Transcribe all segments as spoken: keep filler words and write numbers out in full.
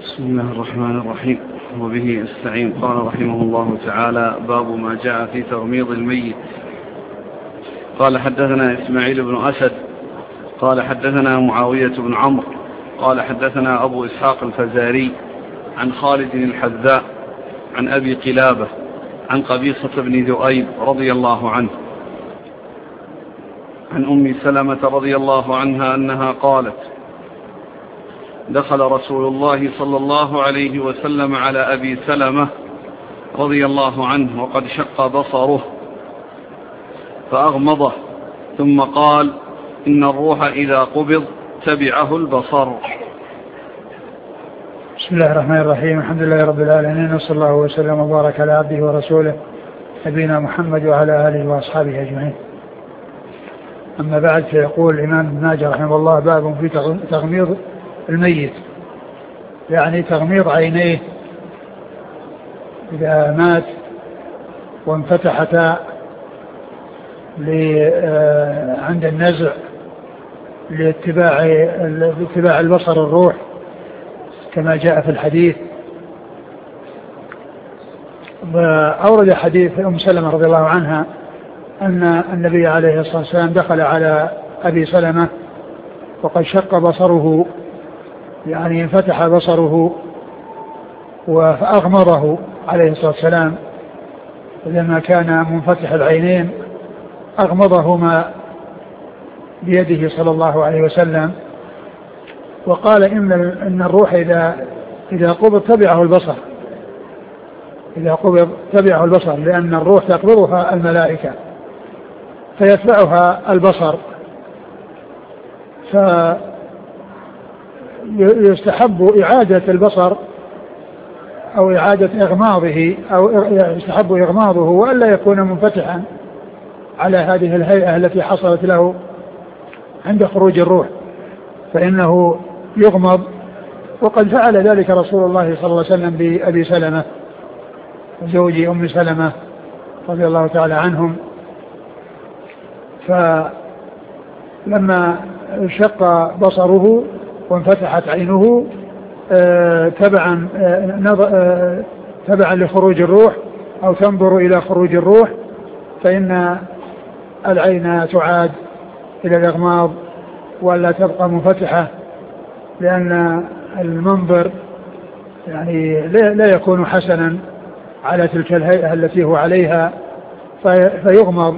بسم الله الرحمن الرحيم وبه استعين. قال رحمه الله تعالى: باب ما جاء في تغميض الميت. قال حدثنا إسماعيل بن أسد قال حدثنا معاوية بن عمرو قال حدثنا أبو إسحاق الفزاري عن خالد الحذاء عن أبي قلابة عن قبيصة بن ذؤيب رضي الله عنه عن أم سلمة رضي الله عنها أنها قالت: دخل رسول الله صلى الله عليه وسلم على أبي سلمة رضي الله عنه وقد شق بصره فأغمضه ثم قال: إن الروح إذا قبض تبعه البصر. بسم الله الرحمن الرحيم. الحمد لله رب العالمين، وصلى الله وسلم وبارك على عبده ورسوله نبينا محمد وعلى آله وأصحابه أجمعين. أما بعد، فيقول الإمام ابن ماجه رحمه الله: باب في تغميض الميت، يعني تغميض عينيه إذا مات وانفتحتا عند النزع لاتباع لاتباع البصر الروح كما جاء في الحديث. وأورد حديث أم سلمة رضي الله عنها أن النبي عليه الصلاة والسلام دخل على أبي سلمة وقد شق بصره، يعني انفتح بصره فأغمضه عليه الصلاة والسلام، لما كان منفتح العينين أغمضهما بيده صلى الله عليه وسلم، وقال إن إن الروح إذا إذا قبض تبعه البصر، إذا قبض تبعه البصر، لأن الروح تقبضها الملائكة فيتبعها البصر. فيستحب إعادة البصر أو إعادة إغماضه، أو يستحب إغماضه وألا يكون منفتحا على هذه الهيئة التي حصلت له عند خروج الروح، فإنه يغمض. وقد فعل ذلك رسول الله صلى الله عليه وسلم بأبي سلمة زوج أم سلمة رضي الله تعالى عنهم، فلما شق بصره وانفتحت عينه تبعا تبعا لخروج الروح أو تنظر إلى خروج الروح، فإن العين تعاد إلى الإغماض ولا تبقى منفتحة، لأن المنظر يعني لا يكون حسنا على تلك الهيئة التي هو عليها فيغمض.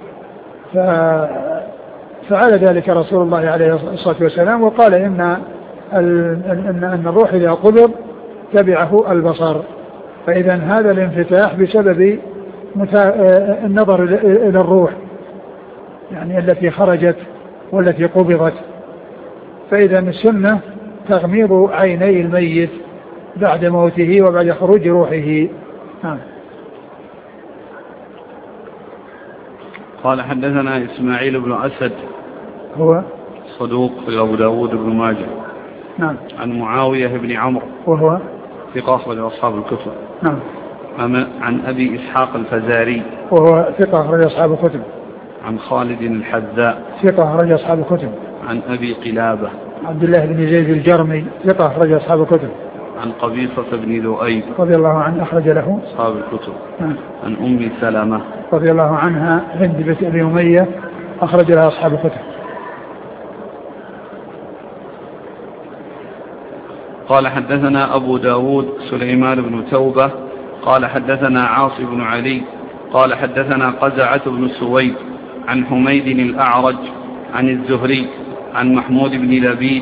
ففعل ذلك رسول الله عليه الصلاة والسلام، وقال إن أن الروح إذا قبض تبعه البصر. فإذا هذا الانفتاح بسبب النظر إلى الروح، يعني التي خرجت والتي قبضت. فإذا السنة تغميض عيني الميت بعد موته وبعد خروج روحه. آه. قال حدثنا إسماعيل بن أسد هو صدوق في أبو داود بن ماجه. نعم. عن معاوية بن عمرو وهو ثقة أخرج أصحاب الكتب. نعم. عن أبي إسحاق الفزاري وهو ثقة أخرج أصحاب الكتب. عن خالد الحذاء ثقة أخرج أصحاب الكتب. عن أبي قلابة عبد الله بن زيد الجرمي ثقة أخرج أصحاب الكتب. عن قبيصة بن ذؤيب رضي الله عنه أخرج له أصحاب الكتب. نعم. عن أم سلمة رضي الله عنها هند بنت أبي أمية أخرج لها أصحاب الكتب. قال حدثنا أبو داود سليمان بن توبة قال حدثنا عاص بن علي قال حدثنا قزعة بن سويد عن حميد الأعرج عن الزهري عن محمود بن لبيد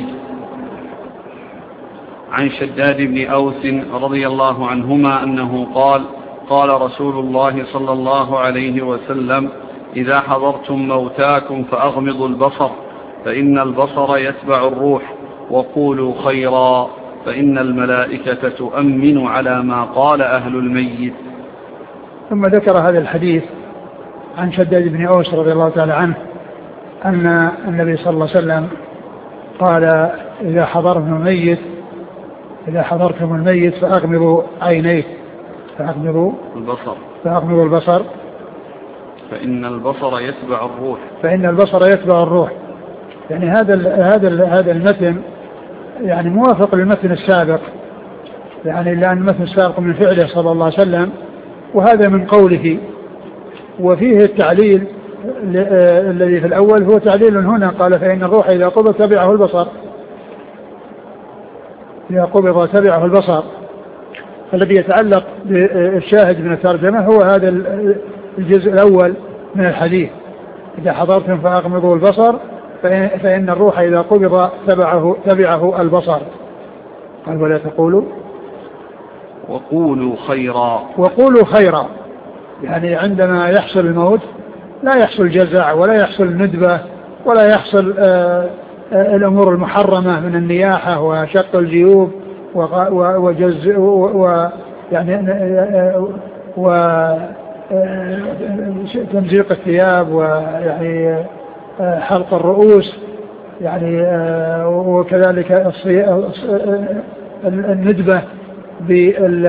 عن شداد بن أوس رضي الله عنهما أنه قال: قال رسول الله صلى الله عليه وسلم: إذا حضرتم موتاكم فأغمضوا البصر، فإن البصر يتبع الروح، وقولوا خيرا، فإن الملائكة تؤمن على ما قال أهل الميت. ثم ذكر هذا الحديث عن شداد بن أوس رضي الله تعالى عنه أن النبي صلى الله عليه وسلم قال: إذا حضرتم الميت إذا حضرتم الميت فأغمضوا عينيه فأغمضوا البصر فأغمضوا البصر فإن البصر يتبع الروح فإن البصر يتبع الروح. يعني هذا هذا هذا المتن يعني موافق للمتن السابق يعني لأن مثل سابق من فعله صلى الله عليه وسلم، وهذا من قوله. وفيه التعليل الذي في الأول هو تعليل هنا، قال فإن الروح إذا قبض تبعه البصر، إذا قبض تبعه البصر. الذي يتعلق بالشاهد من الترجمة هو هذا الجزء الأول من الحديث: إذا حضرتم فأغمضوا البصر فإن الروح إذا قبض تبعه, تبعه البصر. قال ولا تقولوا وقولوا خيرا. وقولوا خيرا، يعني عندما يحصل الموت لا يحصل جزع ولا يحصل ندبة ولا يحصل آآ آآ الأمور المحرمة من النياحة وشق الجيوب وجز ويعني وتمزيق الثياب ويعني حلق الرؤوس، يعني وكذلك الندبة بال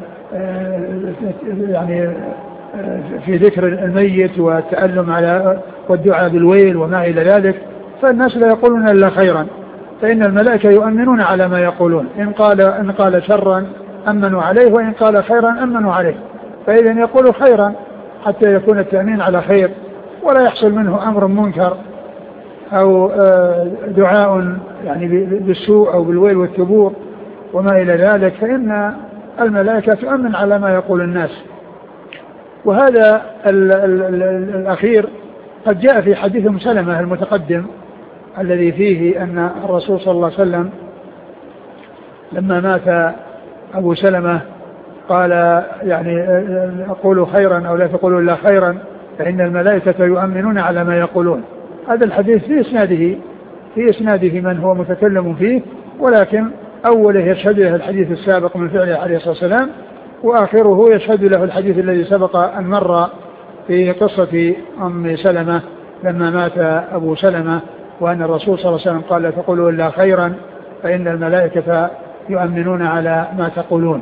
يعني في ذكر الميت والتألم على والدعاء بالويل وما إلى ذلك. فالناس لا يقولون إلا خيرا، فإن الملائكة يؤمنون على ما يقولون، إن قال إن قال شرا أمنوا عليه وإن قال خيرا أمنوا عليه. فإذا يقول خيرا حتى يكون التأمين على خير ولا يحصل منه أمر منكر أو دعاء يعني بالسوء أو بالويل والثبور وما إلى ذلك، فإن الملائكة تؤمن على ما يقول الناس. وهذا ال ال ال الأخير قد جاء في حديث أم سلمة المتقدم الذي فيه أن الرسول صلى الله عليه وسلم لما مات أبو سلمة قال يعني أقولوا خيرا أو لا تقولوا إلا خيرا فإن الملائكة يؤمنون على ما يقولون. هذا الحديث في إسناده في إسناده من هو متكلم فيه، ولكن أوله يشهد له الحديث السابق من فعله عليه الصلاة والسلام، وآخره يشهد له الحديث الذي سبق أن مر في قصة أم سلمة لما مات أبو سلمة، وأن الرسول صلى الله عليه وسلم قال لا تقولوا إلا خيرا فإن الملائكة يؤمنون على ما تقولون.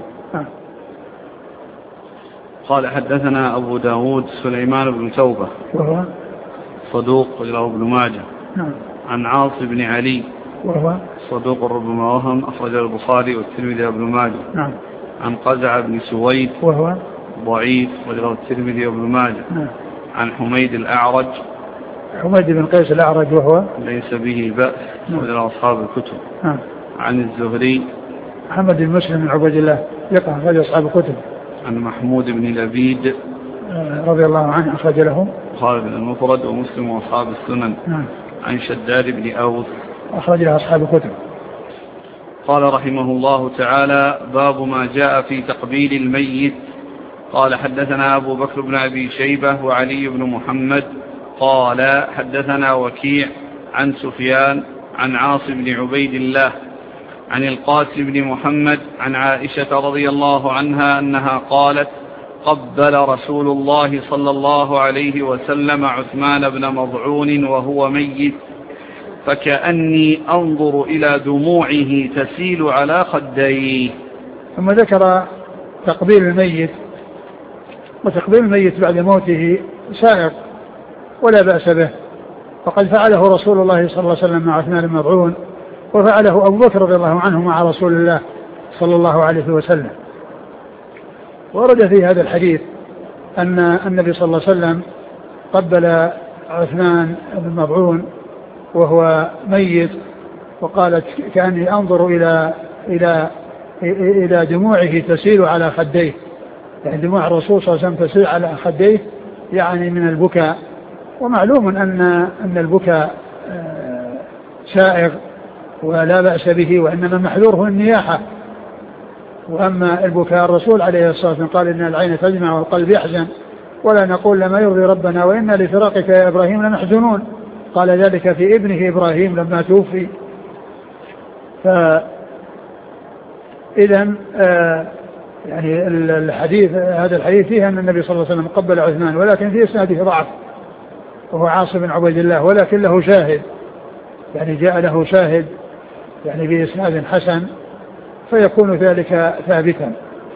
قال حدثنا أبو داود سليمان بن توبة وهو صدوق له ابن ماجه. نعم. عن عاصم بن علي وهو صدوق ربما وهم، أخرج البخاري والترمذي وابن ماجه. نعم. عن قزع بن سويد وهو ضعيف وله الترمذي وابن ماجه. نعم. عن حميد الأعرج حميد بن قيس الأعرج وهو ليس به بأس وله أصحاب الكتب. نعم. عن الزهري محمد بن مسلم بن عبد الله يقع أخرج أصحاب الكتب. عن محمود بن لبيد رضي الله عنه أخرج له البخاري المفرد ومسلم وأصحاب السنن. نعم. عن شداد بن أوس أخرج له أصحاب الكتب. قال رحمه الله تعالى: باب ما جاء في تقبيل الميت. قال حدثنا أبو بكر بن أبي شيبة وعلي بن محمد قال حدثنا وكيع عن سفيان عن عاصم بن عبيد الله عن القاسم بن محمد عن عائشة رضي الله عنها أنها قالت: قبل رسول الله صلى الله عليه وسلم عثمان بن مضعون وهو ميت، فكأني أنظر إلى دموعه تسيل على خديه. ثم ذكر تقبيل الميت، وتقبيل الميت بعد موته سائق ولا بأس به، وقد فعله رسول الله صلى الله عليه وسلم مع عثمان بن مضعون، وفعله أبو بكر رضي الله عنه مع رسول الله صلى الله عليه وسلم. ورد في هذا الحديث أن النبي صلى الله عليه وسلم قبل عثمان بن مضعون وهو ميت، وقالت: كأني أنظر إلى إلى إلى دموعه تسيل على خديه، يعني دموع الرسول صلى الله عليه وسلم تسيل على خديه يعني من البكاء. ومعلوم أن أن البكاء سائغ ولا بأس به، وإنما محذوره النياحة. وأما البكاء الرسول عليه الصلاة والسلام قال: إن العين تدمع والقلب يحزن، ولا نقول لما يرضي ربنا وإنا لفراقك يا إبراهيم لمحزنون. قال ذلك في ابنه إبراهيم لما توفي. فإذا آه يعني الحديث هذا الحديث فيه أن النبي صلى الله عليه وسلم قبل عثمان، ولكن في إسناده ضعف وهو عاصم بن عبيد الله، ولكن له شاهد، يعني جاء له شاهد يعني بإسناد حسن، فيكون ذلك ثابتا.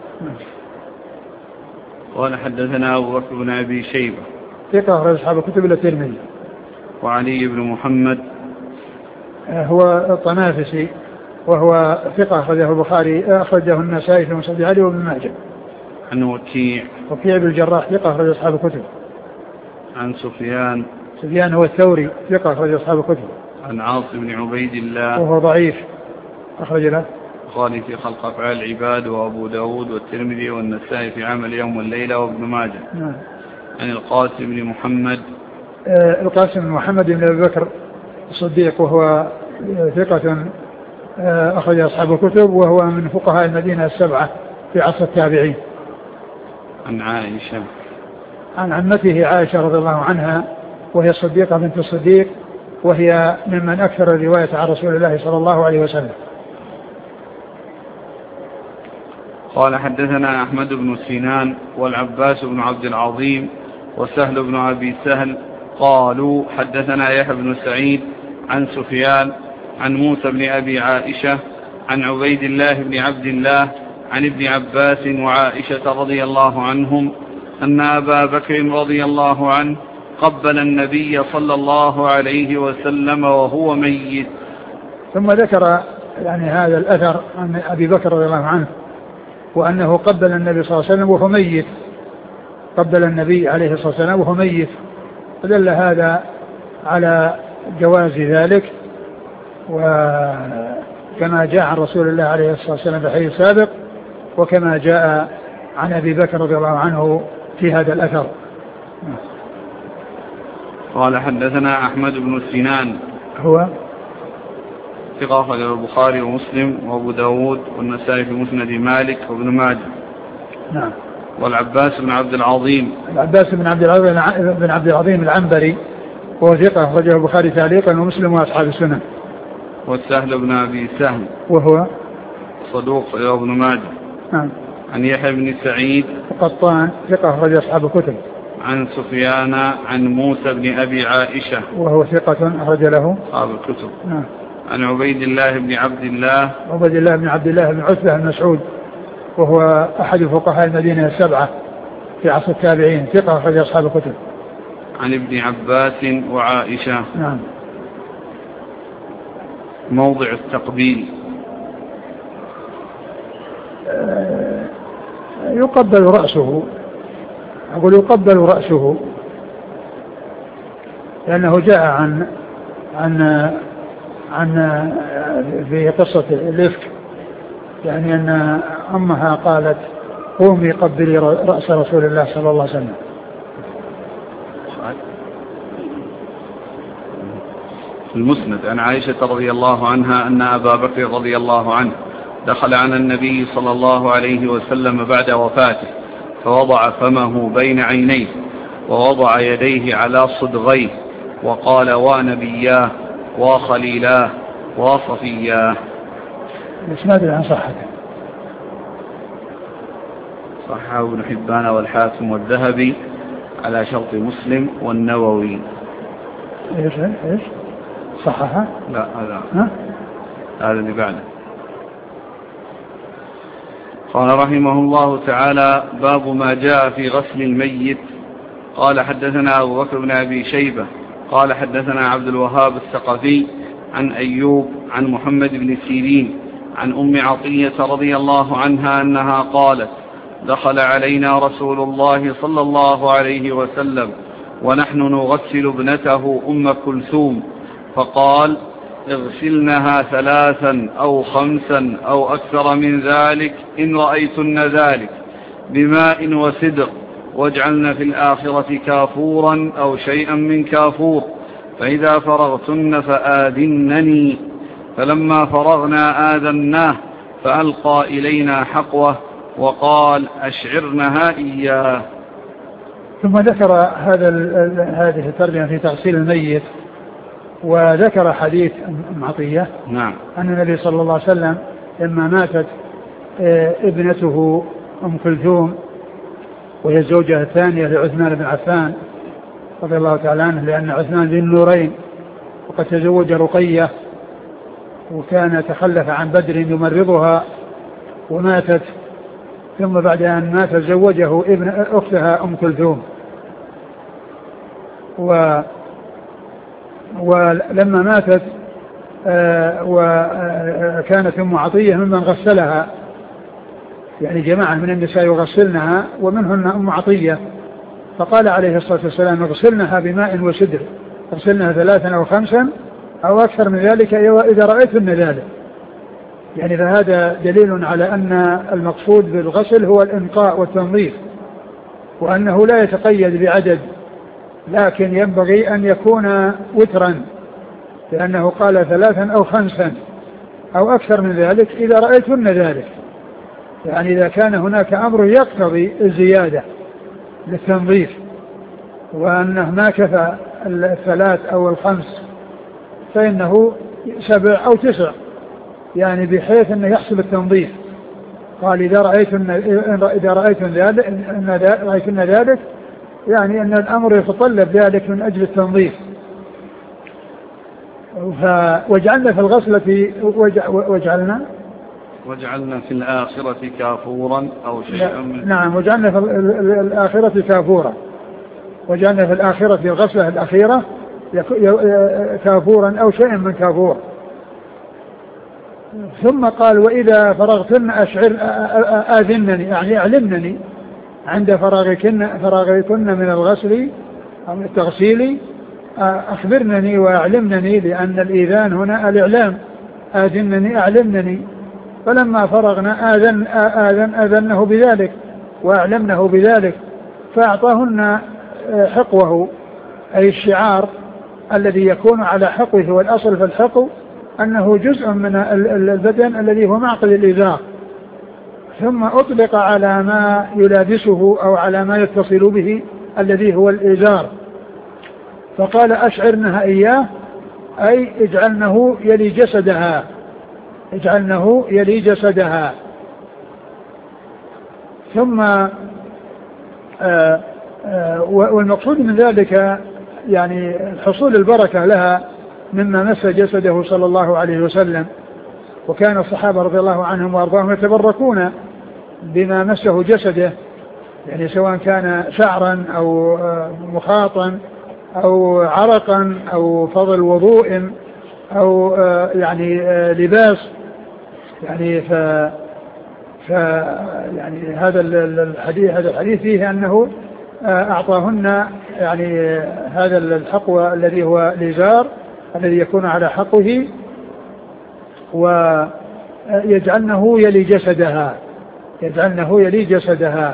قال حدثنا أبو بكر بن أبي شيبة ثقة أخرج أصحاب الكتب إلا وعلي بن محمد هو الطنافسي وهو ثقة أخرجه البخاري أخرجه النسائي في مسند علي وابن ماجه. عن وكيع وكيع بن الجراح ثقة أخرج أصحاب الكتب. عن سفيان سفيان هو الثوري ثقة أخرج أصحاب الكتب. عن عاصم بن عبيد الله وهو ضعيف أخرج له البخاري في خلق أفعال العباد وأبو داود والترمذي والنسائي في عمل يوم والليلة وابن ماجه. نعم. عن القاسم بن محمد آه القاسم بن محمد بن أبي بكر الصديق وهو ثقة آه أخرج أصحاب الكتب وهو من فقهاء المدينة السبعة في عصر التابعين. عن عائشة عن عمته عائشة رضي الله عنها وهي الصديقة بنت الصديق وهي ممن أكثر الرواية عن رسول الله صلى الله عليه وسلم. قال حدثنا أحمد بن سنان والعباس بن عبد العظيم وسهل بن أبي سهل قالوا حدثنا يحيى بن سعيد عن سفيان عن موسى بن أبي عائشة عن عبيد الله بن عبد الله عن ابن عباس وعائشة رضي الله عنهم أن أبا بكر رضي الله عنه قبل النبي صلى الله عليه وسلم وهو ميت. ثم ذكر يعني هذا الأثر عن أبي بكر رضي الله عنه وأنه قبل النبي صلى الله عليه وسلم وهو ميت. قبل النبي عليه الصلاة والسلام وهو ميت، فدل هذا على جواز ذلك، وكما جاء عن رسول الله عليه الصلاة والسلام في الحديث السابق وكما جاء عن أبي بكر رضي الله عنه في هذا الأثر. قال حدثنا أحمد بن سنان هو ثقة أخرج البخاري ومسلم وأبو داود والنسائي في مسند مالك وابن ماجه. نعم. والعباس بن عبد العظيم العباس بن عبد العظيم بن عبد العظيم العنبري وهو ثقة أخرجه البخاري تعليقا ومسلم وأصحاب السنن. والسهل بن أبي سهل وهو صدوق وابن ماجه. نعم. عن يحيى بن سعيد القطان ثقة أخرج أصحاب الكتب. عن سفيان عن موسى بن أبي عائشة وهو ثقة أخرج له أصحاب الكتب. نعم. عن عبيد الله بن عبد الله عبيد الله بن عبد الله بن عتبة بن مسعود وهو أحد فقهاء المدينة السبعة في عصر التابعين ثقة أخرج أصحاب الكتب. عن ابن عباس وعائشة. نعم. موضع التقبيل يقبل رأسه، أقول يقبل رأسه لأنه جاء عن عن عن في قصة الإفك يعني أن أمها قالت قومي قبلي رأس رسول الله صلى الله عليه وسلم. المسند عن عائشة رضي الله عنها أن أبا بكر رضي الله عنه دخل على النبي صلى الله عليه وسلم بعد وفاته فوضع فمه بين عينيه ووضع يديه على صدغيه وقال ونبياه وخليلاه وصفياه. الإسناد عن صحته صححه ابن حبان والحاكم والذهبي على شرط مسلم والنووي. ايش ايش صححه؟ لا هذا ها؟ هذا اللي بعده. قال رحمه الله تعالى باب ما جاء في غسل الميت. قال حدثنا أبو بكر بن أبي شيبة قال حدثنا عبد الوهاب الثقفي عن أيوب عن محمد بن سيرين عن أم عطية رضي الله عنها أنها قالت دخل علينا رسول الله صلى الله عليه وسلم ونحن نغسل ابنته أم كلثوم فقال اغسلنها ثلاثا أو خمسا أو أكثر من ذلك إن رأيتن ذلك بماء وسدر واجعلن في الآخرة كافورا أو شيئا من كافور فإذا فرغتن فآذنني. فلما فرغنا آذناه فألقى إلينا حقوه وقال أشعرنها إياه. ثم ذكر هذا هذه الترجمة في تغسيل الميت وذكر حديث أم عطية. نعم. أن النبي صلى الله عليه وسلم لما ماتت ابنته أم كلثوم وهي الزوجة الثانية لعثمان بن عفان رضي الله تعالى عنه لأن عثمان ذي النورين وقد تزوج رقية وكان تخلف عن بدر يمرضها وماتت ثم بعد أن مات زوجه ابن أختها أم كلثوم و ولما ماتت وكانت أم عطية ممن غسلها، يعني جماعة من النساء يغسلنها ومنهن أم عطية، فقال عليه الصلاة والسلام اغسلنها بماء وسدر، اغسلنها ثلاثا أو خمسا أو أكثر من ذلك إذا رأيتن ذلك. يعني فهذا دليل على أن المقصود بالغسل هو الإنقاء والتنظيف، وأنه لا يتقيد بعدد، لكن ينبغي أن يكون وترا، لأنه قال ثلاثا أو خمسا أو أكثر من ذلك إذا رأيتن ذلك، يعني إذا كان هناك أمر يقتضي الزيادة للتنظيف، وأنه ما كفى الثلاث أو الخمس فإنه سبع أو تسع، يعني بحيث أنه يحصل التنظيف. قال إذا رأيتن إذا رأيتن ذلك إن رأيتن ذلك يعني أن الأمر يتطلب ذلك من أجل التنظيف. وجعلنا في الغسلة وجعلنا وجعلنا في الآخرة كافورا أو شيئا من نعم وجعلنا في الآخرة كافورا وجعلنا في الآخرة في الغسلة الأخيرة كافورا أو شيئا من كافور. ثم قال وإذا فرغتن أشعر آذنني، يعني أعلمنني عند فراغكن فراغكن من الغسل أو التغسيل، أخبرنني وأعلمنني، لأن الإيذان هنا الإعلام، آذنني أعلمنني. فلما فرغنا آذن آذن آذنه بذلك وأعلمنه بذلك، فأعطاهن حقوه، أي الشعار الذي يكون على حقه، والأصل في الحقو أنه جزء من البدن الذي هو معقد الإزار، ثم أطلق على ما يلابسه أو على ما يتصل به الذي هو الإزار. فقال أشعرنها إياه، أي اجعلنه يلي جسدها، اجعلنه يلي جسدها. ثم آآ آآ والمقصود من ذلك يعني حصول البركة لها مما مس جسده صلى الله عليه وسلم. وكان الصحابة رضي الله عنهم وأرضاهم يتبركون بما مسه جسده، يعني سواء كان شعرا أو مخاطا أو عرقا أو فضل وضوء أو يعني لباس، يعني ف ف يعني هذا الحديث هذا الحديث فيه أنه أعطاهن يعني هذا الحقوى الذي هو الإزار الذي يكون على حقه، ويجعلنه يلي جسدها، يجعلنه يلي جسدها.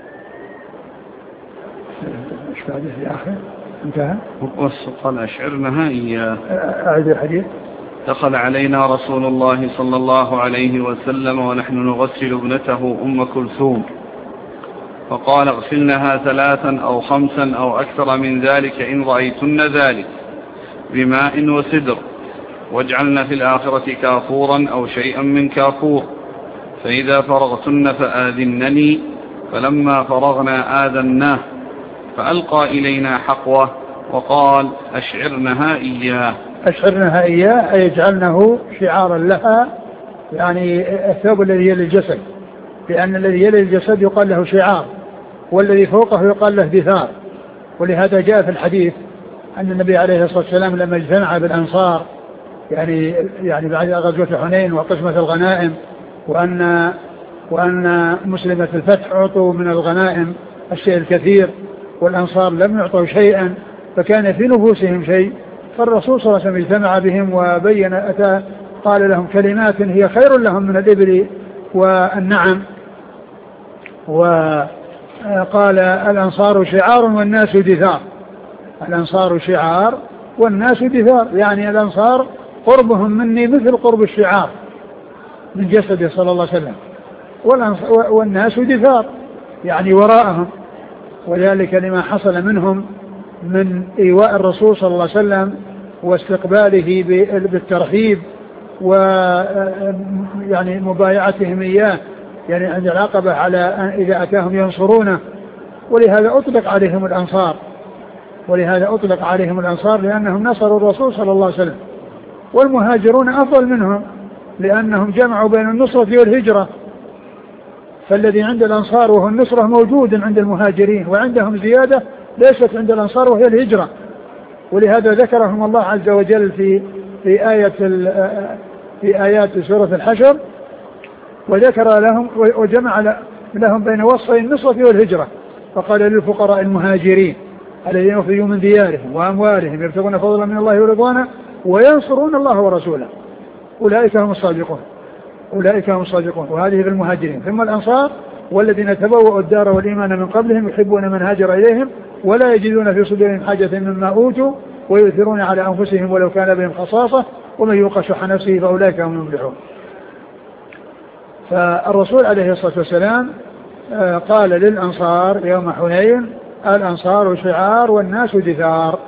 ايش بعده في آخر انتهى؟ قال أشعرنها إياه. أعيد الحديث. دخل علينا رسول الله صلى الله عليه وسلم ونحن نغسل ابنته أم كلثوم، فقال اغسلنها ثلاثا أو خمسا أو أكثر من ذلك إن رأيتن ذلك بماء وسدر، واجعلن في الآخرة كافورا أو شيئا من كافور، فإذا فرغتن فآذنني. فلما فرغنا آذناه، فألقى إلينا حقوة وقال أشعرنها إياه. أشعرنها إياه أي يجعلنه شعارا لها، يعني الثوب الذي يلي الجسد، لأن الذي يلي الجسد يقال له شعار، والذي فوقه يقال له دثار. ولهذا جاء في الحديث أن النبي عليه الصلاة والسلام لما اجتمع بالأنصار يعني يعني بعد غزوة حنين وقسمة الغنائم، وأن وأن مسلمة الفتح أعطوا من الغنائم الشيء الكثير والأنصار لم يعطوا شيئا، فكان في نفوسهم شيء، فالرسول صلى الله عليه وسلم اجتمع بهم وبين أتى قال لهم كلمات هي خير لهم من الإبل والنعم، وقال الأنصار شعار والناس دثار. الأنصار شعار والناس دثار، يعني الأنصار قربهم مني مثل قرب الشعار من جسده صلى الله عليه وسلم، والناس دثار يعني وراءهم، وذلك لما حصل منهم من إيواء الرسول صلى الله عليه وسلم واستقباله بالترحيب ويعني مبايعتهم إياه يعني عند العقبة على إذا أتاهم ينصرونه. ولهذا أطلق عليهم الأنصار ولهذا أطلق عليهم الأنصار لأنهم نصروا الرسول صلى الله عليه وسلم. والمهاجرون أفضل منهم لأنهم جمعوا بين النصرة والهجرة، فالذي عند الأنصار وهو النصرة موجود عند المهاجرين، وعندهم زيادة ليست عند الأنصار وهي الهجرة. ولهذا ذكرهم الله عز وجل في في آية في آيات سورة الحشر، وذكر لهم وجمع لهم بين وصفي النصرة والهجرة، فقال للفقراء المهاجرين الذين يخرجوا من ديارهم وأموالهم يبتغون فضلا من الله ورضوانه وينصرون الله ورسوله أولئك هم الصادقون أولئك هم الصادقون وهذه في المهاجرين. ثم الأنصار والذين تبوأوا الدار والإيمان من قبلهم يحبون من هاجر إليهم ولا يجدون في صدورهم حاجة مما أوتوا ويؤثرون على أنفسهم ولو كان بهم خصاصة ومن يوق شح نفسه فأولئك هم المفلحون. فالرسول عليه الصلاة والسلام قال للأنصار يوم حنين الأنصار شعار والناس دثار.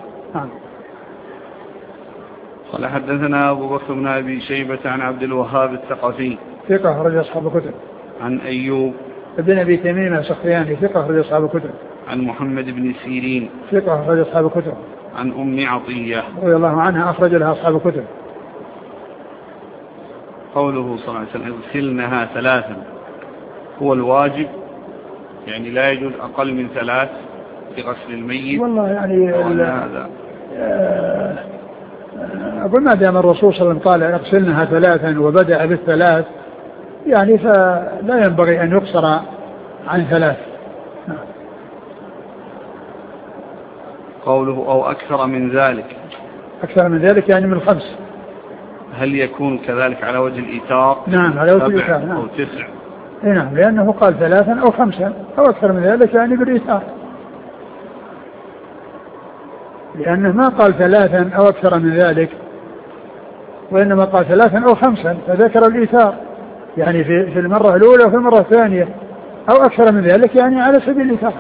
قال حدثنا أبو بكر بن أبي شيبة عن عبد الوهاب الثقفي ثقة رجل أصحاب الكتب. عن أيوب ابن أبي تميم السختياني ثقة رجل أصحاب الكتب. عن محمد بن سيرين ثقة رجل أصحاب الكتب. عن أم عطية رضي الله عنها أخرج لها أصحاب الكتب. قوله صلى الله عليه وسلم اغسلنها ثلاثا هو الواجب، يعني لا يجوز أقل من ثلاث في غسل الميت؟ والله يعني هذا أقول ما دام الرسول صلى الله عليه وسلم قال اغسلنها ثلاثا وبدأ بالثلاث يعني فلا ينبغي أن يقصر عن ثلاث. قوله أو أكثر من ذلك، أكثر من ذلك يعني من الخمس. هل يكون كذلك على وجه الإيثار؟ نعم على وجه الإيثار. نعم. أو تسع. نعم لأنه قال ثلاثا أو خمسا أو أكثر من ذلك يعني بالإيثار، لأنه ما قال ثلاثا أو أكثر من ذلك وإنما قال ثلاثا أو خمسا فذكر الإيثار يعني في, في المرة الأولى وفي المرة الثانية، أو أكثر من ذلك يعني على سبيل الإيثار.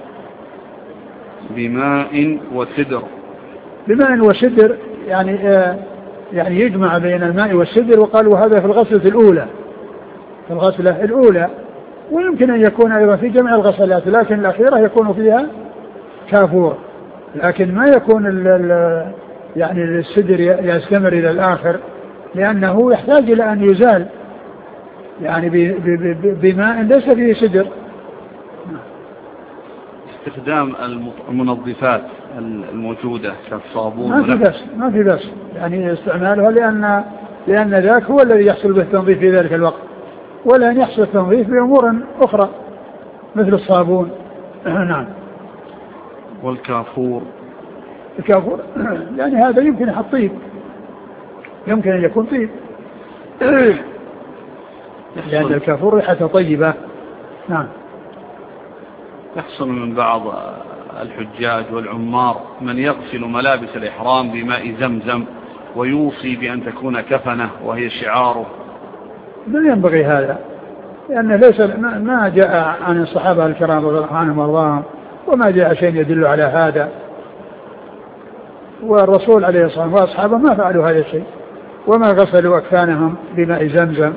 بماء وسدر. بماء وسدر يعني آه يعني يجمع بين الماء والسدر، وقالوا هذا في الغسلة الأولى في الغسلة الأولى ويمكن أن يكون أيضا في جميع الغسلات، لكن الأخيرة يكون فيها كافور، لكن ما يكون ال ال يعني السدر يستمر إلى الآخر لأنه يحتاج إلى أن يزال يعني بماء ليس فيه سدر. استخدام المنظفات الموجودة كالصابون ما في بس ما في بس يعني استعمالها لأن لأن ذاك هو الذي يحصل به التنظيف في ذلك الوقت، ولا أن يحصل التنظيف بأمور أخرى مثل الصابون. نعم. والكافور الكافور يعني هذا يمكن يحط طيب، يمكن أن يكون طيب لأن الكافور ريحته طيبة. نعم. يحصل من بعض الحجاج والعمار من يغسل ملابس الإحرام بماء زمزم ويوصي بأن تكون كفنة وهي شعاره. لا ينبغي هذا، لأنه ليس ما جاء عن الصحابة الكرام رضي الله عنهم وارضاهم، وما جاء شيء يدل على هذا، والرسول عليه الصلاة والسلام وأصحابه ما فعلوا هذا الشيء وما غسلوا أكفانهم بماء زمزم.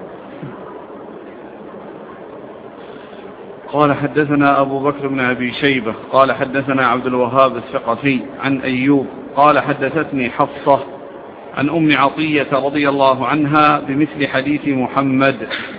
قال حدثنا أبو بكر بن أبي شيبة قال حدثنا عبد الوهاب الثقفي عن أيوب قال حدثتني حفصة عن أم عطية رضي الله عنها بمثل حديث محمد،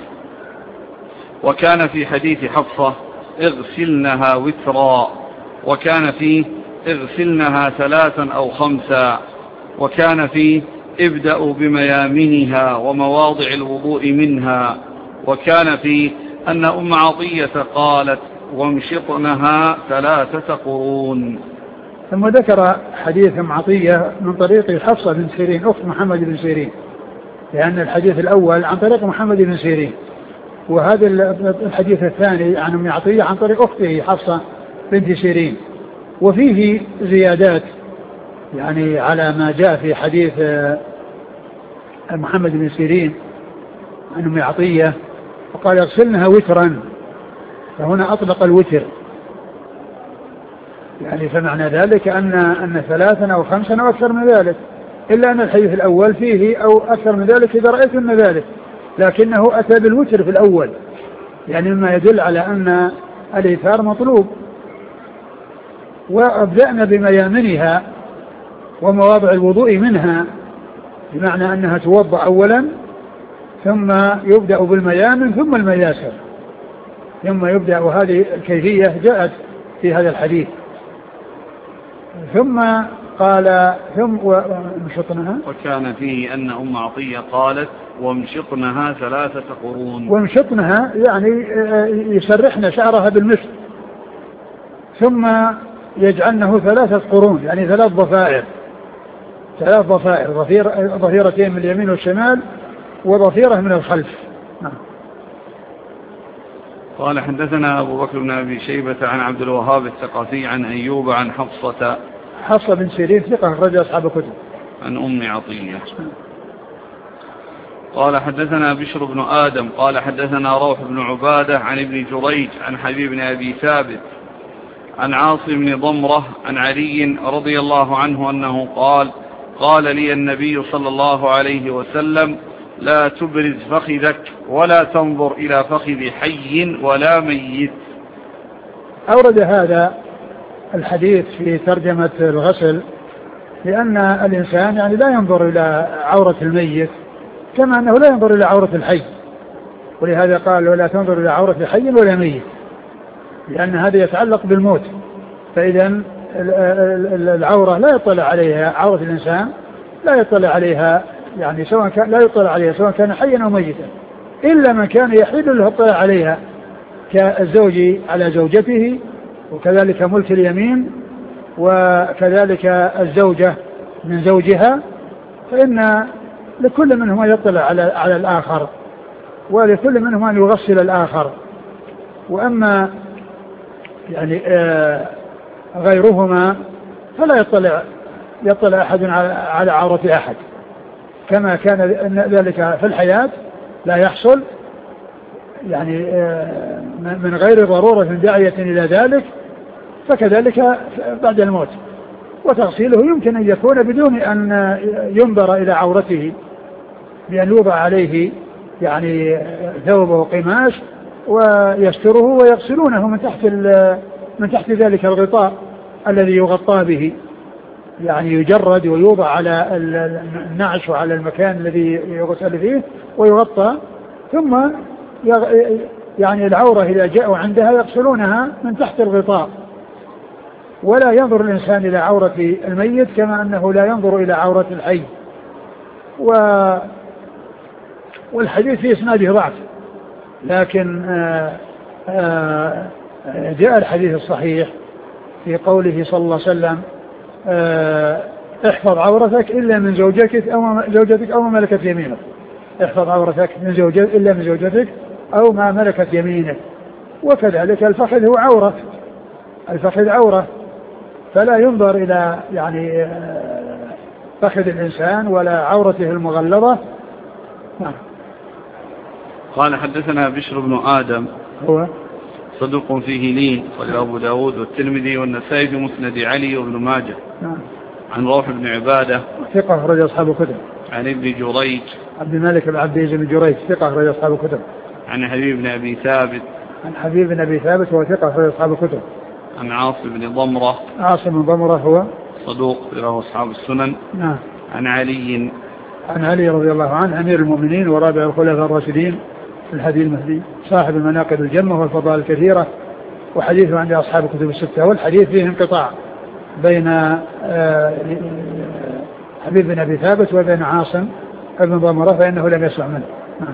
وكان في حديث حفصة اغسلنها وترا، وكان فيه اغسلنها ثلاثا أو خمسا، وكان فيه ابدأوا بميامنها ومواضع الوضوء منها، وكان فيه أن أم عطية قالت وامشطنها ثلاثة قرون. ثم ذكر حديث أم عطية من طريق حفصة بن سيرين أخت محمد بن سيرين، لأن الحديث الأول عن طريق محمد بن سيرين، وهذا الحديث الثاني عن أم عطية عن طريق أخته حفصة بنت سيرين، وفيه زيادات يعني على ما جاء في حديث محمد بن سيرين عن أم عطية، وقال اغسلنها وترا، فهنا أطلق الوتر يعني فمعنى ذلك أن أن ثلاثا أو خمسا أو أكثر من ذلك، إلا أن الحديث الأول فيه أو أكثر من ذلك إذا رأيت من ذلك، لكنه أتى بالوتر في الأول يعني مما يدل على أن الإيثار مطلوب. وأبدأنا بميامنها ومواضع الوضوء منها، بمعنى أنها توضأ أولا ثم يبدأ بالميامن ثم المياسر ثم يبدأ، وهذه الكيفية جاءت في هذا الحديث. ثم قال ثم ومشطنها. وكان فيه أن أم عطية قالت ومشطنها ثلاثة قرون. ومشطنها يعني يسرحن شعرها بالمشط ثم يجعلنه ثلاثة قرون يعني ثلاث ضفائر ثلاث ضفائر ضفيرتين من اليمين والشمال وضفيرة من الخلف. نعم. قال حدثنا أبو بكر بن أبي شيبة عن عبد الوهاب الثقفي عن أيوب عن حفصة حفصة بن سيرين ثقة رجل أصحاب الكتب عن أم عطية. قال حدثنا بشر بن آدم قال حدثنا روح بن عبادة عن ابن جريج عن حبيب بن أبي ثابت عن عاصم بن ضمرة عن علي رضي الله عنه أنه قال قال لي النبي صلى الله عليه وسلم لا تبرز فخذك ولا تنظر إلى فخذ حي ولا ميت. أورد هذا الحديث في ترجمة الغسل لأن الإنسان يعني لا ينظر إلى عورة الميت كما أنه لا ينظر إلى عورة الحي، ولهذا قال ولا تنظر إلى عورة حي ولا ميت لأن هذا يتعلق بالموت. فإذا العورة لا يطلع عليها عورة الإنسان لا يطلع عليها يعني سواء كان لا يطلع عليها سواء كان حيا أو ميتا إلا من كان يحيل له يطلع عليها كالزوج على زوجته وكذلك ملك اليمين وكذلك الزوجة من زوجها، فإن لكل منهما يطلع على على الآخر ولكل منهما أن يغسل الآخر. وأما يعني آه غيرهما فلا يطلع يطلع أحد على عورة أحد كما كان ذلك في الحياة لا يحصل يعني من غير ضرورة داعية إلى ذلك، فكذلك بعد الموت. وتغسيله يمكن أن يكون بدون أن ينظر إلى عورته بأن يوضع عليه يعني ثوبه قماش ويستره ويغسلونه من تحت من تحت ذلك الغطاء الذي يغطى به يعني يجرد ويوضع على النعش وعلى المكان الذي يغسل فيه ويغطى ثم يعني العورة إذا جاءوا عندها يغسلونها من تحت الغطاء. ولا ينظر الإنسان إلى عورة الميت كما أنه لا ينظر إلى عورة الحي. و والحديث في إسناده ضعف لكن آآ آآ جاء الحديث الصحيح في قوله صلى الله عليه وسلم احفظ عورتك إلا من زوجتك أو زوجتك أو ما ملكت يمينك. احفظ عورتك من زوجتك إلا من زوجتك أو ما ملكت يمينك. وكذلك الفخذ هو عورة، الفخذ عورة فلا ينظر إلى يعني فخذ الإنسان ولا عورته المغلظة. نعم. قال حدثنا بشر بن آدم هو صدوق فيه لين قال أبو داود والترمذي والنسائي في مسند علي وابن ماجه. نعم. عن روح بن عبادة ثقة رجل أصحاب الكتب. عن ابن جريج عبد الملك بن عبد العزيز بن جريج ثقة رجل أصحاب الكتب. عن حبيب بن أبي ثابت عن حبيب بن أبي ثابت وهو ثقة رجل أصحاب الكتب. عن عاصم بن ضمرة عاصم بن ضمرة هو صدوق له أصحاب السنن. نعم. عن علي عن علي رضي الله عنه أمير المؤمنين ورابع الخلفاء الراشدين الهدي المهدي صاحب المناقب الجمة والفضائل الكثيرة وحديثه عند أصحاب الكتب الستة. والحديث فيه انقطاع بين حبيب بن أبي ثابت وبين عاصم بن ضمرة فإنه لم يسمع منه. نعم.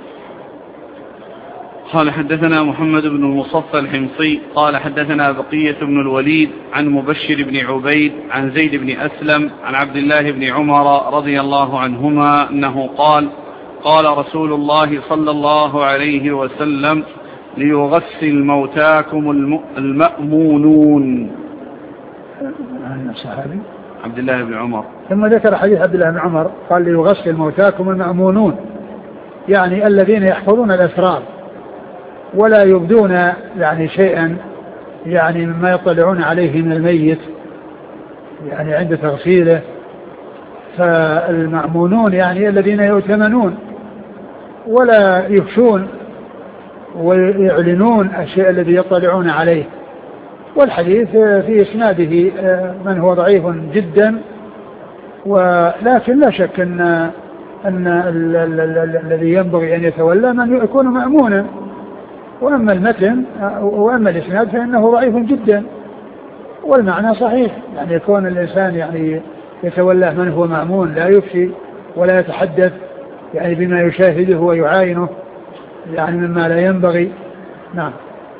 قال حدثنا محمد بن المصفى الحمصي قال حدثنا بقية بن الوليد عن مبشر بن عبيد عن زيد بن أسلم عن عبد الله بن عمر رضي الله عنهما أنه قال قال رسول الله صلى الله عليه وسلم ليغسل موتاكم المأمونون. الصحابي عبد الله بن عمر ثم ذكر حديث عبد الله بن عمر قال ليغسل موتاكم المأمونون يعني الذين يحفظون الأسرار ولا يبدون يعني شيئا يعني مما يطلعون عليه من الميت يعني عند تغسيله. فالمأمونون يعني الذين يؤتمنون ولا يفشون ويعلنون الشيء الذي يطلعون عليه. والحديث في إسناده من هو ضعيف جدا ولكن لا شك أن, أن الذي ينبغي أن يتولى من يكون مأمونا. وأما المتن وأما الإسناد فإنه ضعيف جدا والمعنى صحيح، يعني يكون الإنسان يعني يتولى من هو مأمون، لا يفشي ولا يتحدث يعني بما يشاهده ويعاينه يعني مما لا ينبغي. نعم.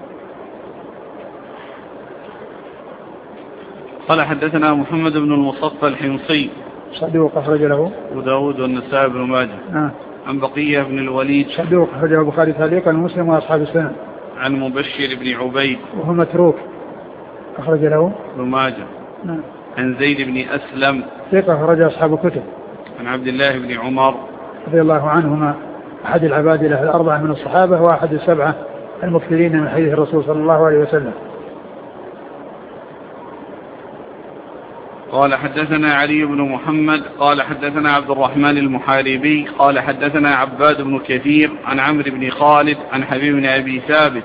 قال حدثنا محمد بن المصفى الحمصي صدوق أخرج له أبو داود والنسائي بن ماجه. نعم. عن بقية بن الوليد صدوق أخرج له البخاري تعليقا ومسلم وأصحاب السنن. عن مبشر بن عبيد وهو متروك أخرج له ابن ماجه. نعم. عن زيد بن أسلم ثقة أخرج أصحاب الكتب. عن عبد الله بن عمر رضي الله عنهما أحد العبادلة الأربعة من الصحابة وأحد السبعة المكثرين من حديث الرسول صلى الله عليه وسلم. قال حدثنا علي بن محمد قال حدثنا عبد الرحمن المحاربي قال حدثنا عباد بن كثير عن عمرو بن خالد عن حبيب بن أبي ثابت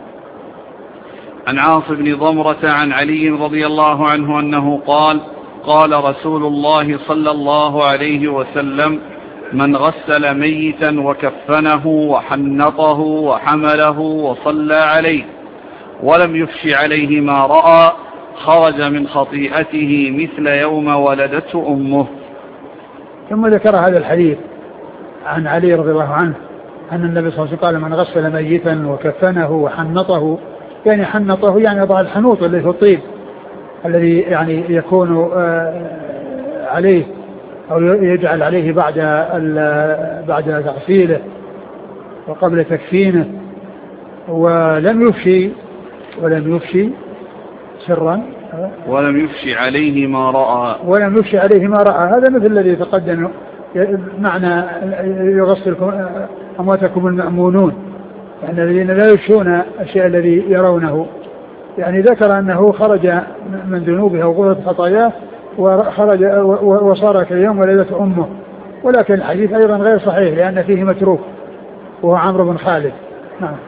عن عاص بن ضمرة عن علي رضي الله عنه أنه قال قال رسول الله صلى الله عليه وسلم من غسل ميتا وكفنه وحنطه وحمله وصلى عليه ولم يفش عليه ما رأى خرج من خطيئته مثل يوم ولدته أمه. ثم ذكر هذا الحديث عن علي رضي الله عنه أن النبي صلى الله عليه وسلم قال من غسل ميتا وكفنه وحنطه، يعني حنطه يعني يضع الحنوط اللي في الطيب الذي يعني يكون عليه أو يجعل عليه بعد بعد تغسيله وقبل تكفينه، ولم يفشي ولم يفشي سرا ولم يفشي عليه ما رأى ولم يفشي عليه ما رأى. هذا مثل الذي تقدم معنى يغسلكم أمواتكم المأمونون، يعني الذين لا يفشون الشيء الذي يرونه. يعني ذكر أنه خرج من ذنوبه وغفرت خطاياه وخرج وصار كاليوم ولدته أمه، ولكن الحديث أيضا غير صحيح لأن فيه متروك وهو عمرو بن خالد. نعم.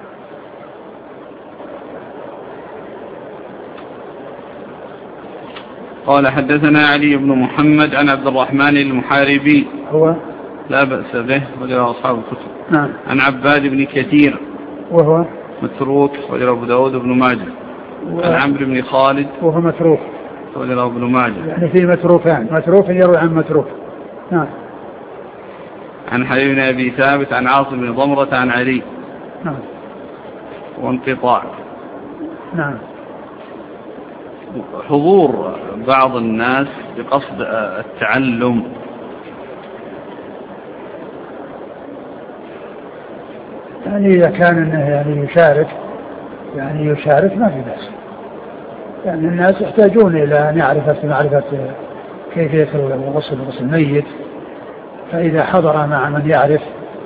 قال حدثنا علي بن محمد عن عبد الرحمن المحاربي هو لا بأس به وجاء أصحاب الكتب. نعم. عن عباد بن كثير وهو متروك وجاء أبو داود بن ماجه. و... عن عمرو بن خالد وهو متروك وجاء ابن ماجه. يعني في متروكان، متروك يروي عن متروك. نعم. عن حبيب بن أبي ثابت عن عاصم بن ضمرة عن علي. نعم. وانقطاع. نعم. حضور بعض الناس بقصد التعلم يعني إذا كان إنه يعني يشارك يعني يشارك ما في بأس، يعني الناس يحتاجون إلى أن يعرف معرفة كيفية الغسل غسل الميت، فإذا حضر مع من يعرف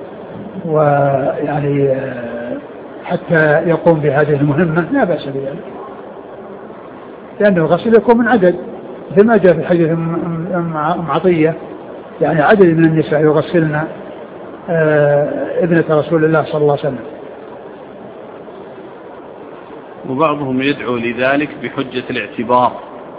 ويعني حتى يقوم بهذه المهمة لا بأس بذلك، لأن الغسل يكون من عدد مثل ما جاء في حديث أم عطية، يعني عدد من النساء يغسلن ابنة رسول الله صلى الله عليه وسلم. وبعضهم يدعو لذلك بحجة الاعتبار.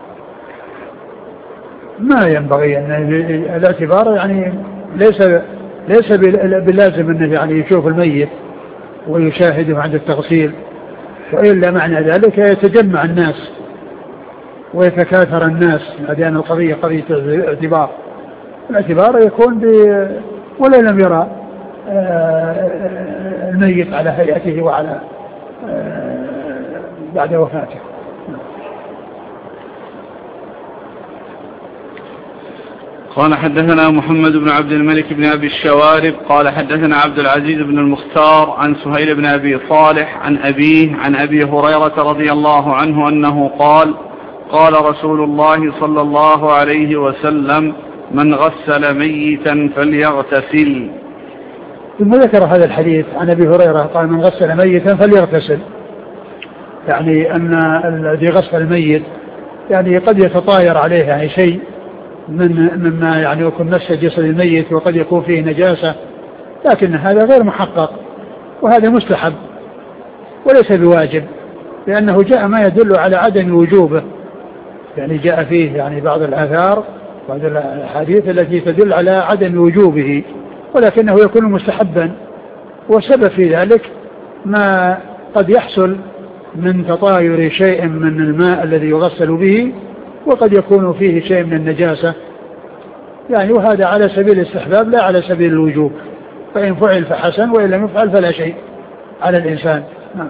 ما ينبغي أن الاعتبار يعني ليس ليس باللازم أنه يعني يشوف الميت ويشاهده عند التغسيل، وإلا معنى ذلك يتجمع الناس ويتكاثر الناس، لأن القضية قضية اعتبار. الاعتبار يكون ب ولا لم يرى الميت على هيئته وعلى بعد وفاته. قال حدثنا محمد بن عبد الملك بن أبي الشوارب قال حدثنا عبد العزيز بن المختار عن سهيل بن أبي صالح عن أبيه عن أبي هريرة رضي الله عنه أنه قال قال رسول الله صلى الله عليه وسلم من غسل ميتا فليغتسل. ثم ذكر هذا الحديث عن أبي هريرة قال من غسل ميتا فليغتسل، يعني أن الذي غسل الميت يعني قد يتطاير عليه يعني شيء من مما يعني يكون مس جسد الميت وقد يكون فيه نجاسة، لكن هذا غير محقق وهذا مستحب وليس بواجب، لأنه جاء ما يدل على عدم وجوبه، يعني جاء فيه يعني بعض الآثار بعض الحديث التي تدل على عدم وجوبه، ولكنه يكون مستحبا، والسبب في ذلك ما قد يحصل من تطاير شيء من الماء الذي يغسل به، وقد يكون فيه شيء من النجاسة يعني، وهذا على سبيل الاستحباب لا على سبيل الوجوب، فإن فعل فحسن وإن لم يفعل فلا شيء على الإنسان. نعم.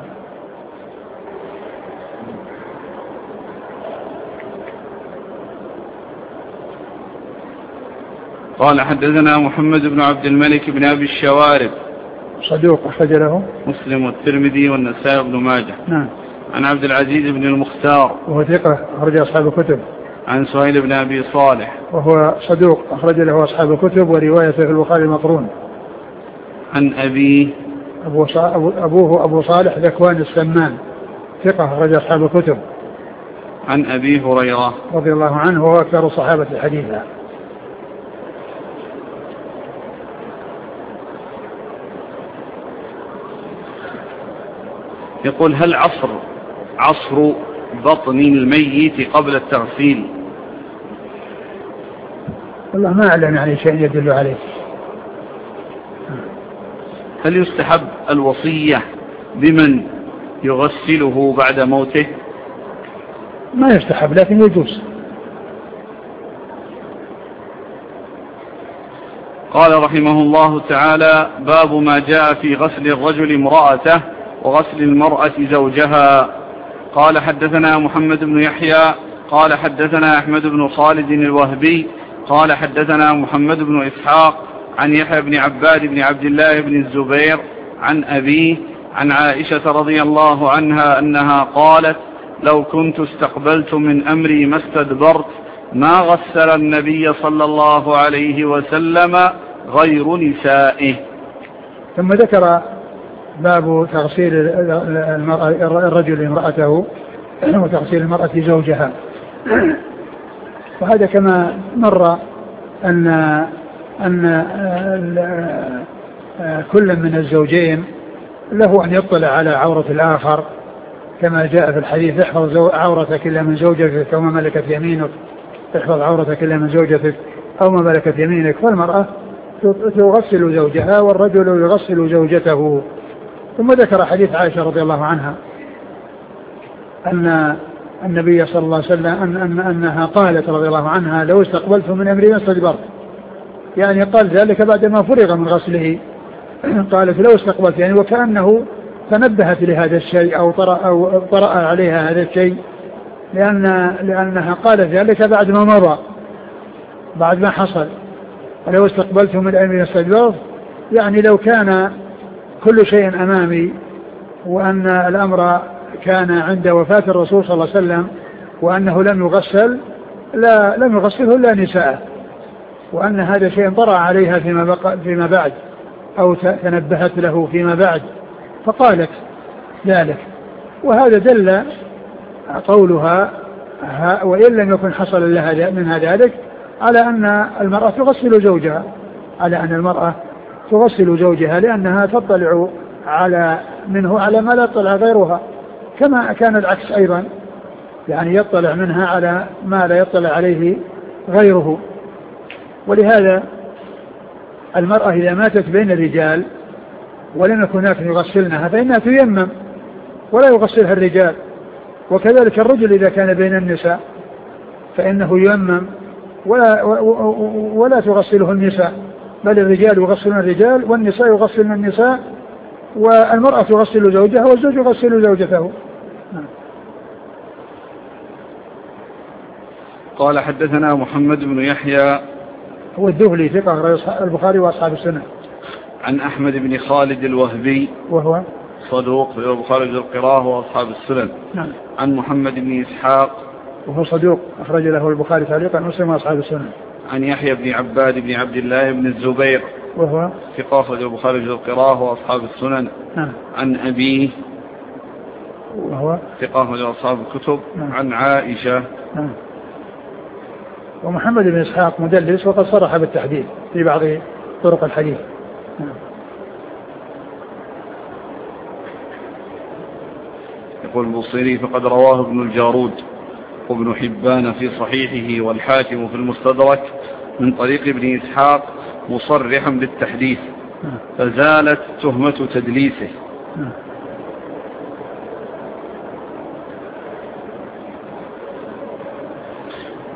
قال حدثنا محمد بن عبد الملك بن أبي الشوارب صدوق أخرج له مسلم والترمذي والنسائي بن ماجه. نعم. عن عبد العزيز بن المختار وهو ثقة أخرج أصحاب الكتب. عن سهيل بن أبي صالح وهو صدوق أخرج له أصحاب الكتب وروايته في البخاري مقرون. عن أبيه أبو صا... أبوه أبو صالح ذكوان السمان ثقة أخرج أصحاب الكتب. عن أبي هريرة رضي الله عنه وهو أكثر الصحابة حديثا. يقول هل عصر عصر بطن الميت قبل التغسيل؟ والله ما أعلم يعني شيء يدل عليه. هل يستحب الوصية بمن يغسله بعد موته؟ ما يستحب لكن يجوز. قال رحمه الله تعالى باب ما جاء في غسل الرجل امرأته وغسل المرأة زوجها. قال حدثنا محمد بن يحيى قال حدثنا أحمد بن خالد الوهبي قال حدثنا محمد بن إسحاق عن يحيى بن عباد بن عبد الله بن الزبير عن أبيه عن عائشة رضي الله عنها أنها قالت لو كنت استقبلت من أمري ما استدبرت ما غسل النبي صلى الله عليه وسلم غير نسائه. ثم ذكر باب تغسيل المرأة الرجل امرأته وتغسيل المرأة زوجها. وهذا كما مر أن أن كل من الزوجين له أن يطلع على عورة الآخر كما جاء في الحديث احفظ عورتك إلا من زوجتك أو ما ملكت يمينك، احفظ عورتك إلا من زوجتك أو ما ملكت يمينك. فالمرأة تغسل زوجها والرجل يغسل زوجته. ثم ذكر حديث عائشة رضي الله عنها أن النبي صلى الله عليه وسلم أن أن أنها قالت رضي الله عنها لو استقبلت من أمري ما استدبرت، يعني قال ذلك بعدما فرغ من غسله. قالت لو استقبلت يعني وكأنه تنبهت لهذا الشيء أو طرأ, أو طرأ عليها هذا الشيء، لأن لأنها قالت ذلك بعد ما مضى بعد ما حصل. ولو استقبلت من أمري ما استدبرت يعني لو كان كل شيء أمامي وأن الأمر كان عند وفاة الرسول صلى الله عليه وسلم وأنه لم يغسل لا لم يغسله إلا نساء، وأن هذا شيء طرأ عليها فيما, بقى فيما بعد أو تنبهت له فيما بعد فقالت ذلك. وهذا دل قولها وإن لم يكن حصل لها منها ذلك على أن المرأة تغسل زوجها على أن المرأة تغسل زوجها لأنها تطلع على منه على ما لا يطلع غيرها، كما كان العكس أيضا، يعني يطلع منها على ما لا يطلع عليه غيره. ولهذا المرأة إذا ماتت بين الرجال ولم يكن هناك يغسلنها فإنها تيمم ولا يغسلها الرجال، وكذلك الرجل إذا كان بين النساء فإنه ييمم ولا, ولا تغسله النساء، بل الرجال يغسلون الرجال والنساء يغسلن النساء، والمرأة تغسل زوجها والزوج يغسل زوجته. قال حدثنا محمد بن يحيى هو الذهلي ثقة البخاري وأصحاب السنة. عن أحمد بن خالد الوهبي وهو صدوق في البخاري القراءة وأصحاب السنن. نعم. عن محمد بن إسحاق وهو صدوق أخرج له البخاري تعليقا ومسلم وأصحاب السنن. عن يحيى بن عباد بن عبد الله بن الزبير وهو ثقة أخرج البخاري القراءة وأصحاب السنن. نعم. عن أبيه وهو ثقة أخرج أصحاب الكتب. نعم. عن عائشة. نعم. ومحمد بن إسحاق مدلس وقد صرح بالتحديد في بعض طرق الحديث. نعم. يقول البصيري فقد رواه ابن الجارود وابن حبان في صحيحه والحاكم في المستدرك من طريق ابن إسحاق مصرحا بالتحديث فزالت تهمة تدليسه.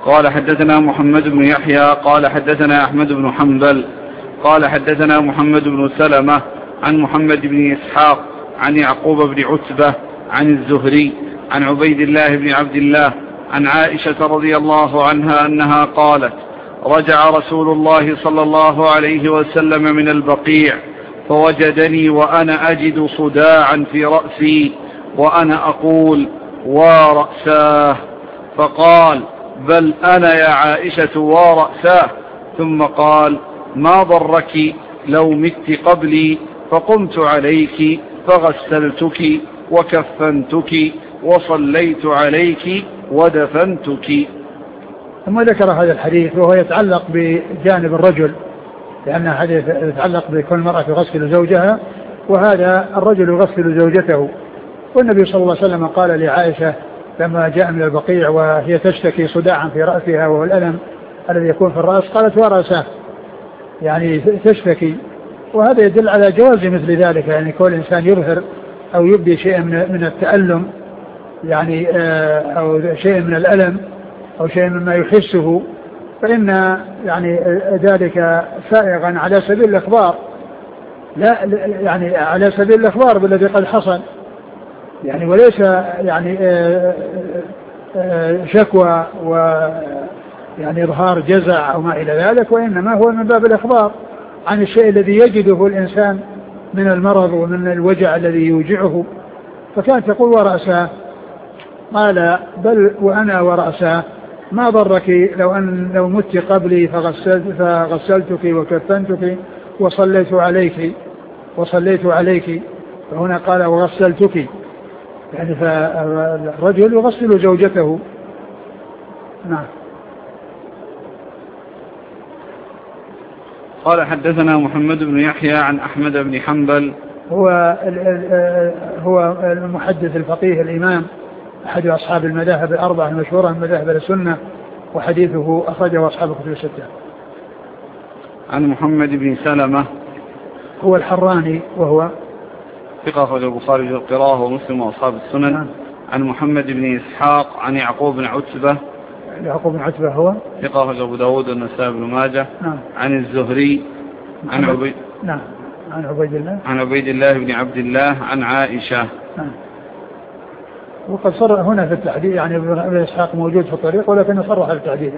قال حدثنا محمد بن يحيى قال حدثنا أحمد بن حنبل قال حدثنا محمد بن سلمة عن محمد بن إسحاق عن يعقوب بن عتبة عن الزهري عن عبيد الله بن عبد الله عن عائشة رضي الله عنها أنها قالت رجع رسول الله صلى الله عليه وسلم من البقيع فوجدني وأنا أجد صداعا في رأسي وأنا أقول ورأساه، فقال بل أنا يا عائشة ورأساه، ثم قال ما ضرك لو مت قبلي فقمت عليك فغسلتك وكفنتك وصليت عليك ودفنتك. ثم ذكر هذا الحديث وهو يتعلق بجانب الرجل، لأن حديث يتعلق بكل مرأة تغسل زوجها، وهذا الرجل يغسل زوجته. والنبي صلى الله عليه وسلم قال لعائشة لما جاء من البقيع وهي تشتكي صداعا في رأسها وهو الألم الذي يكون في الرأس، قالت ورأسه، يعني تشتكي. وهذا يدل على جواز مثل ذلك، يعني كل إنسان يظهر أو يبدي شيئا من التألم يعني أو شيء من الألم أو شيء مما يحسه، فإن يعني ذلك سائغا على سبيل الإخبار، لا يعني على سبيل الإخبار بالذي قد حصل، يعني وليس يعني شكوى ويعني إظهار جزع أو ما إلى ذلك، وإنما هو من باب الإخبار عن الشيء الذي يجده الإنسان من المرض ومن الوجع الذي يوجعه. فكانت تقول ورأسه، قال بل وأنا ورأسه ما ضرك لو أن لو مت قبلي فغسلت فغسلتك وكفنتك وصليت عليك وصليت عليك فهنا قال وغسلتك، يعني فالرجل يغسل زوجته. نعم. قال حدثنا محمد بن يحيى عن أحمد بن حنبل، هو هو المحدث الفقيه الإمام أحد أصحاب المذاهب الأربعة المشهورة من مذاهب السنة، وحديثه أخرجه أصحاب الكتب الستة. عن محمد بن سلمة هو الحراني وهو ثقة أخرج البخاري في القراءة ومسلم وأصحاب السنن. نعم. عن محمد بن إسحاق عن يعقوب بن عتبة يعقوب بن عتبة هو ثقة أخرج أبو داود والنسائي بن ماجه. نعم. عن الزهري عن عبيد نعم عن عبيد الله عن عبيد الله بن عبد الله عن عائشة. نعم. وقد صرح هنا في التحديد، يعني ابن إسحاق موجود في الطريق ولكن صرح التحديد.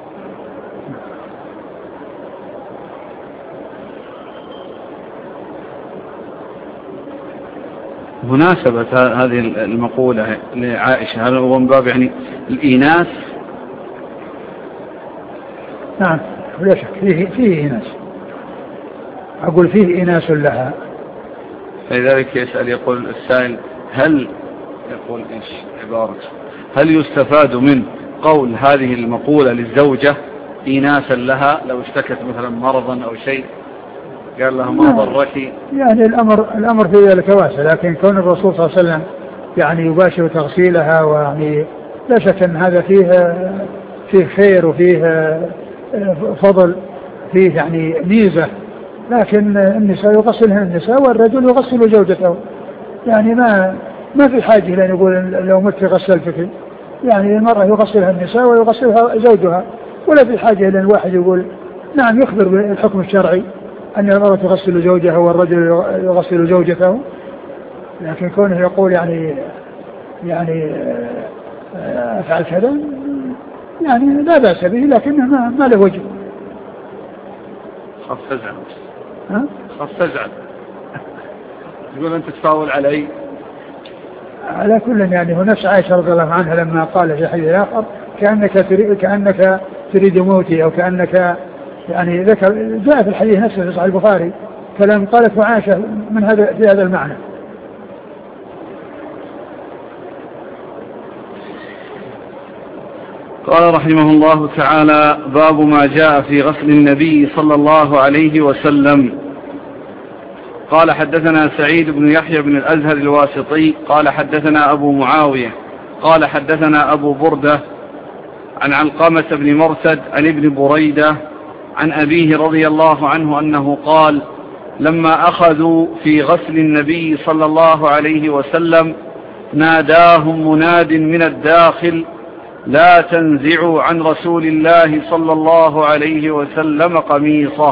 مناسبة هذه المقولة لعائشة هل هو من باب يعني الإيناس؟ نعم لا شك فيه فيه إيناس، أقول فيه إيناس لها. فلذلك يسأل يقول السائل هل يقول إيش عبارة هل يستفاد من قول هذه المقولة للزوجة إيناسا لها لو اشتكت مثلا مرضا أو شيء قال لها ما ضرك؟ يعني الأمر الأمر في ذلك واسع، لكن كون الرسول صلى الله عليه وسلم يعني يباشر تغسيلها، ويعني لا شك أن هذا فيه فيه خير وفيه فضل، فيه يعني ميزة. لكن النساء يغسلها النساء والرجل يغسل زوجته، يعني ما ما في حاجة لأن يقول لو مت غسلتك، يعني المرأة يغسلها النساء ويغسلها زوجها، ولا في حاجة لأن الواحد يقول نعم يخبر بالحكم الشرعي أن المرأة تغسل زوجها والرجل يغسل زوجته، لكن كونه يقول يعني يعني أفعل كذا يعني لا بأس به، لكنه ما, ما له وجه. خاف تزعل. ها؟ خاف تزعل. تقول أنت تفاول علي. على كل يعني هو نفس عائشة رضي الله عنها لما قال في حديث آخر كأنك تريد كأنك تريد موتي، أو كأنك يعني ذكر جاء في الحديث نفسه في صحيح البخاري كلام قالت عائشة من هذا في هذا المعنى. قال رحمه الله تعالى باب ما جاء في غسل النبي صلى الله عليه وسلم. قال حدثنا سعيد بن يحيى بن الأزهر الواسطي قال حدثنا أبو معاوية قال حدثنا أبو بردة عن علقمة بن مرثد عن ابن بريدة عن أبيه رضي الله عنه أنه قال لما أخذوا في غسل النبي صلى الله عليه وسلم ناداهم مناد من الداخل لا تنزعوا عن رسول الله صلى الله عليه وسلم قميصه.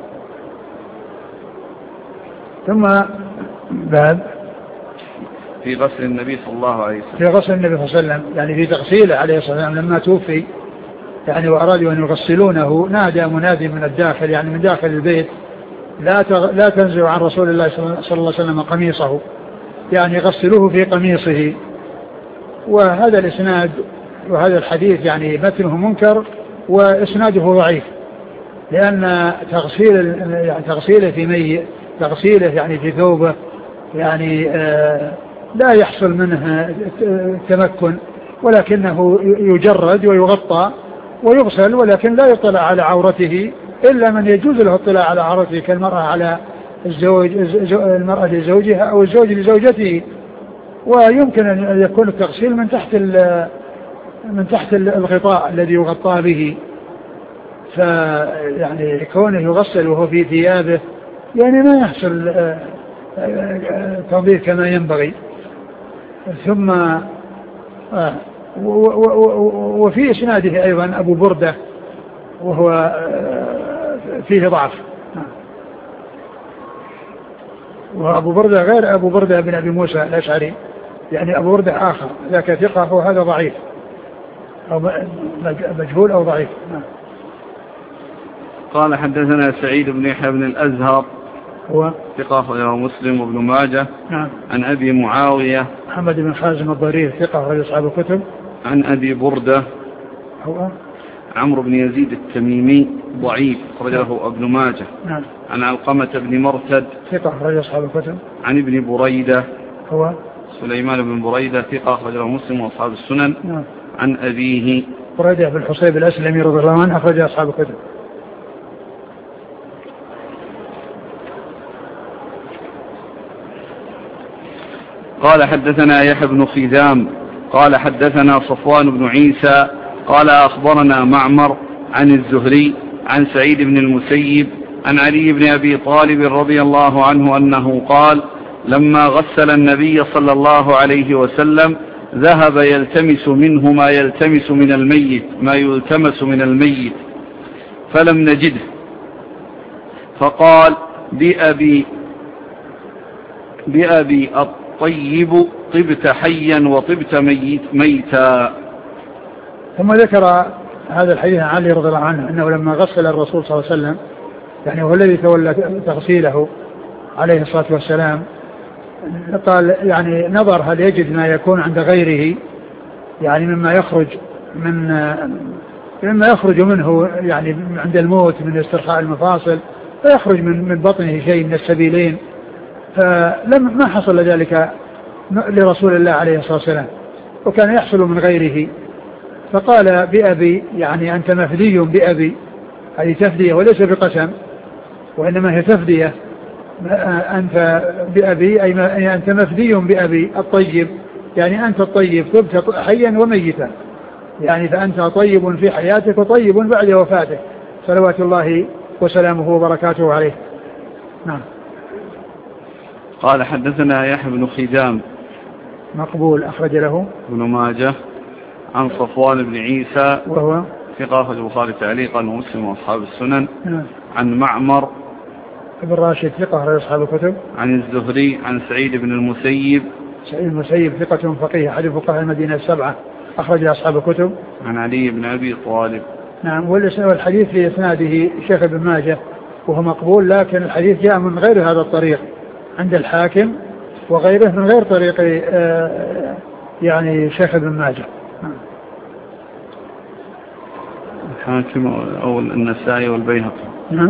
ثم باب في غسل النبي صلى الله عليه وسلم، في غسل النبي صلى الله عليه وسلم، يعني في تغسيله عليه الصلاة والسلام لما توفي، يعني وأرادوا أن يغسلونه، نادى منادي من الداخل، يعني من داخل البيت: لا تغ... لا تنزعوا عن رسول الله صلى الله عليه وسلم قميصه، يعني غسلوه في قميصه. وهذا الإسناد وهذا الحديث يعني متنه منكر وإسناده ضعيف، لأن تغسيل يعني تغسيله في مي تغسيله يعني في ثوبه يعني آه لا يحصل منه تمكن، ولكنه يجرد ويغطى ويغسل، ولكن لا يطلع على عورته إلا من يجوز له الاطلاع على عورته، كالمرأة على الزوج المرأة لزوجها أو الزوج لزوجته. ويمكن أن يكون التغسيل من تحت من تحت الغطاء الذي يغطى به، فيعني كونه يغسل وهو في ثيابه يعني ما يحصل تنظيف كما ينبغي. ثم وفي إسناده أيضا أبو بردة وهو فيه ضعف، وأبو بردة غير أبو بردة بن أبي موسى الأشعري، يعني أبو بردة آخر ذاك ثقة وهذا ضعيف أو مجهول أو ضعيف. قال حدثنا سعيد بن يحيى بن الأزهر هو ثقة أخرجه مسلم وابن ماجه. نعم. عن أبي معاوية محمد بن خازم الضرير ثقة أخرج أصحاب الكتب. عن أبي بردة هو عمرو بن يزيد التميمي ضعيف أخرجه ابن ماجه. نعم. عن علقمة بن مرثد ثقة أخرج أصحاب الكتب. عن ابن بريدة هو سليمان بن بريدة ثقة أخرجه مسلم وأصحاب السنن. نعم. عن أبيه بريدة بن الحصيب الأسلمي رضي الله عنه أخرج أصحاب الكتب. قال حدثنا يحيى بن خزام قال حدثنا صفوان بن عيسى قال أخبرنا معمر عن الزهري عن سعيد بن المسيب عن علي بن أبي طالب رضي الله عنه أنه قال: لما غسل النبي صلى الله عليه وسلم ذهب يلتمس منه ما يلتمس من الميت ما يلتمس من الميت فلم نجده، فقال: بأبي بأبي الطيب طبت حيا وطبت ميت ميتا. ثم ذكر هذا الحديث عن علي رضي الله عنه أنه لما غسل الرسول صلى الله عليه وسلم، يعني هو الذي تولى تغسيله عليه الصلاة والسلام، قال يعني نظر هل يجد ما يكون عند غيره، يعني مما يخرج من مما يخرج منه يعني عند الموت من استرخاء المفاصل، فيخرج من من بطنه شيء من السبيلين، فلم ما حصل ذلك لرسول الله عليه الصلاة والسلام، وكان يحصل من غيره. فقال: بأبي، يعني أنت مفدي بأبي، هذه تفدية وليس بقسم، وإنما هي تفدية. أنت بأبي أي أنت مفدي بأبي الطيب، يعني أنت الطيب طبت حيا وميتا، يعني فأنت طيب في حياتك وطيب بعد وفاتك، صلوات الله وسلامه وبركاته عليه. نعم. قال حدثنا يحيى بن خزام مقبول أخرج له ابن ماجه. عن صفوان بن عيسى وهو ثقة أخرج البخاري تعليقا ومسلم وأصحاب السنن. نعم. عن معمر ابن راشد ثقة أخرج أصحاب الكتب. عن الزهري عن سعيد بن المسيب سعيد المسيب ثقة فقيه أحد فقهاء المدينة السبعة أخرج أصحاب الكتب. عن علي بن أبي طالب. نعم. والحديث في إسناده شيخ ابن ماجه وهو مقبول، لكن الحديث جاء من غير هذا الطريق عند الحاكم وغيره من غير طريق يعني شيخ ابن ماجه. الحاكم أو النسائي والبيهقي. نعم.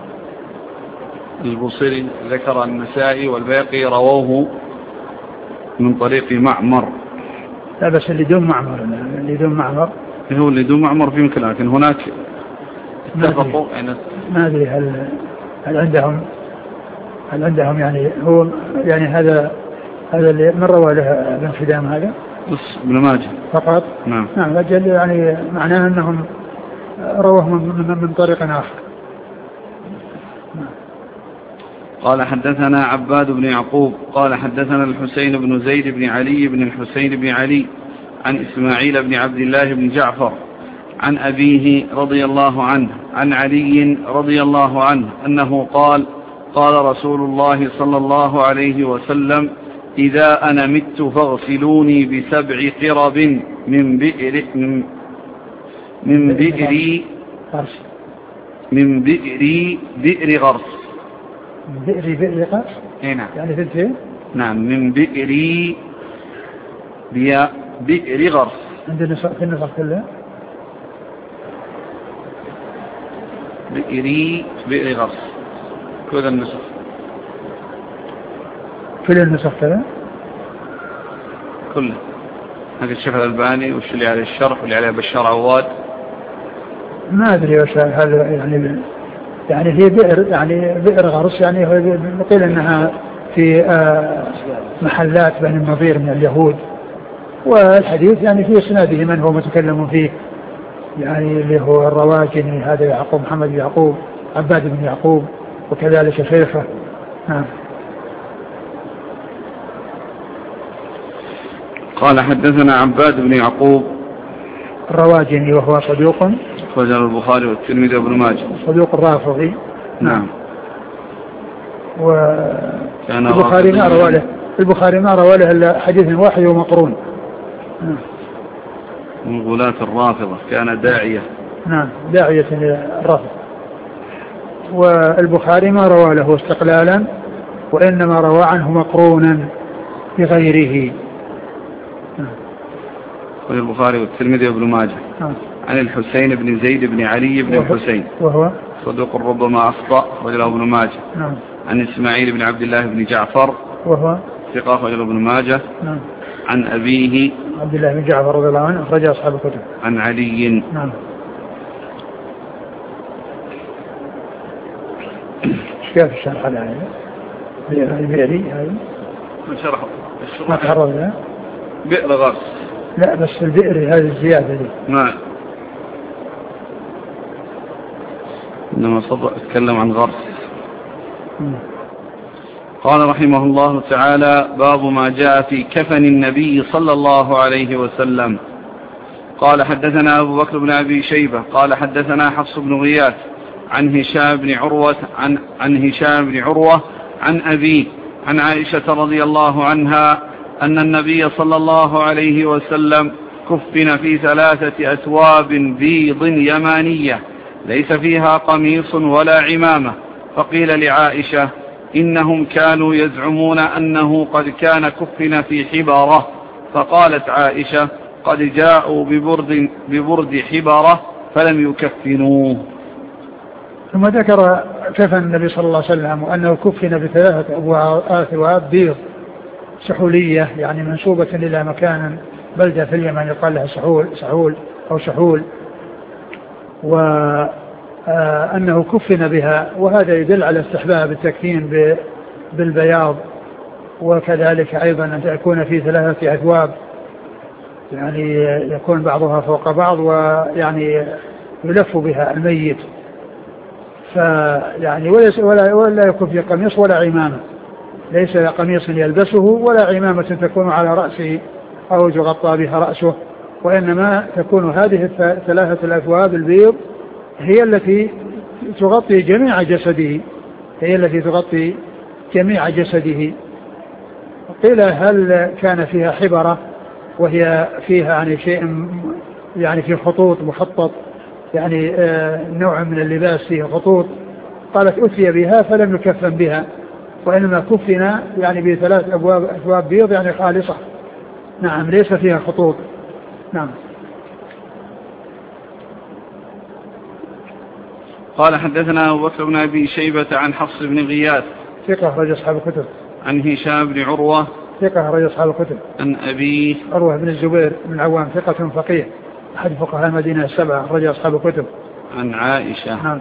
البصري ذكر النسائي والبيهقي رووه من طريق معمر. لا بس اللي دون معمر اللي دون معمر هو اللي دون معمر في مكان، لكن هناك اتفقوا. ما أدري هل هل عندهم هل عندهم يعني هو يعني هذا هذا اللي من روى له ابن خدام هذا بس ابن ماجه فقط. نعم. نعم. أجل يعني معناه أنهم رواه من, من, من طريق آخر. قال حدثنا عباد بن يعقوب قال حدثنا الحسين بن زيد بن علي بن الحسين بن علي عن إسماعيل بن عبد الله بن جعفر عن أبيه رضي الله عنه عن علي رضي الله عنه أنه قال قال رسول الله صلى الله عليه وسلم إذا أنا مت فاغسلوني بسبع قرب من بئر من بئر من بئر بئر غرس. بئر بئر غرس نعم يعني ثلثين. نعم من بئر بئر غرس. عندنا في النسخ كلها بئر بئر غرس كل النسخ كل النسخ كلها كله. هذا الشيخ الألباني وش اللي عليه الشرح واللي عليه بشار عواد ما أدري وش هذا يعني. يعني هي بئر يعني بئر غرس يعني نقول أنها في محلات بني النضير من اليهود. والحديث يعني في إسناده من هو متكلم فيه يعني اللي هو الرواجني هذا يعقوب محمد يعقوب عباد بن يعقوب وكذلك شيخه. نعم. قال حدثنا عباد بن يعقوب الرواجني وهو صدوق أخرجه البخاري والترمذي وابن ماجه صدوق الرافضي. نعم. والبخاري ما روى له البخاري ما روى له إلا حديث واحد ومقرون. نعم. من غلاة الرافضة كان داعية. نعم داعية الرافضة. والبخاري ما روى له استقلالا وإنما روى عنه مقرونا بغيره. نعم. البخاري والترمذي وابن ماجه. نعم. عن الحسين بن زيد بن علي بن الحسين وهو صدوق ربما أخطأ وجله ابن ماجه. نعم. عن إسماعيل بن عبد الله بن جعفر وهو ثقة وجله ابن ماجه. نعم. عن أبيه عبد الله بن جعفر رضي الله عنه أخرج أصحاب الكتب. عن علي. نعم. كيف الشرح هذا؟ البئري هذا من شرحه ما تعرض له بئر غرس. لا بس البئر هذه الزيادة دي. نعم. إنما صدق اتكلم عن غرس. م. قال رحمه الله تعالى باب ما جاء في كفن النبي صلى الله عليه وسلم. قال حدثنا أبو بكر بن أبي شيبة قال حدثنا حفص بن غياث عن هشام بن عروة عن, عن هشام بن عروة عن أبيه عن عائشة رضي الله عنها أن النبي صلى الله عليه وسلم كفن في ثلاثة أثواب بيض يمانية ليس فيها قميص ولا عمامة. فقيل لعائشة إنهم كانوا يزعمون أنه قد كان كفن في حبارة. فقالت عائشة قد جاءوا ببرد, ببرد حبارة فلم يكفنوه. ثم ذكر كفن النبي صلى الله عليه وسلم وأنه كفن بثلاثة أثواب بيض سحولية يعني منسوبة إلى مكان بلدة في اليمن يقال لها سحول, سحول أو سحول وأنه كفن بها. وهذا يدل على استحباب التكفين بالبياض وكذلك أيضا أن تكون في ثلاثة أثواب يعني يكون بعضها فوق بعض ويعني يلف بها الميت فيعني ولا, ولا يكون في قميص ولا عمامة ليس قميص يلبسه ولا عمامة تكون على رأسه أو يغطى بها رأسه وإنما تكون هذه الثلاثة الأثواب البيض هي التي تغطي جميع جسده هي التي تغطي جميع جسده. قيل هل كان فيها حبرة وهي فيها يعني شيء يعني في خطوط مخطط يعني آه نوع من اللباس فيه خطوط. قالت أتي بها فلم يكفن بها وإنما كفنا يعني بثلاث أبواب أثواب بيض يعني خالصة. نعم ليس فيها خطوط. نعم. قال حدثنا أبو بكر بن أبي شيبة عن حفص بن غياث ثقة أخرج أصحاب الكتب. عن هشام بن عروة ثقة أخرج أصحاب الكتب. عن أبيه عروة بن الزبير بن العوام ثقة فقيه أحد فقهاء المدينة السبعة أخرج أصحاب الكتب. عن عائشة. نعم.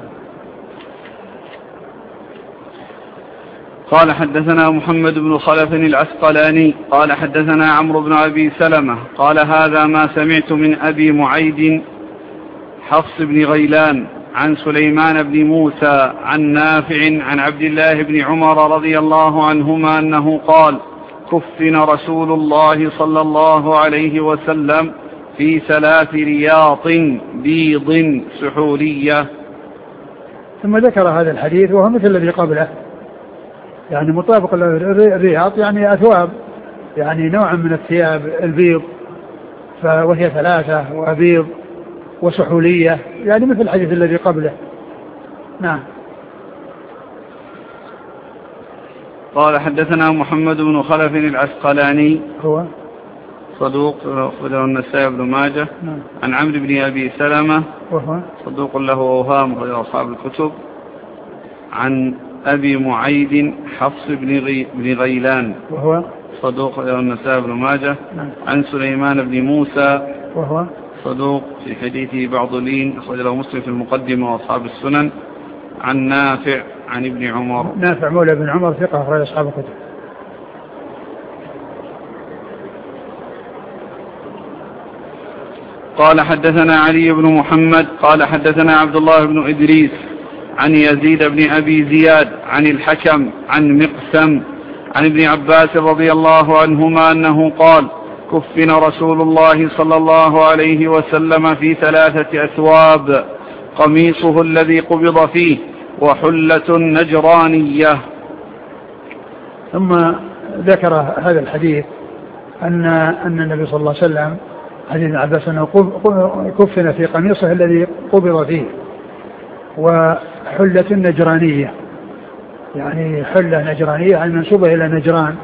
قال حدثنا محمد بن خلف العسقلاني قال حدثنا عمرو بن أبي سلمة قال هذا ما سمعت من أبي معيد حفص بن غيلان عن سليمان بن موسى عن نافع عن عبد الله بن عمر رضي الله عنهما أنه قال كفن رسول الله صلى الله عليه وسلم في ثلاث رياط بيض سحولية. ثم ذكر هذا الحديث وهو مثل الذي قبله، يعني مطابق الرياط يعني أثواب، يعني نوع من الثياب البيض، وهي ثلاثة وأبيض وسحولية، يعني مثل الحديث الذي قبله. نعم. قال حدثنا محمد بن خلف العسقلاني هو صدوق أخرجه النسائي بن ماجه. نعم. عن عمرو بن أبي سلمة وهو صدوق له أوهام أخرجه أصحاب الكتب. عن أبي معيد حفص بن غيلان وهو صدوق له النسائي بن ماجه. نعم. عن سليمان بن موسى وهو صدوق في حديثه بعض لين أخرجه مسلم في المقدمة وأصحاب السنن. عن نافع عن ابن عمر. نافع مولى بن عمر ثقة أخرج أصحاب الكتب. قال حدثنا علي بن محمد قال حدثنا عبد الله بن إدريس عن يزيد بن أبي زياد عن الحكم عن مقسم عن ابن عباس رضي الله عنهما أنه قال كفن رسول الله صلى الله عليه وسلم في ثلاثة أثواب قميصه الذي قبض فيه وحلة نجرانية. ثم ذكر هذا الحديث أن أن النبي صلى الله عليه وسلم حديث ابن عباس أنه كفن في قميصه الذي قبض فيه وحلة نجرانية، يعني حلة نجرانية يعني منسوبة إلى نجران.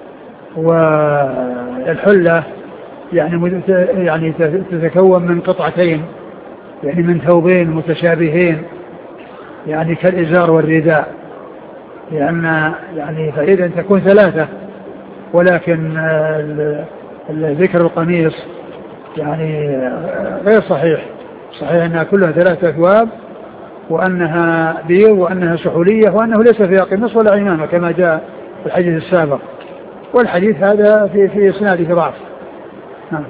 والحلة يعني يعني تتكون من قطعتين، يعني من ثوبين متشابهين، يعني كالإزار والرداء، لأن يعني فإذا تكون ثلاثة، ولكن ذكر القميص يعني غير صحيح. صحيح أنها كلها ثلاثة أثواب وأنها بيض وأنها سحولية وأنه ليس فيها قميص ولا عمامة كما جاء في الحديث السابق، والحديث هذا في في إسناده ضعف. نعم.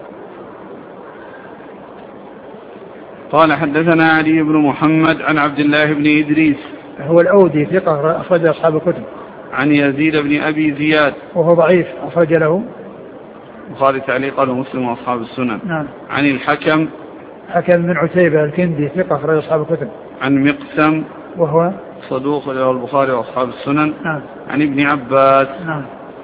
قال حدثنا علي بن محمد عن عبد الله بن إدريس هو الأودي ثقة أخرج أصحاب الكتب. عن يزيد بن أبي زياد وهو ضعيف أخرج له البخاري تعليقا ومسلم وأصحاب السنن. نعم. عن الحكم حكم بن عتيبة الكندي ثقة أخرج أصحاب الكتب. عن مقسم وهو صدوق له البخاري وأصحاب السنن. نعم. عن ابن عباس. نعم.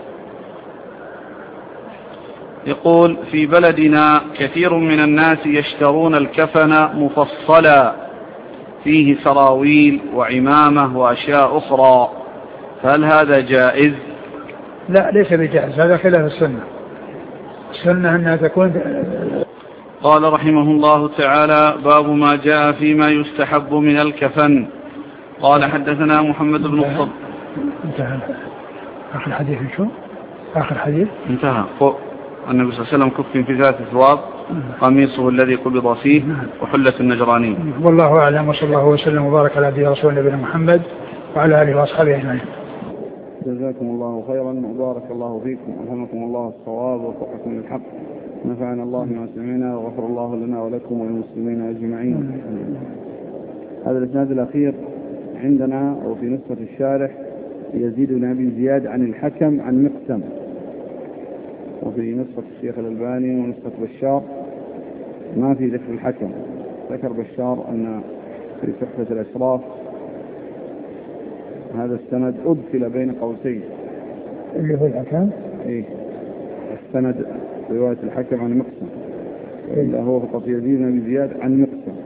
يقول في بلدنا كثير من الناس يشترون الكفن مفصلا فيه سراويل وعمامة وأشياء أخرى، فهل هذا جائز؟ لا ليس بجائز، هذا خلاف السنة. السنة أنها تكون. قال رحمه الله تعالى باب ما جاء فيما يستحب من الكفن. قال حدثنا محمد بن الصبر. انتهى آخر حديث شو؟ آخر حديث انتهى فوق النبي صلى الله عليه وسلم كفن في ذات ثواب قميصه الذي قبض فيه وحلة النجراني. والله أعلم، وصلى الله وسلم وبارك على عبده ورسوله نبينا محمد وعلى آله وأصحابه أجمعين. جزاكم الله خيرا وبارك الله فيكم، ألهمكم الله الصواب ووفقكم للحق، نفعنا الله ما سمعنا وغفر الله لنا ولكم وللمسلمين أجمعين. هذا الإسناد الأخير عندنا أو في نسخة الشارح يزيد بن أبي زياد عن الحكم عن مقسم، وفي نسخة الشيخ الألباني ونسخة بشار ما في ذكر الحكم. ذكر بشار أن في تحفة الأشراف هذا السند أدخل بين قوسين اللي هو الحكم. إيه السند رواية الحكم عن مقسم، إلا هو فقط يزيد بن أبي زياد عن مقسم.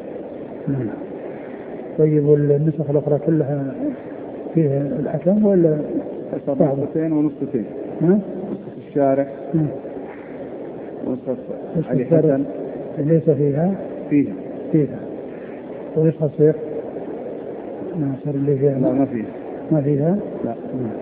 طيب والنسخ الأخرى كلها فيها الحكم ولا نسختين ونسختين؟ نسخة الشارح ونسخة علي حسن ليس فيها فيها فيها ونسخة الشيخ ناصر اللي فيها لا ما فيها ما فيها لا.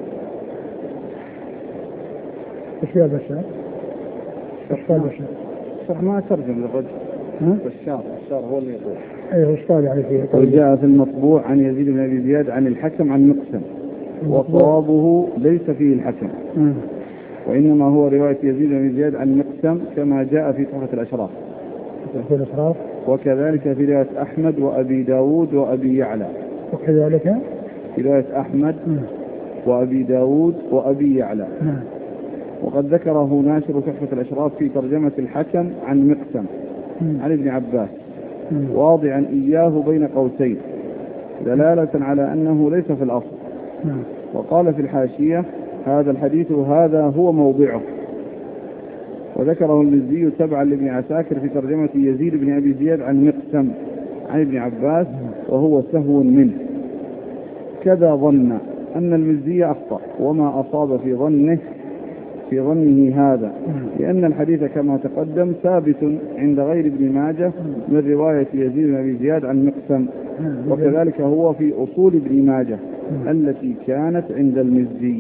ايش يا بشار؟ بشار بشار صح ما ترجم للرجل. بشار بشار هو اللي يقول ايوه ايش قال عليه فيه؟ وجاء في المطبوع عن يزيد بن أبي زياد عن الحكم عن مقسم، وصوابه ليس فيه الحكم م. وإنما هو رواية يزيد بن أبي زياد عن مقسم كما جاء في تحفة الأشراف. الأشراف وكذلك في رواية أحمد وأبي داود وأبي يعلى. وكذلك في رواية أحمد م. وأبي داود وأبي يعلى. م. وقد ذكره ناشر تحفة الأشراف في ترجمة الحكم عن مقسم عن ابن عباس واضعا إياه بين قوسين دلالة على أنه ليس في الأصل. وقال في الحاشية هذا الحديث هذا هو موضعه. وذكره المزي تبعا لابن عساكر في ترجمة يزيد بن أبي زياد عن مقسم عن ابن عباس وهو سهو منه. كذا ظن أن المزي أخطأ وما أصاب في ظنه في ظنه هذا، لأن الحديث كما تقدم ثابت عند غير ابن ماجه من رواية يزيد بن أبي زياد عن مقسم، وكذلك هو في أصول ابن ماجه التي كانت عند المزي.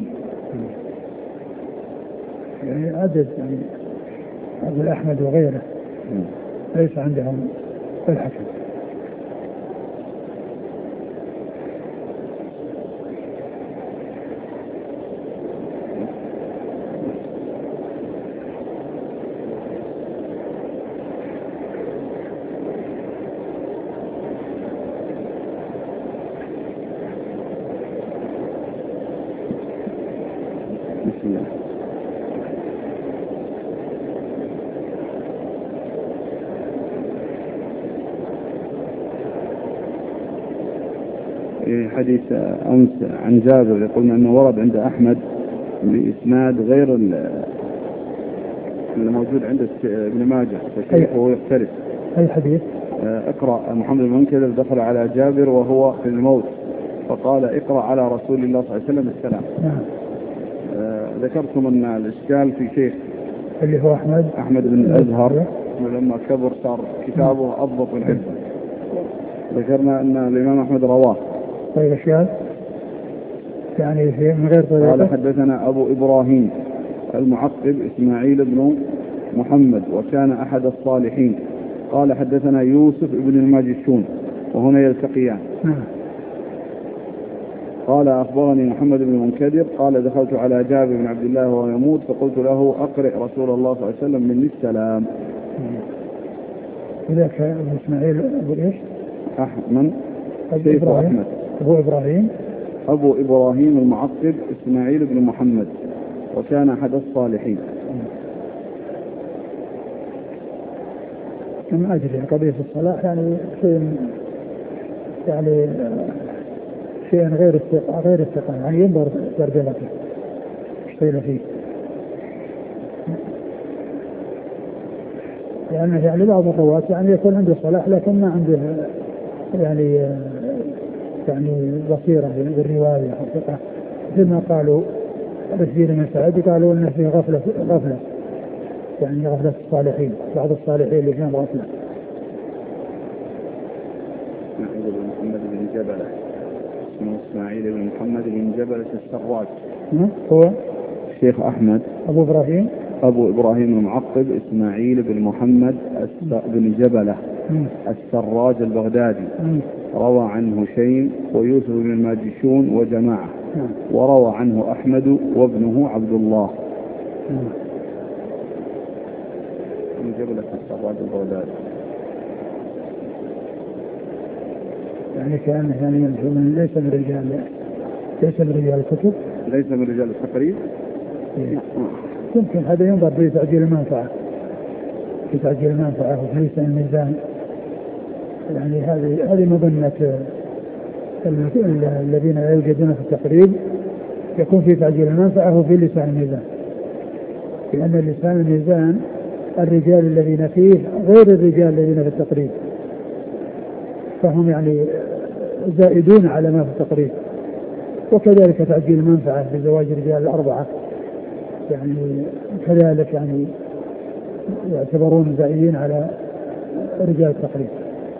يعني عدد يعني أبو أحمد وغيره ليس عندهم الحكم. حديث أمس عن جابر يقولون أنه ورد عند أحمد بإسناد غير الموجود عند ابن ماجه فكيفه يختلف. أي حديث؟ اقرأ محمد بن منكدر دخل على جابر وهو في الموت فقال اقرأ على رسول الله صلى الله عليه وسلم السلام. نعم. ذكرتم أن الإشكال في شيخ اللي هو أحمد أحمد بن الأزهر ولما كبر صار كتابه أضبط من حفظه. ذكرنا أن الإمام أحمد رواه. طيب أشياء يعني من غير طريقة. قال حدثنا أبو إبراهيم المعقب إسماعيل بن محمد وكان أحد الصالحين. قال حدثنا يوسف بن الماجشون وهنا يلتقيان. قال أخبرني محمد بن منكدر قال دخلت على جابر بن عبد الله وهو يموت فقلت له أقرئ رسول الله صلى الله عليه وسلم مني السلام. إذاك أبو إسماعيل أبو إيش؟ أحمد أبو إبراهيم أحمد. أبو إبراهيم أبو إبراهيم المعقب إسماعيل بن محمد وكان أحد الصالحين. ما أدري قضية الصلاح يعني شيء يعني شيء غير الثقة غير الثقة يعني ينظر ترجمته ايش قيل فيه، لأن يعني, يعني بعض الرواة يعني يكون عنده صلاح لكن ما عنده يعني يعني بصيرة بالرواية حقيقة، مثل ما قالوا رشيد بن سعد قالوا إن في غفلة غفلة يعني غفلة الصالحين، بعض الصالحين اللي فيهم غفلة. إسماعيل بن محمد بن جبلة اسمه إسماعيل بن محمد بن جبلة السراج. هو الشيخ أحمد أبو إبراهيم أبو إبراهيم المعقب إسماعيل بن محمد بن جبلة السراج البغدادي. م. روى عنه هشيم ويوسف بن الماجشون وجماعة. م. وروى عنه أحمد وابنه عبد الله. من جبلة السراج البغدادي يعني كان يعني من ليس من رجال ليس من رجال الكتب ليس من رجال التقريب. يمكن هذا ينظر في تعجيل المنفعة في تعجيل المنفعة وفي لسان الميزان، يعني هذه هذه مظنة الذين يوجدون في التقريب يكون في تعجيل المنفعة وفي لسان الميزان، لأن لسان الميزان الرجال الذين فيه غير الرجال الذين في التقريب، فهم يعني زائدون على ما في التقريب. وكذلك تعجيل المنفعة بزواج الرجال الأربعة يعني كذلك يعني يعتبرون زائدين على رجال التقريب.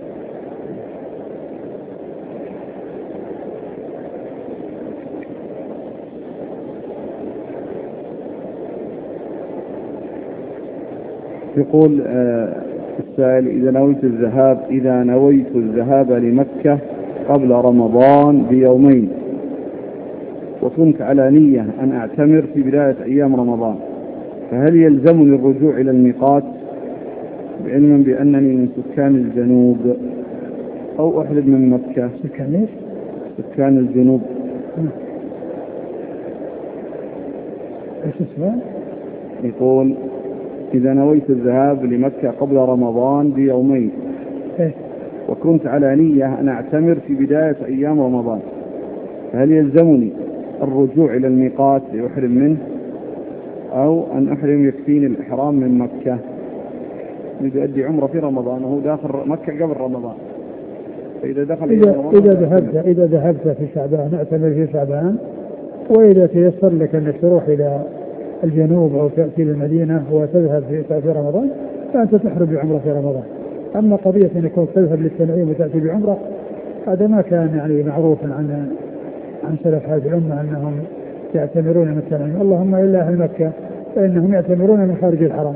يقول السائل إذا نويت الذهاب إذا نويت الذهاب لمكة قبل رمضان بيومين وكنت على نية أن أعتمر في بداية أيام رمضان، فهل يلزمني الرجوع إلى الميقات بعلما بأنني من سكان الجنوب أو أحلب من مكة؟ سكان إيش؟ سكان الجنوب. إيش اسمه؟ يقول إذا نويت الذهاب لمكة قبل رمضان بيومين وكنت على نية أن أعتمر في بداية أيام رمضان، فهل يلزمني الرجوع إلى الميقات لأحرم منه أو أن أحرم يكفيني الإحرام من مكة؟ يؤدي عمره في رمضان وهو داخل مكة قبل رمضان، فإذا دخل إذا, إذا ذهبت إذا ذهبت في شعبان اعتمر في شعبان، وإذا تيسر لك أنك تروح إلى الجنوب أو تأتي للمدينة وتذهب في في رمضان فأنت تحرم بعمرة في رمضان. أما قضية أن يكون تذهب للتنعيم وتأتي بعمرة هذا ما كان يعني معروف عن عن سلف هذه الأمة أنهم يعتمرون من التنعيم، اللهم إلا أهل مكة فإنهم يعتمرون من خارج الحرم.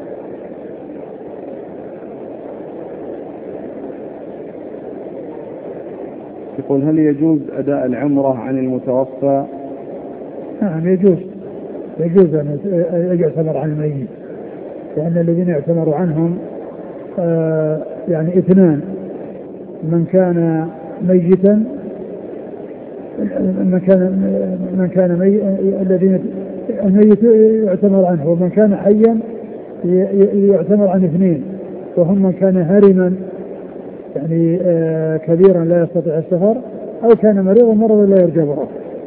يقول هل يجوز أداء العمرة عن المتوفى؟ نعم يجوز، يجوز أن يعتمر عن الميت، لأن الذين يعتمر عنهم آه يعني اثنان، من كان ميتا من كان من كان مي الذين الميت يعتمر عنه، ومن كان حيا يعتمر عن اثنين، وهم من كان هرما يعني آه كبيرا لا يستطيع السفر، أو كان مريضا مرضا لا يرجى برؤه.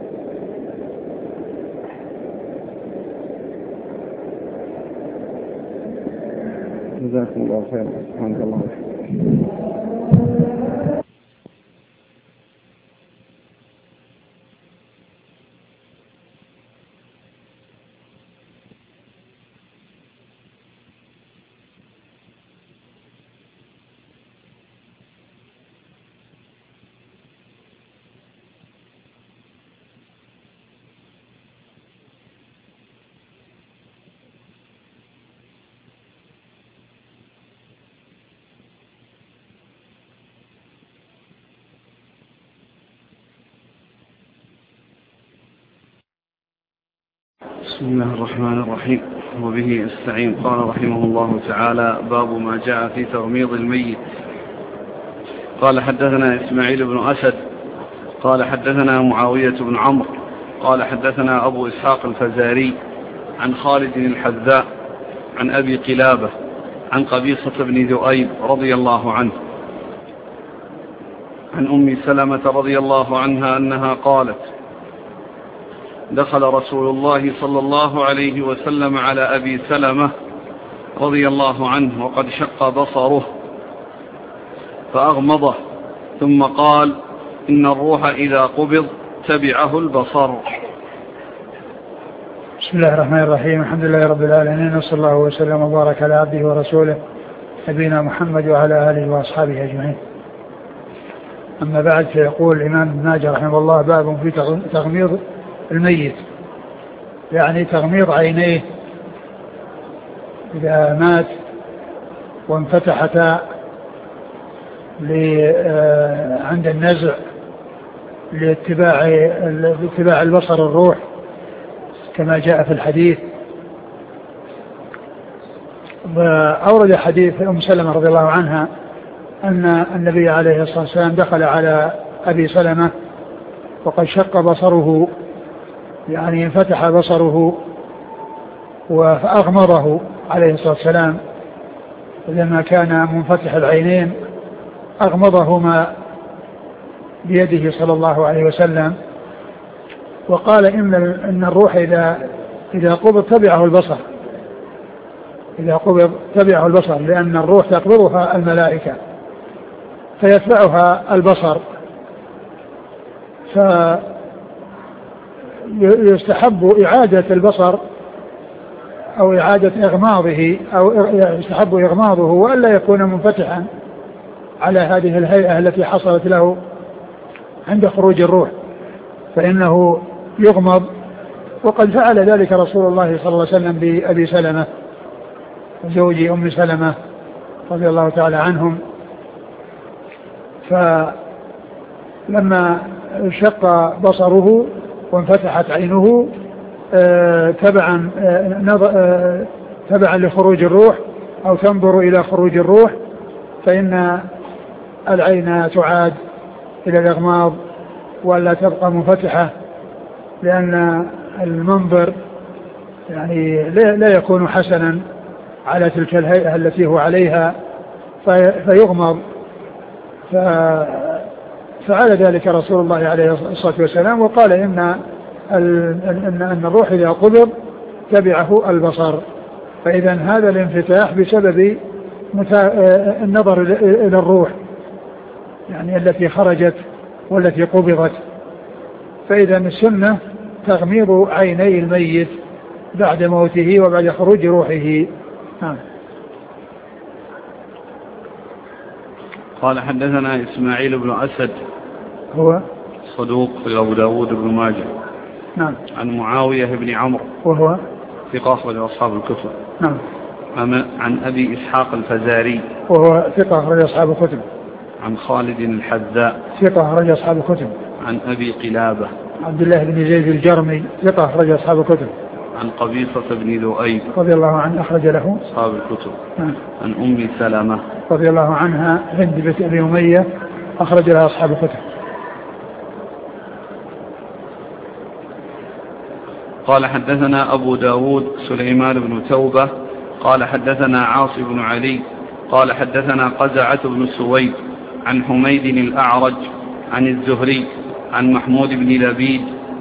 جزاكم الله خيرا. سبحانك اللهم وبحمدك. بسم الله الرحمن الرحيم وبه استعين. قال رحمه الله تعالى باب ما جاء في تغميض الميت. قال حدثنا إسماعيل بن أسد قال حدثنا معاوية بن عمرو قال حدثنا أبو إسحاق الفزاري عن خالد الحذاء عن أبي قلابة عن قبيصة بن ذؤيب رضي الله عنه عن أم سلمة رضي الله عنها أنها قالت دخل رسول الله صلى الله عليه وسلم على أبي سلمة رضي الله عنه وقد شق بصره فأغمضه ثم قال إن الروح إذا قبض تبعه البصر. بسم الله الرحمن الرحيم. الحمد لله رب العالمين، وصلى الله وسلم وبارك على عبده ورسوله نبينا محمد وعلى آله وأصحابه أجمعين. أما بعد، فيقول الإمام ابن ماجه رحمه الله باب في تغميض الميت، يعني تغميض عينيه إذا مات وانفتحتا عند النزع لاتباع لاتباع البصر الروح كما جاء في الحديث. وأورد حديث أم سلمة رضي الله عنها أن النبي عليه الصلاة والسلام دخل على أبي سلمة وقد شق بصره، يعني انفتح بصره فأغمضه عليه الصلاة والسلام، لما كان منفتح العينين أغمضهما بيده صلى الله عليه وسلم، وقال إن إن الروح إذا إذا قبض تبعه البصر، إذا قبض تبعه البصر، لأن الروح تقبضها الملائكة فيتبعها البصر، فيستحب إعادة البصر أو إعادة إغماضه، أو يستحب إغماضه وألا يكون منفتحا على هذه الهيئة التي حصلت له عند خروج الروح، فإنه يغمض. وقد فعل ذلك رسول الله صلى الله عليه وسلم بأبي سلمة زوج أم سلمة رضي الله تعالى عنهم، فلما شق بصره وانفتحت عينه تبعا تبعا لخروج الروح أو تنظر إلى خروج الروح، فإن العين تعاد إلى الإغماض ولا تبقى منفتحة، لأن المنظر يعني لا يكون حسنا على تلك الهيئة التي هو عليها فيغمض. فعل ذلك رسول الله عليه الصلاة والسلام وقال إن, إن, إن الروح إذا قبض تبعه البصر. فإذا هذا الانفتاح بسبب النظر إلى الروح يعني التي خرجت والتي قبضت. فإذا السنة تغميض عيني الميت بعد موته وبعد خروج روحه. آه. قال حدثنا إسماعيل بن أسد هو صدوق في أبو داود بن ماجه. نعم. عن معاوية بن عمرو وهو ثقة أخرج أصحاب الكتب. نعم. عن أبي إسحاق الفزاري وهو ثقة أخرج أصحاب الكتب. عن خالد الحذاء ثقة أخرج أصحاب الكتب. عن أبي قلابة عبد الله بن زيد الجرمي ثقة أخرج أصحاب الكتب. عن قبيصة بن ذؤيب رضي الله عنه أخرج له أصحاب الكتب. نعم. عن أم سلمة رضي الله عنها هند بنت أبي أمية أخرج لها أصحاب الكتب. قال حدثنا أبو داود سليمان بن توبة قال حدثنا عاصم بن علي قال حدثنا قزعة بن سويد عن حميد الأعرج عن الزهري عن محمود بن لبيد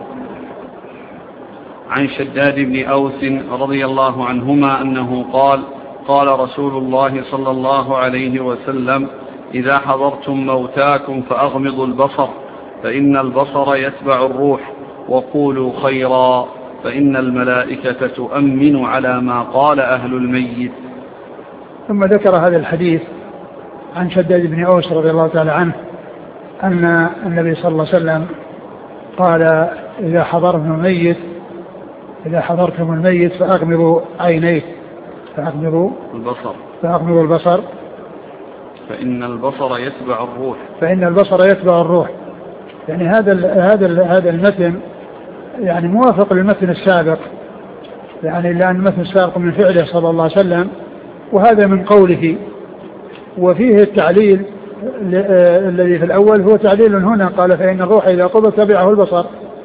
عن شداد بن أوس رضي الله عنهما أنه قال قال رسول الله صلى الله عليه وسلم إذا حضرتم موتاكم فأغمضوا البصر فإن البصر يتبع الروح وقولوا خيرا فإن الملائكة تؤمن على ما قال أهل الميت. ثم ذكر هذا الحديث عن شداد بن أوس رضي الله تعالى عنه أن النبي صلى الله عليه وسلم قال إذا حضرتم الميت إذا حضرتم الميت فأغمضوا عينيه فأغمضوا البصر فأغمضوا البصر فإن البصر يتبع الروح فإن البصر يتبع الروح. يعني هذا هذا هذا المتن يعني موافق للمتن السابق يعني لأن المتن السابق من فعله صلى الله عليه وسلم وهذا من قوله. وفيه التعليل الذي في الأول هو تعليل هنا قال فإن الروح إذا قبض تبعه البصر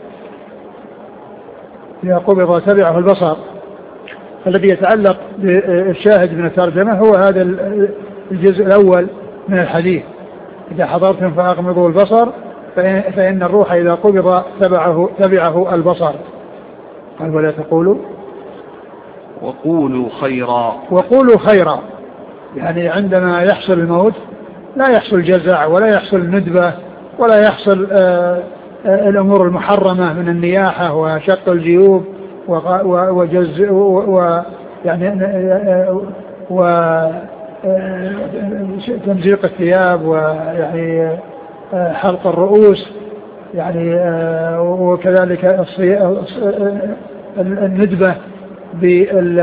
إذا قبض تبعه البصر. الذي يتعلق بالشاهد من الترجمة هو هذا الجزء الأول من الحديث إذا حضرتم فأغمضوا البصر فإن الروح إذا قبض تبعه, تبعه البصر. قال ولا تقولوا وقولوا خيرا وقولوا خيرا. يعني عندما يحصل الموت لا يحصل جزع ولا يحصل ندبة ولا يحصل آآ آآ الأمور المحرمة من النياحة وشق الجيوب وجز ويعني وتمزيق الثياب ويعني حلق الرؤوس يعني وكذلك الندبة بال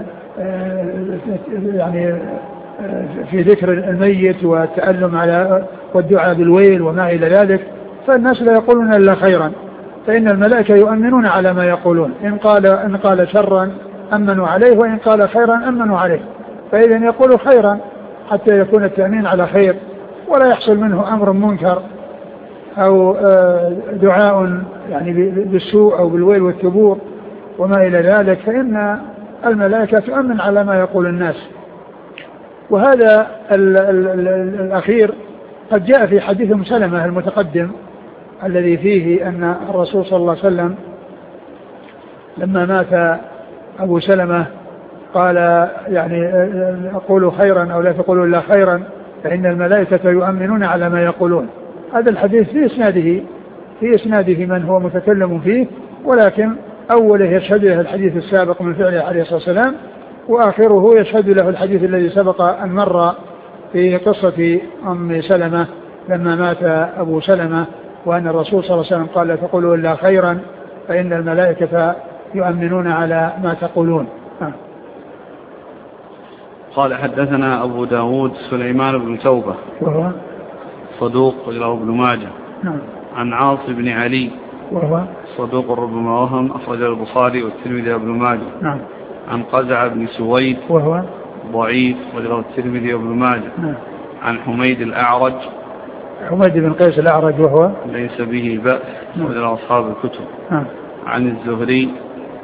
يعني في ذكر الميت والتألم على والدعاء بالويل وما إلى ذلك. فالناس لا يقولون إلا خيرا فإن الملائكة يؤمنون على ما يقولون. إن قال إن قال شرا أمنوا عليه وإن قال خيرا أمنوا عليه. فإذا يقول خيرا حتى يكون التأمين على خير ولا يحصل منه أمر منكر أو دعاء يعني بالسوء أو بالويل والثبور وما إلى ذلك. فإن الملائكة تؤمن على ما يقول الناس. وهذا ال ال ال الأخير قد جاء في حديث أم سلمة المتقدم الذي فيه أن الرسول صلى الله عليه وسلم لما مات أبو سلمة قال يعني قولوا خيرا أو لا تقولوا إلا خيرا فإن الملائكة يؤمنون على ما يقولون. هذا الحديث في إسناده في إسناده من هو متكلم فيه ولكن أوله يشهد له الحديث السابق من فعله عليه الصلاة والسلام وآخره يشهد له الحديث الذي سبق أن مر في قصة أم سلمة لما مات أبو سلمة وأن الرسول صلى الله عليه وسلم قال لا تقولوا إلا خيرا فإن الملائكة يؤمنون على ما تقولون. آه. قال حدثنا أبو داود سليمان بن توبة وهو صدوق له ابن ماجه. نعم. عن عاصم بن علي وهو صدوق ربما وهم أخرج البخاري والترمذي وابن ماجه. نعم. عن قزعة بن سويد وهو ضعيف وله الترمذي وابن ماجه. نعم. عن حميد الأعرج حميد بن قيس الأعرج وهو ليس به بأس وله أصحاب الكتب. نعم. عن الزهري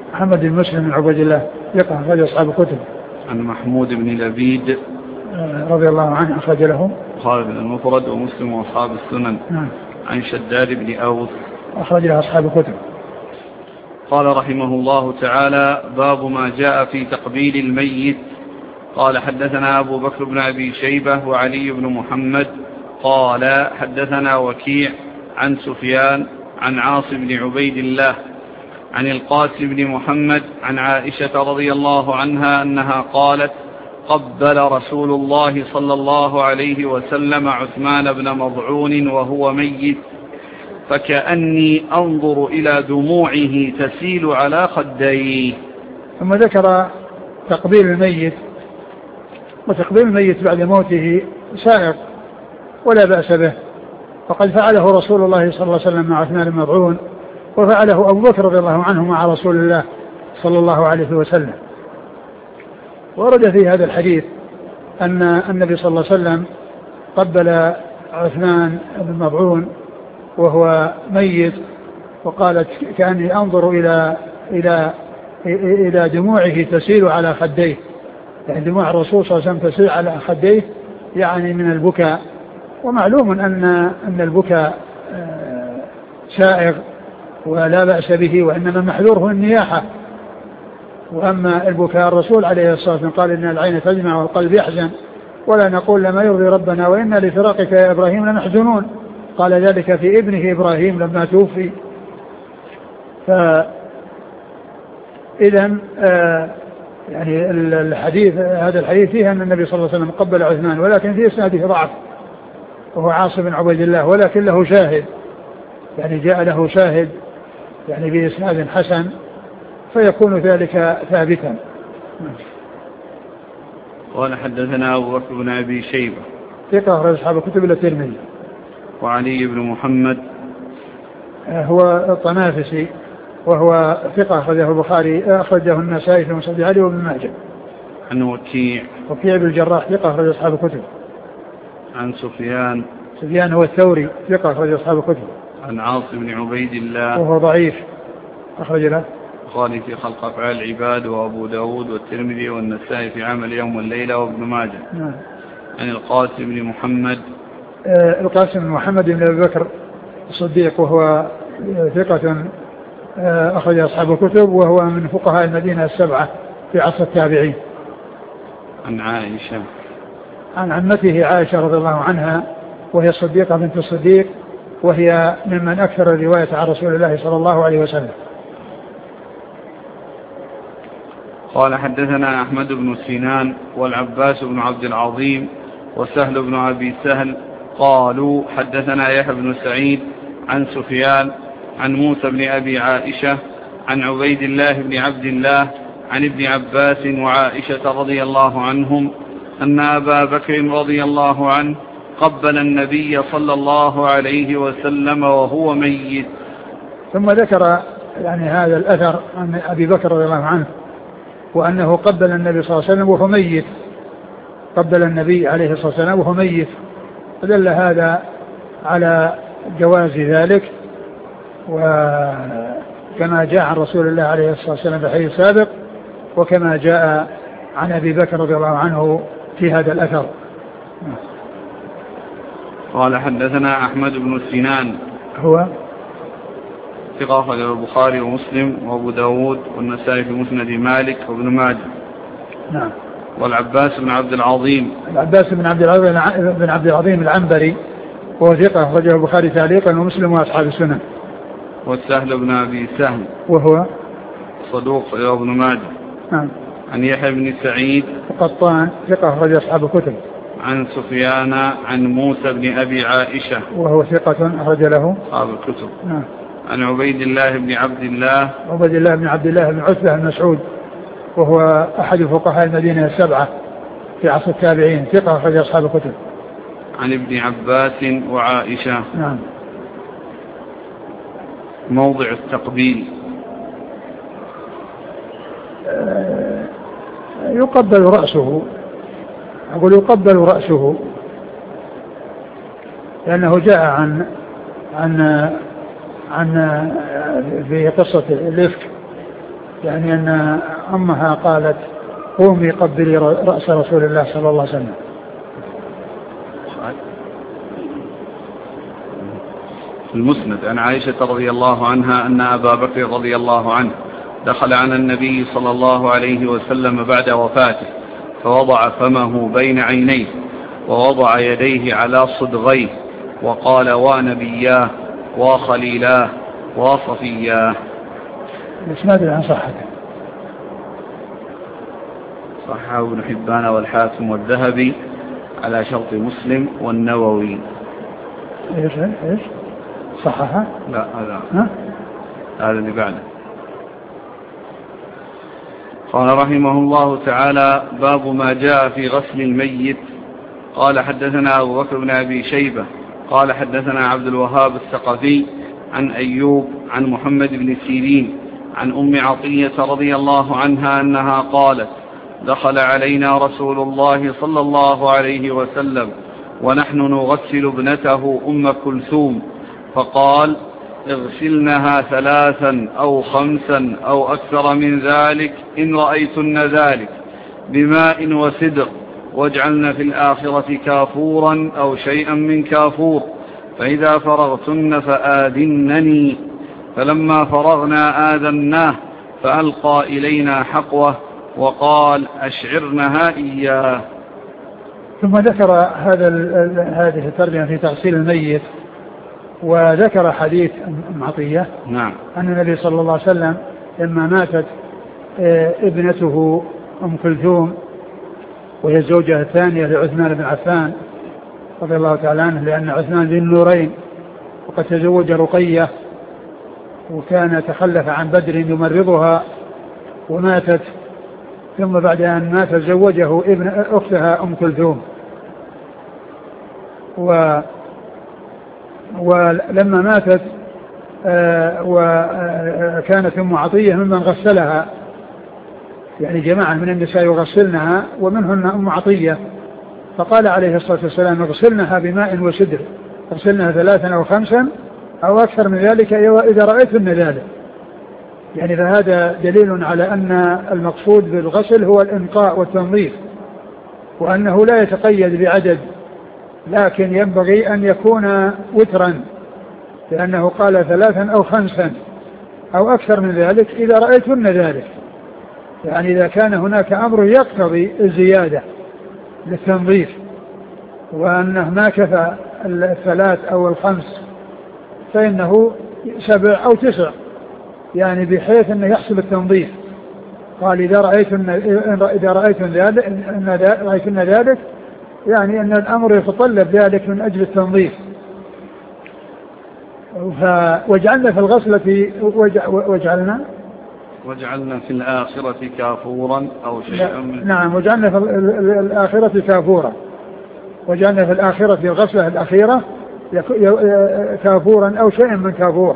محمد بن مسلم بن عبد الله ثقة أخرج أصحاب الكتب. عن محمود بن لبيد رضي الله عنه أخرج له البخاري المفرد ومسلم وأصحاب السنن. نعم. عن شداد بن أوس أخرج له أصحاب الكتب. قال رحمه الله تعالى: باب ما جاء في تقبيل الميت. قال: حدثنا أبو بكر بن أبي شيبة وعلي بن محمد قال: حدثنا وكيع عن سفيان عن عاصم بن عبيد الله عن القاسم بن محمد عن عائشة رضي الله عنها أنها قالت: قبل رسول الله صلى الله عليه وسلم عثمان بن مضعون وهو ميت، فكأني أنظر إلى دموعه تسيل على خديه. ثم ذكر تقبيل الميت، وتقبيل الميت بعد موته سائق ولا بأس به، وقد فعله رسول الله صلى الله عليه وسلم مع عثمان بن مضعون، وفعله أبو بكر رضي الله عنه مع رسول الله صلى الله عليه وسلم. ورد في هذا الحديث أن النبي صلى الله عليه وسلم قبل عثمان بن مضعون وهو ميت، وقالت: كأني أنظر إلى إلى إلى دموعه تسيل على خديه، يعني دموع الرسول صلى الله عليه وسلم تسيل على خديه يعني من البكاء. ومعلوم أن أن البكاء سائغ ولا بأس به، وإنما محذوره النياحة. وأما البكاء الرسول عليه الصلاة والسلام قال: إن العين تدمع والقلب يحزن، ولا نقول لما يرضي ربنا وإنا لفراقك يا إبراهيم لمحزنون. قال ذلك في ابنه إبراهيم لما توفي. فإذا آه يعني الحديث هذا الحديث فيه أن النبي صلى الله عليه وسلم قبل عثمان، ولكن في إسناده ضعف وهو عاصم بن عبيد الله، ولكن له شاهد، يعني جاء له شاهد يعني بإسناد حسن، فيكون ذلك ثابتا. قال: حدثنا أبو بكر بن أبي شيبة ثقة أخرج أصحاب الكتب إلا الترمذي. وعلي بن محمد هو الطنافسي وهو ثقة أخرجه البخاري أخرجه النسائي في مسند علي وابن ماجه. عن وكيع وكيع بن الجراح ثقة أخرج أصحاب الكتب. عن سفيان سفيان هو الثوري ثقة أخرج أصحاب الكتب. عن عاصم بن عبيد الله وهو ضعيف أخرج له البخاري في خلق أفعال العباد وأبو داود والترمذي والنسائي في عمل يوم والليلة وابن ماجه. نعم. عن القاسم بن محمد آه القاسم بن محمد بن أبي بكر الصديق وهو ثقة آه أخرج أصحاب الكتب، وهو من فقهاء المدينة السبعة في عصر التابعين. عن عائشة عن عمته عائشة رضي الله عنها وهي الصديقة بنت الصديق، وهي ممن أكثر الرواية عن رسول الله صلى الله عليه وسلم. قال: حدثنا أحمد بن سنان والعباس بن عبد العظيم وسهل بن أبي سهل قالوا: حدثنا يحيى بن سعيد عن سفيان عن موسى بن أبي عائشة عن عبيد الله بن عبد الله عن ابن عباس وعائشة رضي الله عنهم أن أبا بكر رضي الله عنه قبل النبي صلى الله عليه وسلم وهو ميت. ثم ذكر يعني هذا الأثر عن أبي بكر رضي الله عنه وأنه قبل النبي صلى الله عليه وسلم وهو ميت، قبل النبي عليه الصلاة والسلام وهو ميت، فدل هذا على جواز ذلك، وكما جاء عن رسول الله عليه الصلاة والسلام في الحديث السابق، وكما جاء عن أبي بكر رضي الله عنه في هذا الأثر. قال: حدثنا أحمد بن سنان هو ثقة أخرج البخاري ومسلم وأبو داود والنسائي في مسند مالك وابن ماجه. نعم. والعباس بن عبد العظيم العباس بن عبد العظيم بن عبد العظيم العنبري وهو ثقة أخرجه البخاري تعليقا ومسلم وأصحاب السنن. والسهل بن أبي سهل وهو صدوق وابن ماجه. نعم. عن يحيى بن سعيد وقطان ثقة أخرج أصحاب الكتب. عن سفيان عن موسى بن أبي عائشة وهو ثقة أخرج له أصحاب الكتب. نعم. عن عبيد الله بن عبد الله عبيد الله بن عبد الله بن عتبة بن مسعود وهو أحد فقهاء المدينة السبعة في عصر التابعين ثقة أخرج أصحاب الكتب. عن ابن عباس وعائشة. نعم. موضع التقبيل يقبل رأسه، أقول يقبل رأسه لأنه جاء عن عن عن في قصة الإفك يعني أن أمها قالت قومي قبلي رأس رسول الله صلى الله عليه وسلم. المسند عن عائشة رضي الله عنها أن أبا بكر رضي الله عنه دخل على النبي صلى الله عليه وسلم بعد وفاته فوضع فمه بين عينيه ووضع يديه على صدغيه وقال ونبياه وخليلاه وصفياه. الإسناد عن صحته صححه ابن حبان والحاكم والذهبي على شرط مسلم والنووي. ايش ايش صححه؟ لا هذا ها؟ هذا اللي بعده. قال رحمه الله تعالى باب ما جاء في غسل الميت. قال حدثنا أبو بكر بن أبي شيبة قال حدثنا عبد الوهاب الثقفي عن أيوب عن محمد بن سيرين عن أم عطية رضي الله عنها أنها قالت دخل علينا رسول الله صلى الله عليه وسلم ونحن نغسل ابنته أم كلثوم فقال اغسلنها ثلاثا أو خمسا أو أكثر من ذلك إن رأيتن ذلك بماء وسدر واجعلن في الآخرة كافورا أو شيئا من كافور فإذا فرغتن فآذنني. فلما فرغنا آذناه فألقى إلينا حقوه وقال أشعرنها إياه. ثم ذكر هذا هذه الترجمة في تغسيل الميت وذكر حديث أم عطية نعم أن النبي صلى الله عليه وسلم لما ماتت ابنته أم كلثوم وهي الزوجة الثانية لعثمان بن عفان رضي الله تعالى عنه لأن عثمان ذي النورين وقد تزوج رقية وكان تخلف عن بدر يمرضها وماتت ثم بعد أن مات زوجه ابن أختها أم كلثوم و ولما ماتت آه وكانت أم عطية ممن غسلها يعني جماعة من النساء يغسلنها ومنهن أم عطية فقال عليه الصلاة والسلام اغسلنها بماء وسدر اغسلنها ثلاثا أو خمسا أو أكثر من ذلك إذا رأيتن ذلك. يعني فهذا دليل على أن المقصود بالغسل هو الإنقاء والتنظيف وأنه لا يتقيد بعدد لكن ينبغي أن يكون وترا لأنه قال ثلاثا أو خمسا أو أكثر من ذلك إذا رأيتن ذلك. يعني إذا كان هناك أمر يقتضي الزيادة للتنظيف وأنه ما كفى الثلاث أو الخمس فإنه سبع أو تسع يعني بحيث أنه يحصل التنظيف. قال إذا رأيتن إذا رأيتن ذلك إن رأيتن ذلك يعني أن الأمر يتطلب ذلك من أجل التنظيف. وجعلنا في الغسلة وجعلنا وجعلنا في الآخرة كافورا أو شيئا من نعم وجعلنا في الآخرة كافورا وجعلنا في الآخرة في الغسلة الأخيرة كافورا أو شيئا من كافور.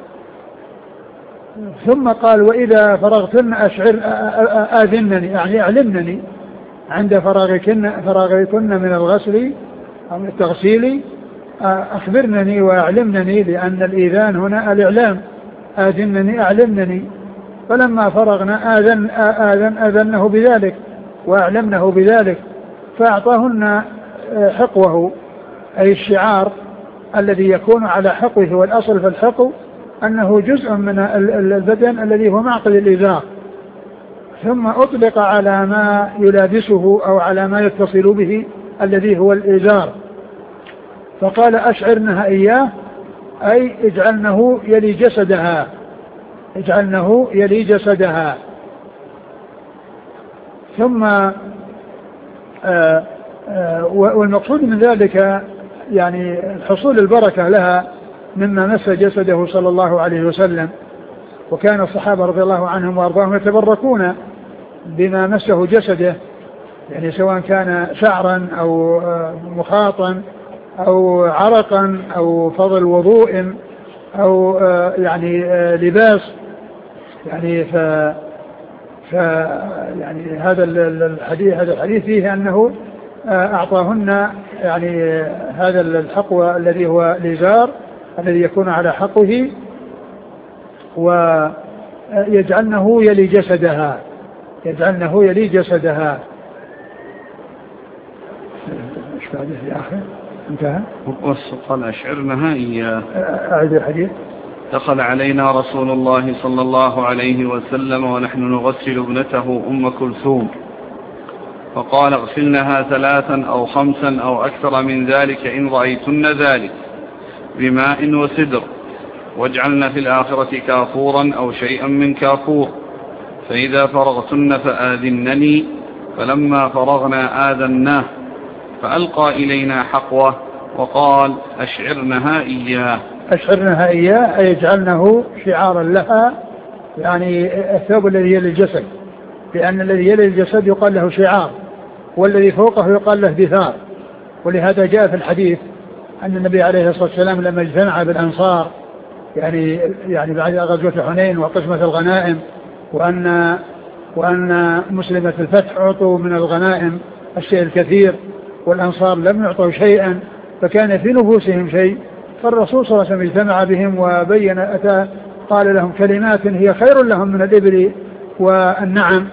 ثم قال وإذا فرغتن أشعر آذنني يعني أعلمنني عند فراغكن فراغكن من الغسل أو التغسيل أخبرنني وأعلمنني لأن الإيذان هنا الإعلام آذنني أعلمنني. فلما فرغنا آذن آذن آذنه بذلك وأعلمنه بذلك فأعطاهن حقوه أي الشعار الذي يكون على حقه والأصل في الحقو أنه جزء من البدن الذي هو معقل الإزار ثم أطلق على ما يلابسه أو على ما يتصل به الذي هو الإزار. فقال أشعرنها إياه أي اجعلنه يلي جسدها اجعلنه يلي جسدها. ثم آآ آآ والمقصود من ذلك يعني حصول البركة لها مما مس جسده صلى الله عليه وسلم. وكان الصحابة رضي الله عنهم وأرضاهم يتبركون بما مسه جسده يعني سواء كان شعرا أو مخاطا أو عرقا أو فضل وضوء أو يعني لباس يعني ف ف يعني هذا الحديث هذا الحديث فيه أنه أعطاهن يعني هذا الحقوى الذي هو الإزار الذي يكون على حقه و يجعلنه يلي جسدها يجعلنه يلي جسدها. ايش بعده يا اخي؟ انتهى. قال أشعرنها إياه. أعيد الحديث. دخل علينا رسول الله صلى الله عليه وسلم ونحن نغسل ابنته أم كلثوم فقال اغسلنها ثلاثا أو خمسا أو أكثر من ذلك إن رأيتن ذلك بماء وسدر واجعلن في الآخرة كافورا أو شيئا من كافور فإذا فرغتن فآذنني فلما فرغنا آذناه فألقى إلينا حقوة وقال أشعرنها إياه. أشعرنها إياه أي يجعلنه شعارا لها، يعني الثوب الذي يلي الجسد، لأن الذي يلي الجسد يقال له شعار والذي فوقه يقال له دثار. ولهذا جاء في الحديث أن النبي عليه الصلاة والسلام لما اجتمع بالأنصار يعني يعني بعد غزوة حنين وقسمة الغنائم وأن وأن مسلمة الفتح أعطوا من الغنائم الشيء الكثير والأنصار لم يعطوا شيئا، فكان في نفوسهم شيء، فالرسول صلى الله عليه وسلم اجتمع بهم وبين أتى قال لهم كلمات هي خير لهم من الإبل والنعم،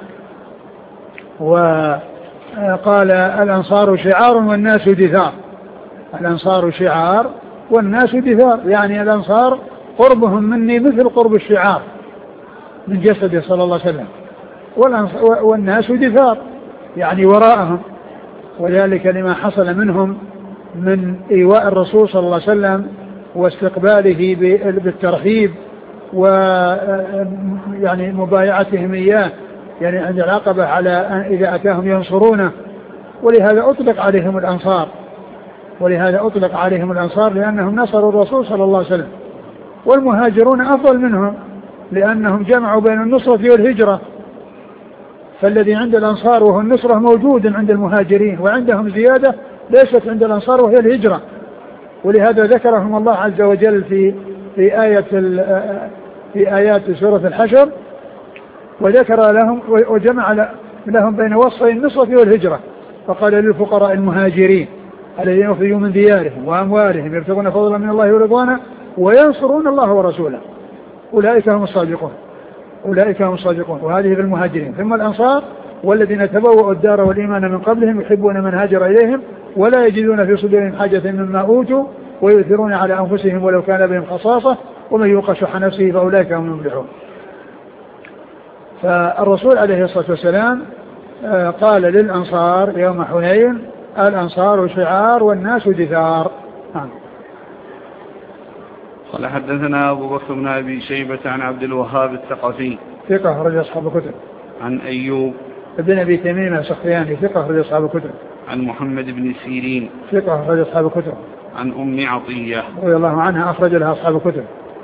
وقال الأنصار شعار والناس دثار. الأنصار شعار والناس دثار، يعني الأنصار قربهم مني مثل قرب الشعار من جسده صلى الله عليه وسلم، والناس دثار يعني وراءهم، وذلك لما حصل منهم من إيواء الرسول صلى الله عليه وسلم واستقباله بالترحيب ويعني مبايعتهم إياه يعني عند العقبة على إذا أتاهم ينصرونه، ولهذا أطلق عليهم الأنصار ولهذا أطلق عليهم الأنصار لأنهم نصروا الرسول صلى الله عليه وسلم. والمهاجرون أفضل منهم لأنهم جمعوا بين النصرة والهجرة، فالذي عند الأنصار وهو النصرة موجود عند المهاجرين، وعندهم زيادة ليست عند الأنصار وهي الهجرة. ولهذا ذكرهم الله عز وجل في في آية في آيات سورة الحشر، وذكر لهم وجمع لهم بين وصفي النصرة والهجرة، فقال للفقراء المهاجرين الذين يخرجون من ديارهم وأموالهم يبتغون فضلا من الله ورضوانه وينصرون الله ورسوله أولئك هم الصادقون أولئك هم الصادقون وهذه في المهاجرين. ثم الأنصار والذين تبوأوا الدار والإيمان من قبلهم يحبون من هاجر إليهم ولا يجدون في صدورهم حاجة مما أوتوا ويؤثرون على أنفسهم ولو كان بهم خصاصة ومن يوق شح نفسه فأولئك هم المفلحون. فالرسول عليه الصلاة والسلام قال للأنصار يوم حنين الأنصار شعار والناس دثار. قال حدثنا أبو بكر بن أبي شيبة عن عبد الوهاب الثقفي ثقة رجل أصحاب الكتب. عن أيوب ابن أبي تميم السختياني ثقة رجل أصحاب الكتب. عن محمد بن سيرين ثقة رجل أصحاب الكتب. عن أم عطية رضي الله عنها أخرج لها أصحاب الكتب.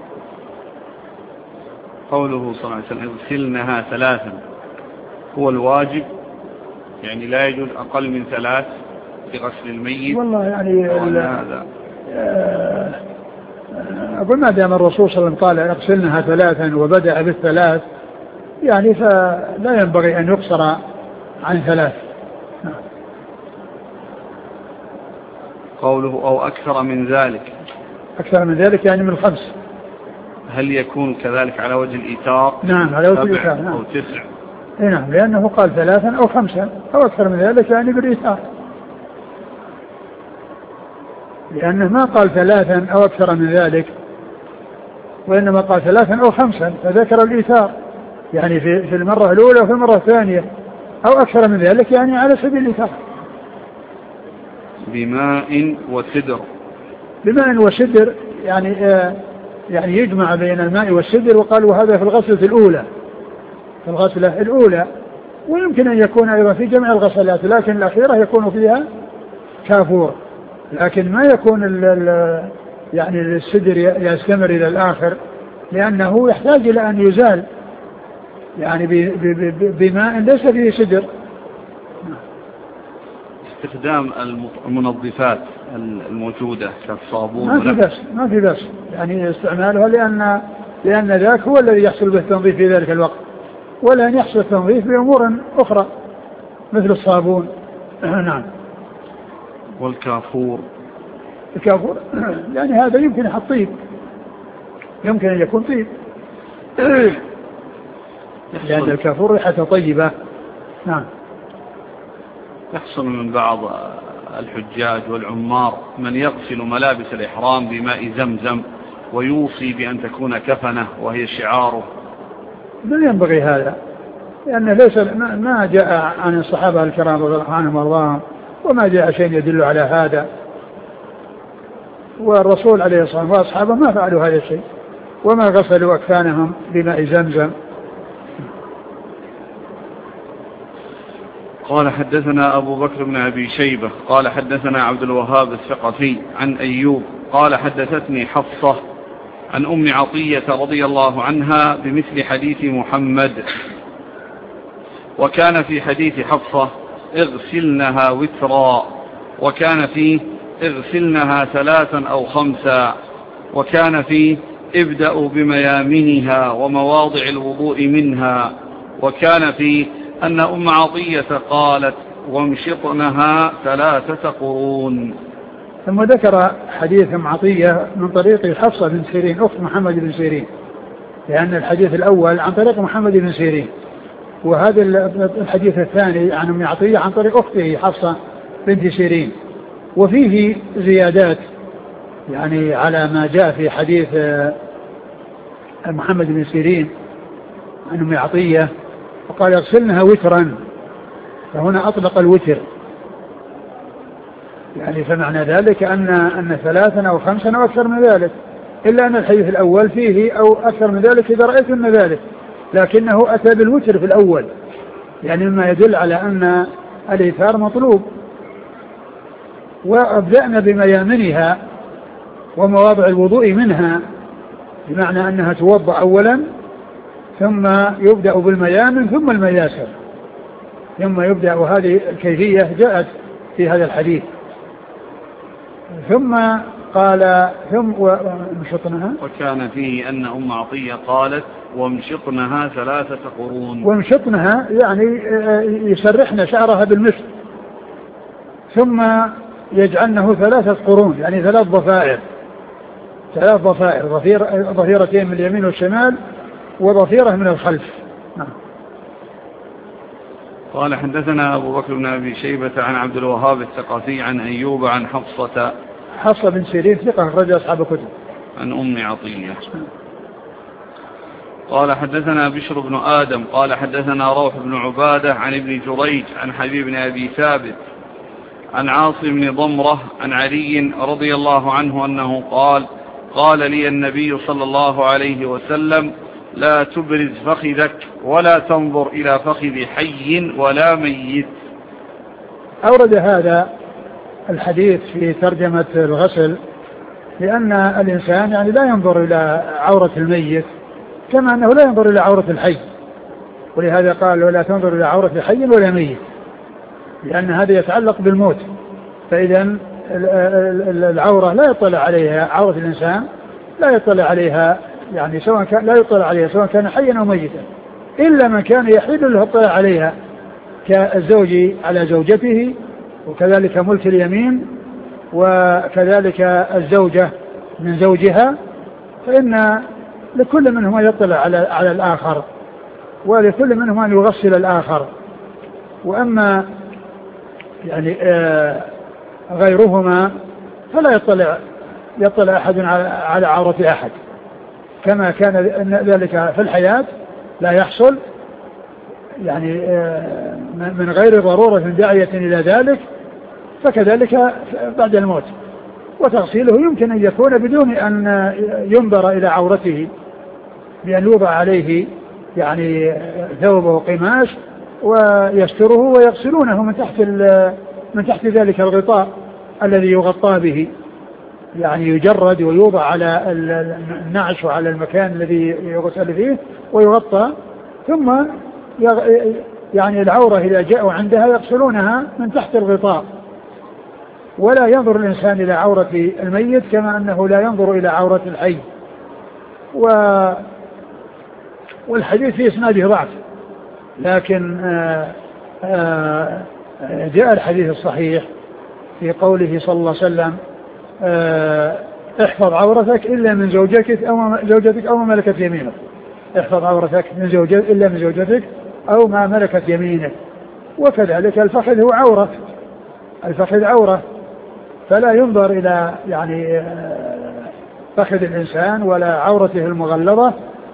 قوله صلى الله عليه وسلم اغسلنها ثلاثا هو الواجب، يعني لا يجوز أقل من ثلاث في غسل الميت؟ والله يعني هذا أقول ما دام الرسول صلى الله عليه وسلم قال اغسلنها ثلاثا وبدأ بالثلاث يعني فلا ينبغي أن يقصر عن ثلاث. قوله أو أكثر من ذلك، أكثر من ذلك يعني من الخمس. هل يكون كذلك على وجه الإيثار؟ نعم على وجه الإيثار. نعم. أو تسع. نعم لأنه قال ثلاثا أو خمسا أو أكثر من ذلك يعني بالإيثار، لأنه ما قال ثلاثا أو أكثر من ذلك وإنما قال ثلاثا أو خمسا فذكر الإيثار يعني في في المرة الأولى وفي المرة الثانية، أو أكثر من ذلك يعني على سبيل الإيثار. بماء وسدر. بماء وسدر يعني آه يعني يجمع بين الماء والسدر، وقال وهذا في الغسلة الأولى في الغسلة الأولى ويمكن أن يكون أيضا في جميع الغسلات، لكن الأخيرة يكون فيها كافور، لكن ما يكون ال ال يعني السدر يستمر إلى الآخر لأنه يحتاج إلى أن يزال يعني بماء ليس فيه سدر. استخدام المنظفات الموجودة كالصابون ما في بس ما في بس يعني استعمالها لأن لأن ذاك هو الذي يحصل به التنظيف في ذلك الوقت، ولا أن يحصل التنظيف بأمور أخرى مثل الصابون. نعم. والكافور الكافور يعني هذا يمكن يحط طيب، يمكن أن يكون طيب لأن الكافور ريحته طيبة. نعم. يحصل من بعض الحجاج والعمار من يغسل ملابس الإحرام بماء زمزم ويوصي بأن تكون كفنة وهي شعاره. لا ينبغي هذا، لأنه ليس ما جاء عن الصحابة الكرام رضي الله عنهم وارضاهم، وما جاء شيء يدل على هذا، والرسول عليه الصلاة والسلام وأصحابه ما فعلوا هذا الشيء، وما غسلوا أكفانهم بماء زمزم. قال حدثنا أبو بكر بن أبي شيبة قال حدثنا عبد الوهاب الثقفي عن أيوب قال حدثتني حفصة عن أم عطية رضي الله عنها بمثل حديث محمد. وكان في حديث حفصة اغسلنها وترا، وكان فيه اغسلنها ثلاثا أو خمسا، وكان فيه ابدأوا بميامنها ومواضع الوضوء منها، وكان فيه أن أم عطية قالت وامشطنها ثلاثة قرون. ثم ذكر حديث أم عطية من طريق حفصة بن سيرين أخت محمد بن سيرين، لأن الحديث الأول عن طريق محمد بن سيرين، وهذا الحديث الثاني عن أم عطية عن طريق أخته حفصة بنت سيرين، وفيه زيادات يعني على ما جاء في حديث محمد بن سيرين عن أم عطية، وقال اغسلنها وترا، فهنا أطلق الوتر، يعني فمعنى ذلك أن أن ثلاثا أو خمسا أو أكثر من ذلك، إلا أن الحديث الأول فيه أو أكثر من ذلك إذا رأيتم ذلك، لكنه أتى بالوتر في الأول، يعني مما يدل على أن الإيثار مطلوب. وأبدأنا بميامنها ومواضع الوضوء منها، بمعنى أنها توضأ أولا ثم يبدأ بالميامن ثم المياسر، ثم يبدأ، وهذه الكيفية جاءت في هذا الحديث. ثم قال ثم ومشطنها، وكان فيه أن أم عطية قالت وامشطنها ثلاثة قرون. وامشطنها يعني يسرحن شعرها بالمشط، ثم يجعلنه ثلاثة قرون، يعني ثلاث ضفائر، ثلاث ضفائر، ضفيرتين من اليمين والشمال وضفيرة من الخلف. نعم. قال حدثنا أبو بكر بن أبي شيبة عن عبد الوهاب الثقفي عن أيوب عن حفصة حفصة بن سيرين ثقة رجل أصحاب الكتب عن أم عطية. قال حدثنا بشر بن آدم قال حدثنا روح بن عبادة عن ابن جريج عن حبيب بن أبي ثابت عن عاصم بن ضمرة عن علي رضي الله عنه أنه قال قال لي النبي صلى الله عليه وسلم لا تبرز فخذك ولا تنظر إلى فخذ حي ولا ميت. أورد هذا الحديث في ترجمة الغسل لأن الإنسان يعني لا ينظر إلى عورة الميت كما أنه لا ينظر إلى عورة الحي، ولهذا قال ولا تنظر إلى عورة حي ولا ميت، لأن هذا يتعلق بالموت، فإذا العورة لا يطلع عليها، عورة الإنسان لا يطلع عليها، يعني سواء كان لا يطلع عليها سواء كان حيا أو ميتا، إلا من كان يحل له الطلاع عليها كالزوج على زوجته، وكذلك ملك اليمين، وكذلك الزوجة من زوجها، فإن لكل منهما يطلع على على الآخر، ولكل منهما أن يغسل الآخر. وأما يعني آه غيرهما فلا يطلع يطلع أحد على عورة أحد، كما كان ذلك في الحياة لا يحصل، يعني آه من غير ضرورة داعية إلى ذلك، فكذلك بعد الموت. وتغسيله يمكن أن يكون بدون أن ينظر إلى عورته، بأن يوضع عليه يعني ثوب وقماش ويستره ويغسلونه من تحت من تحت ذلك الغطاء الذي يغطى به، يعني يجرد ويوضع على النعش وعلى المكان الذي يغسل فيه ويغطى، ثم يعني العورة إذا جاءوا عندها يغسلونها من تحت الغطاء، ولا ينظر الإنسان إلى عورة الميت كما أنه لا ينظر إلى عورة الحي. و والحديث في إسناده ضعف، لكن آآ آآ جاء الحديث الصحيح في قوله صلى الله عليه وسلم احفظ عورتك إلا من زوجتك أو زوجتك أو ملكت يمينك، احفظ عورتك من زوجة إلا من زوجتك أو ما ملكت يمينك. وكذلك الفخذ هو عورة، الفخذ عورة، فلا ينظر إلى يعني فخذ الإنسان ولا عورته المغلظة.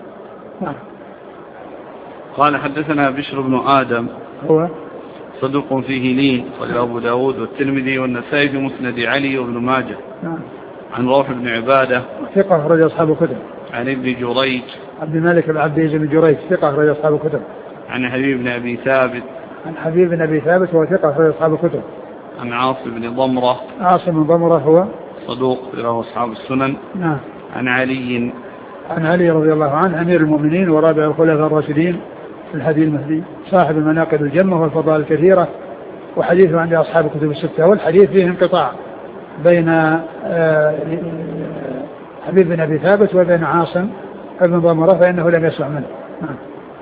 قال حدثنا بشر بن آدم هو صدوق فيه لين، قال أبو داود والترمذي والنسائي في مسند علي وابن ماجه. نعم. عن روح بن عبادة ثقة أخرج أصحاب الكتب. عن ابن جريج عبد الملك بن عبد العزيز بن جريج ثقة أخرج أصحاب الكتب. عن حبيب بن أبي ثابت عن حبيب بن أبي ثابت وهو ثقة أخرج أصحاب الكتب. عن عاصم بن ضمرة عاصم بن ضمرة هو صدوق له أصحاب السنن. نعم. عن علي عن علي رضي الله عنه أمير المؤمنين ورابع الخلفاء الراشدين الهدي المهدي صاحب المناقب الجمة والفضائل الكثيرة، وحديثه عند أصحاب الكتب الستة، والحديث فيه انقطاع بين حبيب بن أبي ثابت وبين عاصم بن ضمرة فإنه لم يسمع منه. نعم.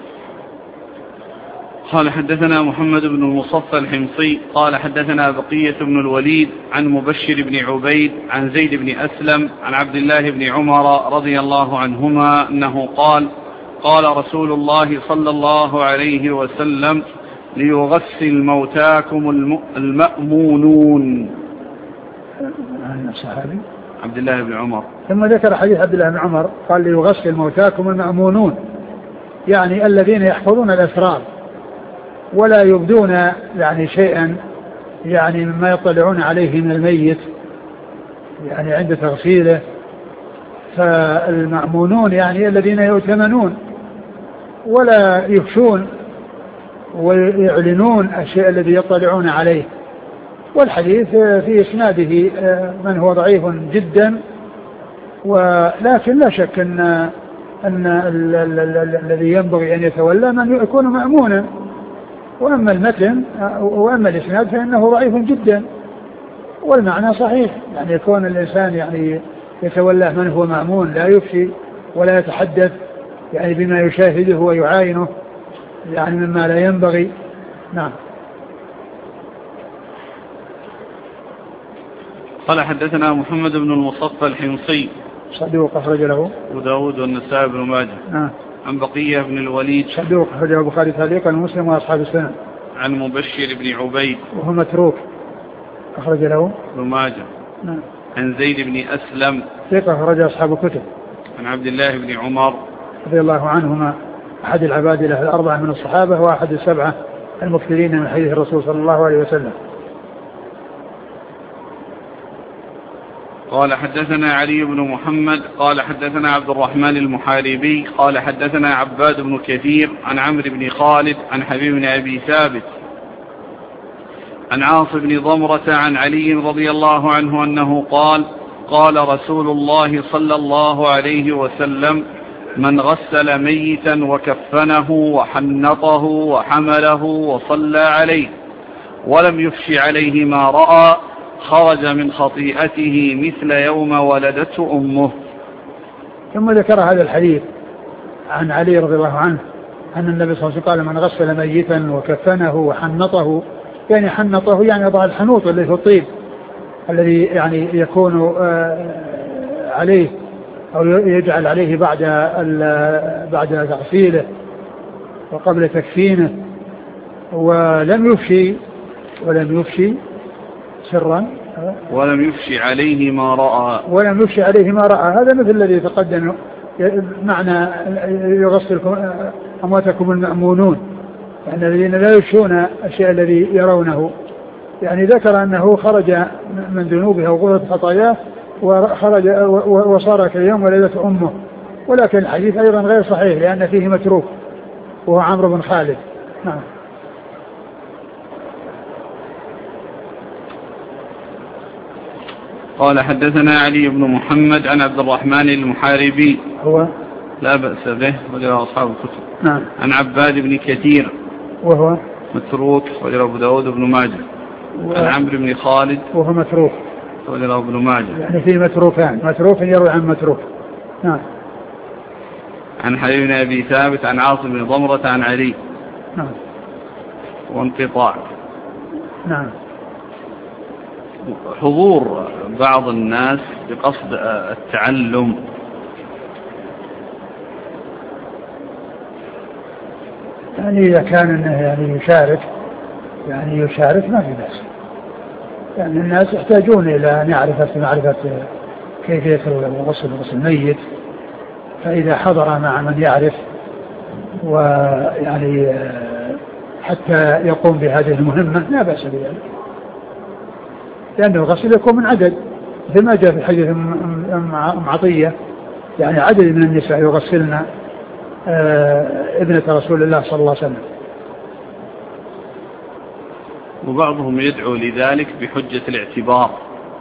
قال حدثنا محمد بن المصفى الحمصي قال حدثنا بقية بن الوليد عن مبشر بن عبيد عن زيد بن أسلم عن عبد الله بن عمر رضي الله عنهما أنه قال قال رسول الله صلى الله عليه وسلم ليغسل موتاكم المأمونون. عن الصحابي عبد الله بن عمر. ثم ذكر حديث عبد الله بن عمر قال ليغسل موتاكم المأمونون، يعني الذين يحفظون الأسرار ولا يبدون يعني شيئا يعني مما يطلعون عليه من الميت يعني عند تغسيله. فالمأمونون يعني الذين يؤتمنون ولا يفشون ويعلنون الشيء الذي يطلعون عليه. والحديث في إسناده من هو ضعيف جدا، ولكن لا شك أن, أن الذي ينبغي أن يتولى من يكون مأمونا. وأما المتن وأما الإسناد فإنه ضعيف جدا، والمعنى صحيح، يعني يكون الإنسان يعني يتولى من هو مأمون لا يفشي ولا يتحدث يعني بما يشاهده ويعاينه يعني مما لا ينبغي. نعم. قال حدثنا محمد بن المصفى الحمصي صدوق أخرج له أبو داود والنسائي بن ماجه. نعم. عن بقية بن الوليد صدوق أخرجه البخاري تعليقا ومسلم وأصحاب السنن. عن مبشر بن عبيد وهو متروك أخرج له ابن ماجه. نعم. عن زيد بن أسلم ثقة أخرج أصحاب الكتب. عن عبد الله بن عمر رضي الله عنهما أحد العباد له الأربعة من الصحابة وأحد السبعة المكثرين من حديث الرسول صلى الله عليه وسلم. قال حدثنا علي بن محمد قال حدثنا عبد الرحمن المحاربي قال حدثنا عباد بن كثير عن عمرو بن خالد عن حبيب بن أبي ثابت عن عاصم بن ضمرة عن علي رضي الله عنه أنه قال قال رسول الله صلى الله عليه وسلم من غسل ميتا وكفنه وحنطه وحمله وصلى عليه ولم يفش عليه ما رأى خرج من خطيئته مثل يوم ولدته أمه. ثم ذكر هذا الحديث عن علي رضي الله عنه أن النبي صلى الله عليه وسلم قال من غسل ميتا وكفنه وحنطه، يعني حنطه يعني يضع الحنوط الذي في الطيب الذي يعني يكون عليه أو يجعل عليه بعد بعد تغسيله وقبل تكفينه، ولم يفشي ولم يفشي سرا ولم يفشي عليه ما رأى ولم يفشي عليه ما رأى. هذا مثل الذي تقدم معنى يغسلكم أمواتكم المأمونون، يعني الذين لا يفشون الشيء الذي يرونه. يعني ذكر أنه خرج من ذنوبه وغفرت خطاياه وخرج وصار كاليوم ولدته أمه، ولكن الحديث أيضا غير صحيح لأن فيه متروك وهو عمرو بن خالد. نعم. قال حدثنا علي بن محمد عن عبد الرحمن المحاربي هو لا بأس به وله أصحاب الكتب. نعم. عن عباد بن كثير وهو متروك وله أبو داود بن ماجه. و... عن عمرو بن خالد وهو متروك وله ابن ماجه، يعني في متروكان، متروك يروي عن متروك. نعم. عن حبيب بن أبي ثابت عن عاصم بن ضمرة عن علي. نعم. وانقطاع. نعم. حضور بعض الناس بقصد التعلم يعني إذا كان إنه يعني يشارك يعني يشارك ما في بأس، يعني الناس يحتاجون إلى أن يعرفوا معرفة كيفية الغسل غسل الميت، فإذا حضر مع من يعرف ويعني حتى يقوم بهذه المهمة لا بأس بذلك، لأن الغسل يكون من عدد مثل ما جاء في حديث أم عطية، يعني عدد من النساء يغسلن ابنة رسول الله صلى الله عليه وسلم. وبعضهم يدعو لذلك بحجة الاعتبار.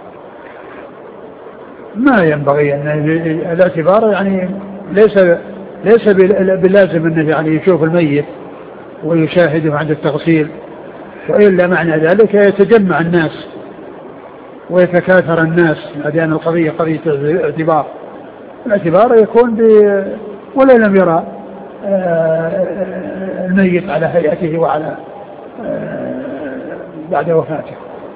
ما ينبغي أن الاعتبار يعني ليس ليس باللازم أنه يعني يشوف الميت ويشاهده عند التغسيل، وإلا معنى ذلك يتجمع الناس ويتكاثر الناس، لأن القضية قضية اعتبار. الاعتبار يكون ب ولا لم يرى الميت على هيئته وعلى بعد وفاته.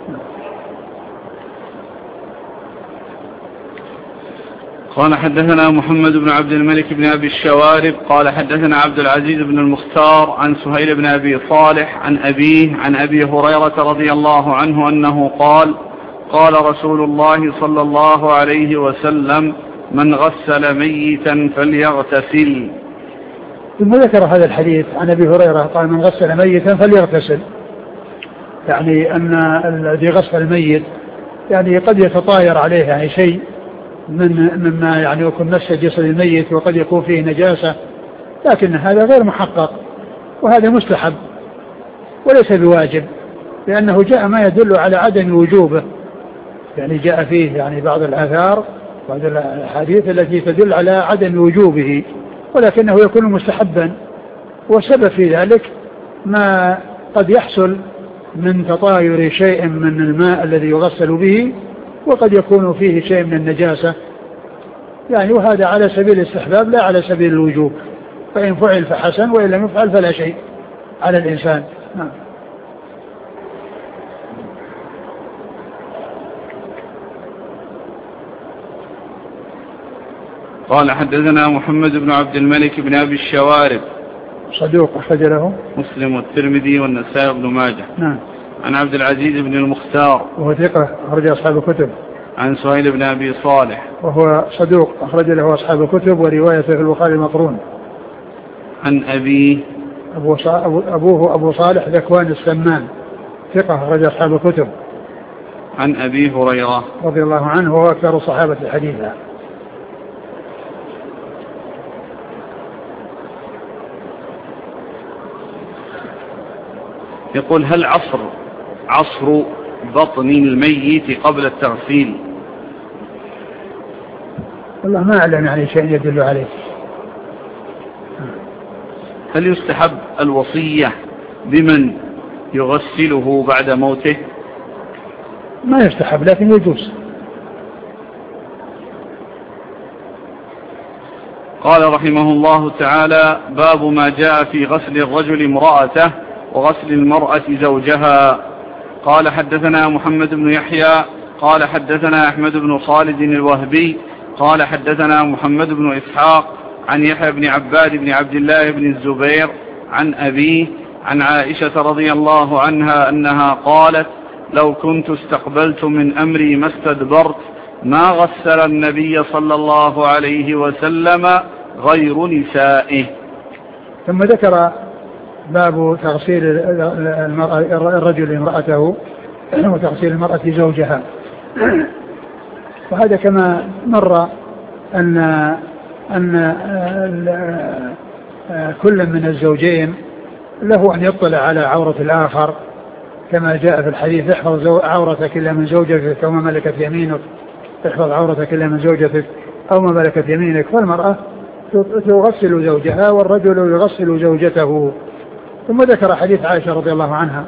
قال حدثنا محمد بن عبد الملك بن أبي الشوارب قال حدثنا عبد العزيز بن المختار عن سهيل بن أبي صالح عن أبيه عن أبي هريرة رضي الله عنه أنه قال قال رسول الله صلى الله عليه وسلم من غسل ميتا فليغتسل. ثم ذكر هذا الحديث عن أبي هريرة قال من غسل ميتا فليغتسل، يعني أن الذي غسل الميت يعني قد يتطاير عليه يعني شيء من مما يعني يكون مس جسد الميت وقد يكون فيه نجاسة، لكن هذا غير محقق وهذا مستحب وليس بواجب، لأنه جاء ما يدل على عدم وجوبه، يعني جاء فيه يعني بعض الآثار بعض الحديث التي تدل على عدم وجوبه، ولكنه يكون مستحبا، وسبب في ذلك ما قد يحصل من تطاير شيء من الماء الذي يغسل به، وقد يكون فيه شيء من النجاسة، يعني وهذا على سبيل الاستحباب لا على سبيل الوجوب، فإن فعل فحسن وإن لم يفعل فلا شيء على الإنسان. نعم. قال حدثنا محمد بن عبد الملك بن أبي الشوارب صدوق أخرج له مسلم والترمذي والنسائي بن ماجه. نعم. عن عبد العزيز بن المختار وهو ثقة أخرج أصحاب الكتب. عن سهيل بن أبي صالح وهو صدوق أخرج له أصحاب الكتب ورواية في البخاري مقرون. عن أبيه أبو صا... أبوه أبو صالح ذكوان السمان ثقة أخرج أصحاب الكتب. عن أبي هريرة رضي الله عنه وهو أكثر صحابة الحديث. يقول هل عصر عصر بطن الميت قبل التغسيل؟ والله ما أعلم يعني شيء يدل عليه. هل يستحب الوصية بمن يغسله بعد موته؟ ما يستحب لكن يجوز. قال رحمه الله تعالى باب ما جاء في غسل الرجل امرأته وغسل المرأة زوجها. قال حدثنا محمد بن يحيى قال حدثنا أحمد بن خالد الوهبي قال حدثنا محمد بن إسحاق عن يحيى بن عباد بن عبد الله بن الزبير عن أبيه عن عائشة رضي الله عنها أنها قالت لو كنت استقبلت من أمري ما استدبرت ما غسل النبي صلى الله عليه وسلم غير نسائه. ثم ذكر باب تغسيل المرأة الرجل امرأته وتغسيل المرأة زوجها. وهذا كما مر أن أن كل من الزوجين له أن يطلع على عورة الآخر كما جاء في الحديث احفظ عورتك إلا من زوجتك أو ما ملكت يمينك، احفظ عورتك إلا من زوجتك أو ما ملكت يمينك. فالمرأة تغسل زوجها والرجل يغسل زوجته. ثم ذكر حديث عائشة رضي الله عنها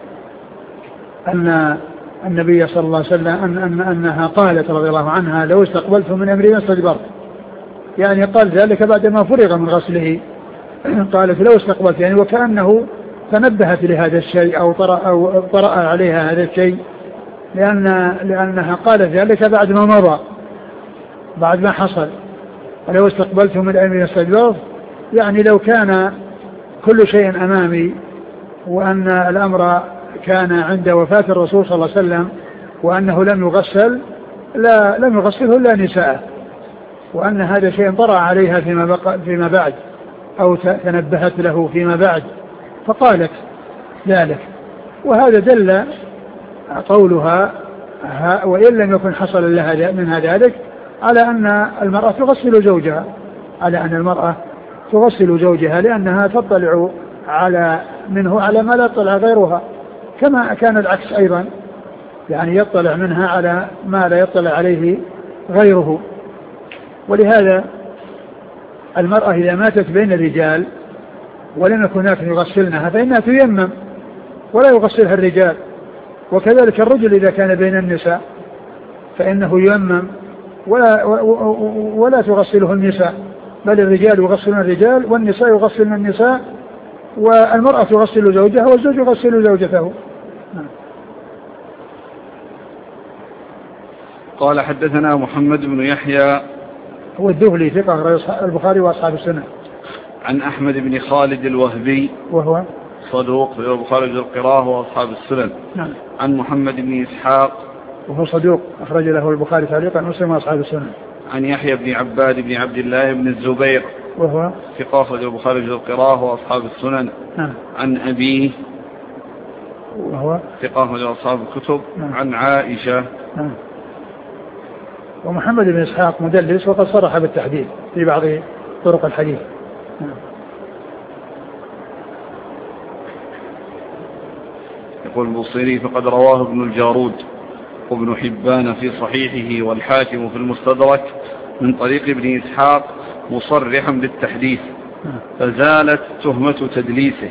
أن النبي صلى الله عليه وسلم أن أن أنها قالت رضي الله عنها لو استقبلت من أمري ما استدبرت، يعني قال ذلك بعدما فرغ من غسله. قالت لو استقبلت يعني وكأنه تنبهت لهذا الشيء أو طرأ, أو طرأ عليها هذا الشيء، لأن لأنها قالت ذلك بعد ما مضى بعد ما حصل. ولو استقبلت من أمري ما استدبرت يعني لو كان كل شيء أمامي، وأن الأمر كان عند وفاة الرسول صلى الله عليه وسلم وأنه لم يغسل لا لم يغسله إلا نساء، وأن هذا شيء طرأ عليها فيما, بقى فيما بعد أو تنبهت له فيما بعد فقالت ذلك. وهذا دل قولها وإن لم يكن حصل لها منها ذلك على أن المرأة تغسل زوجها، على أن المرأة تغسل زوجها لأنها تطلع على منه على ما لا يطلع غيرها، كما كان العكس أيضا، يعني يطلع منها على ما لا يطلع عليه غيره. ولهذا المرأة إذا ماتت بين الرجال ولم يكن هناك يغسلنها فإنها تيمم ولا يغسلها الرجال، وكذلك الرجل إذا كان بين النساء فإنه ييمم ولا, ولا تغسله النساء، بل الرجال يغسلون الرجال والنساء يغسلن النساء، والمرأة تغسل زوجها والزوج يغسل زوجته. قال حدثنا محمد بن يحيى هو الذهلي ثقة البخاري وأصحاب السنة. عن أحمد بن خالد الوهبي وهو صدوق في البخاري القراءة وأصحاب السنن. نعم. عن محمد بن إسحاق وهو صدوق أخرج له البخاري تعليقا ومسلم وأصحاب السنن. عن يحيى بن عباد بن عبد الله بن الزبير وهو ثقة في البخاري القراءة وأصحاب السنن. نعم. عن أبيه وهو ثقة في أصحاب الكتب. نعم. عن عائشة. نعم. ومحمد بن إسحاق مدلس وقد صرح بالتحديد في بعض طرق الحديث. نعم. يقول البصيري فقد رواه ابن الجارود وابن حبان في صحيحه والحاكم في المستدرك من طريق ابن إسحاق مصرحا بالتحديث فزالت تهمة تدليسه.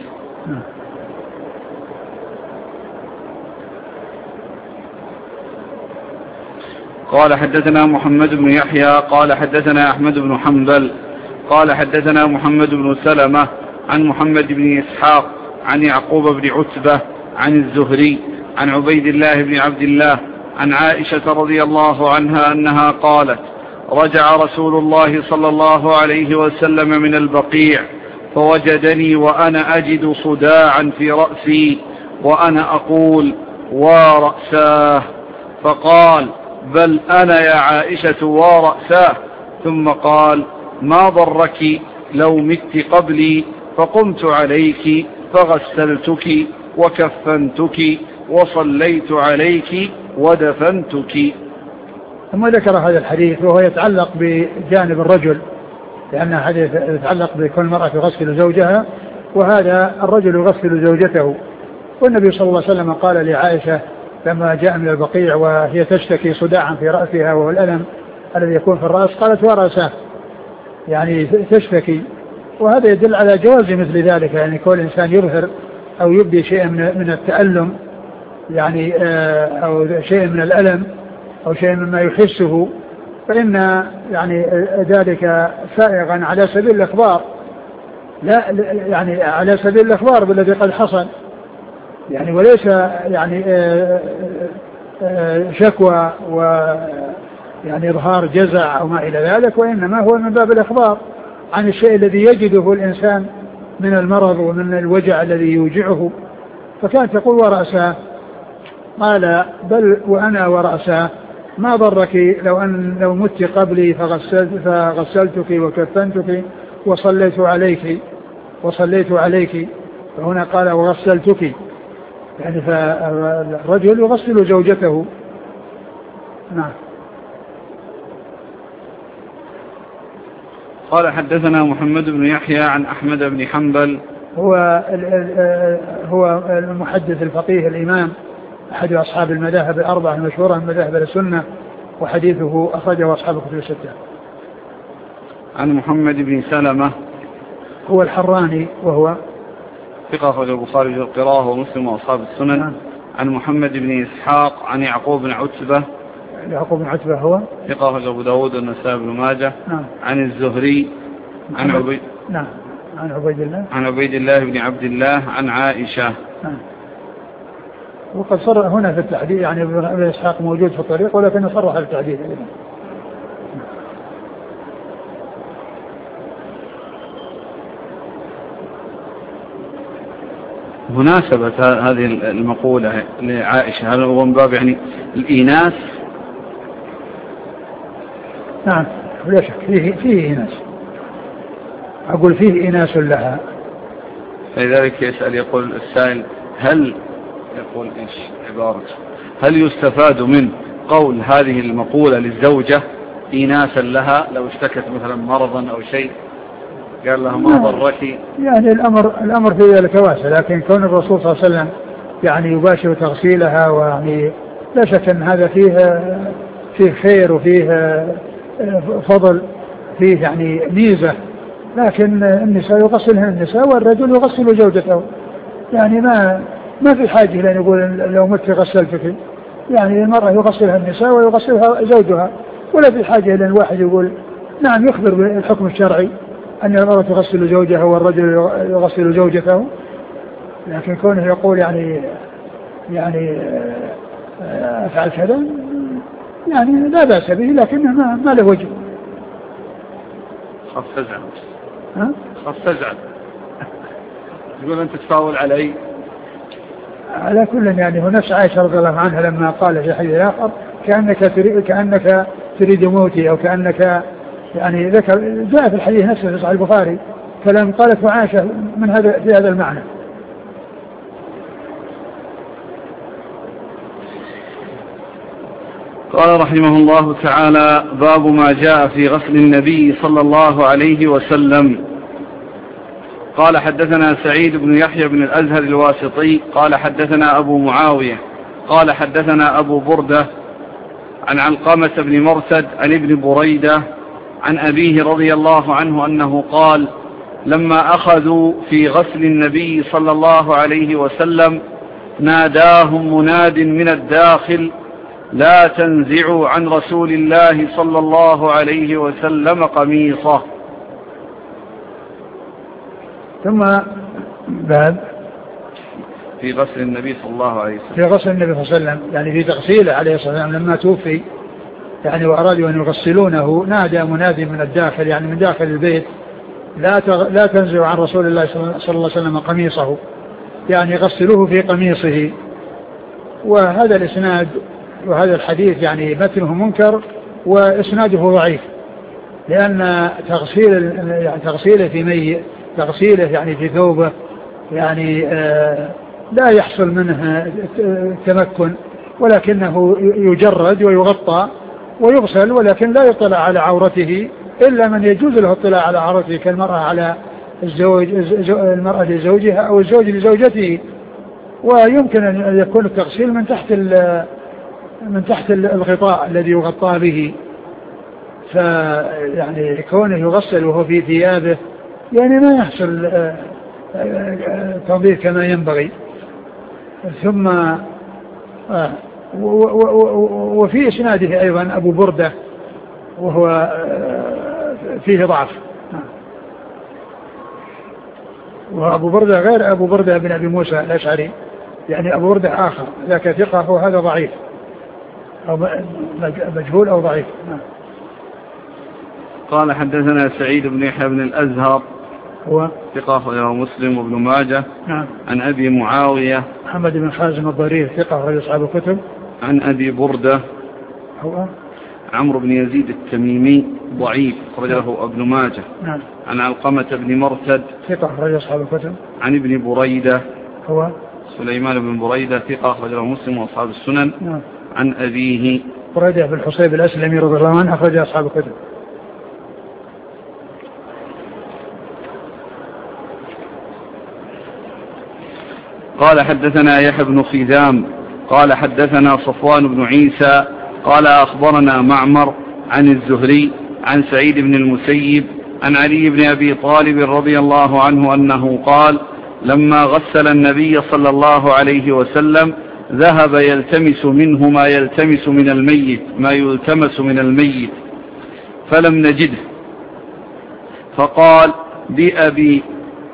قال حدثنا محمد بن يحيى قال حدثنا أحمد بن حنبل قال حدثنا محمد بن سلمة عن محمد بن إسحاق عن يعقوب بن عتبة عن الزهري عن عبيد الله بن عبد الله عن عائشة رضي الله عنها أنها قالت رجع رسول الله صلى الله عليه وسلم من البقيع فوجدني وأنا أجد صداعا في رأسي وأنا أقول ورأساه فقال بل أنا يا عائشة ورأساه ثم قال ما ضرك لو مت قبلي فقمت عليك فغسلتك وكفنتك وصليت عليك ودفنتك. ثم ذكر هذا الحديث وهو يتعلق بجانب الرجل، لأن حديث يتعلق بكل مرأة تغسل زوجها وهذا الرجل يغسل زوجته. والنبي صلى الله عليه وسلم قال لعائشة لما جاء من البقيع وهي تشتكي صداعا في رأسها وهو الألم الذي يكون في الرأس قالت ورأسه، يعني تشتكي، وهذا يدل على جواز مثل ذلك، يعني كل إنسان يظهر أو يبدي شيء من التألم يعني أو شيء من الألم أو شيء مما يحسه فإن يعني ذلك سائغا على سبيل الإخبار، لا يعني على سبيل الإخبار بالذي قد حصل، يعني وليس يعني شكوى ويعني إظهار جزع أو ما إلى ذلك، وإنما هو من باب الإخبار عن الشيء الذي يجده الإنسان من المرض ومن الوجع الذي يوجعه. فكانت تقول ورأسه، قال بل وأنا ورأسه ما ضرك لو أن لو مت قبلي فغسلت فغسلتك وكفنتك وصليت عليك وصليت عليك فهنا قال وغسلتك، يعني فالرجل يغسل زوجته. نعم. قال حدثنا محمد بن يحيى عن أحمد بن حنبل هو هو المحدث الفقيه الإمام أحد أصحاب المذاهب الأربعة المشهورة من مذاهب السنة، وحديثه أخرجه أصحاب الكتب الستة. عن محمد بن سلمة هو الحراني وهو ثقة أخرج البخاري في القراءة ومسلم وأصحاب السنن. نعم. عن محمد بن إسحاق عن يعقوب بن عتبة يعقوب بن عتبة هو ثقة أخرج أبو داود والنسائي بن ماجه. نعم. عن الزهري عن عبيد نعم عن عبيد الله عن عبيد الله بن عبد الله عن عائشة. نعم. وقد صرح هنا في التحديد، يعني ابن إسحاق موجود في الطريق ولكن صرح في التحديد. مناسبة هذه المقولة لعائشة هل هو من باب يعني الإيناس؟ نعم لا شك فيه فيه إيناس، أقول فيه إيناس لها. فلذلك يسأل يقول السائل هل يقول إيش عبارته هل يستفاد من قول هذه المقولة للزوجة إيناسا لها لو اشتكت مثلا مرضا أو شيء قال لها ما ضرك؟ يعني الأمر الأمر في ذلك واسع، لكن كون الرسول صلى الله عليه وسلم يعني يباشر تغسيلها ويعني لا شك أن هذا فيه فيه خير وفيه فضل فيه يعني ميزة، لكن النساء يغسلهن النساء والرجل يغسل زوجته، يعني ما ما في حاجة لأن يقول لو مت غسلتك، يعني المرأة يغسلها النساء ويغسلها زوجها، ولا في حاجة لأن الواحد يقول نعم يخبر بالحكم الشرعي أن المرأة تغسل زوجها والرجل يغسل زوجته، لكن كونه يقول يعني يعني أفعل كذا يعني لا بأس به، لكنه ما, ما له وجه. خاف تزعل ها؟ خاف تزعل تقول أنت تفاول علي. على كل يعني هو نفس عائشة رضي الله عنها لما قال في حديث آخر كأنك تريد كأنك تريد موتي أو كأنك يعني ذكر جاء في الحديث نفسه في صحيح البخاري كلام قالت عائشة من هذا في هذا المعنى. قال رحمه الله تعالى باب ما جاء في غسل النبي صلى الله عليه وسلم. قال حدثنا سعيد بن يحيى بن الأزهر الواسطي قال حدثنا أبو معاوية قال حدثنا أبو بردة عن علقمة بن مرثد عن ابن بريدة عن أبيه رضي الله عنه أنه قال لما أخذوا في غسل النبي صلى الله عليه وسلم ناداهم مناد من الداخل لا تنزعوا عن رسول الله صلى الله عليه وسلم قميصه. ثم باب في غسل النبي صلى الله عليه وسلم في غسل النبي صلى الله عليه وسلم يعني في تغسيله عليه الصلاة والسلام لما توفي يعني وأرادوا أن يغسلونه نادى مناد من الداخل يعني من داخل البيت لا تغ... لا تنزعوا عن رسول الله صلى الله عليه وسلم قميصه، يعني غسلوه في قميصه. وهذا الإسناد وهذا الحديث يعني متنه منكر وإسناده ضعيف، لأن تغسيل يعني تغسيله في ميت تغسيله يعني في ثوبه يعني آه لا يحصل منه تمكن، ولكنه يجرد ويغطى ويغسل، ولكن لا يطلع على عورته إلا من يجوز له الاطلاع على عورته كالمرأة على الزوج المرأة لزوجها أو الزوج لزوجته. ويمكن أن يكون التغسيل من تحت من تحت الغطاء الذي يغطى به، فيعني كونه يغسل وهو في ثيابه يعني ما يحصل تنظيف كما ينبغي. ثم وفي إسناده أيضا أبو بردة وهو فيه ضعف، وأبو بردة غير أبو بردة بن أبي موسى الأشعري، يعني أبو بردة آخر ذاك ثقة وهذا ضعيف أو مجهول أو ضعيف. قال حدثنا سعيد بن يحيى بن الأزهر هو ثقة أخرجه مسلم وابن ماجه. نعم. عن أبي معاوية محمد بن خازم الضرير ثقة أخرج أصحاب الكتب. عن أبي بردة هو عمرو بن يزيد التميمي ضعيف أخرجه ابن ماجه. نعم. عن علقمة بن مرثد ثقة أخرج أصحاب الكتب. عن ابن بريدة هو سليمان بن بريدة ثقة أخرجه مسلم وأصحاب السنن. نعم. عن أبيه بريدة بن الحصيب الأسلمي رضي الله عنه أخرج أصحاب الكتب. قال حدثنا يحيى بن خزام قال حدثنا صفوان بن عيسى قال أخبرنا معمر عن الزهري عن سعيد بن المسيب عن علي بن أبي طالب رضي الله عنه أنه قال لما غسل النبي صلى الله عليه وسلم ذهب يلتمس منه ما يلتمس من الميت ما يلتمس من الميت فلم نجده فقال بأبي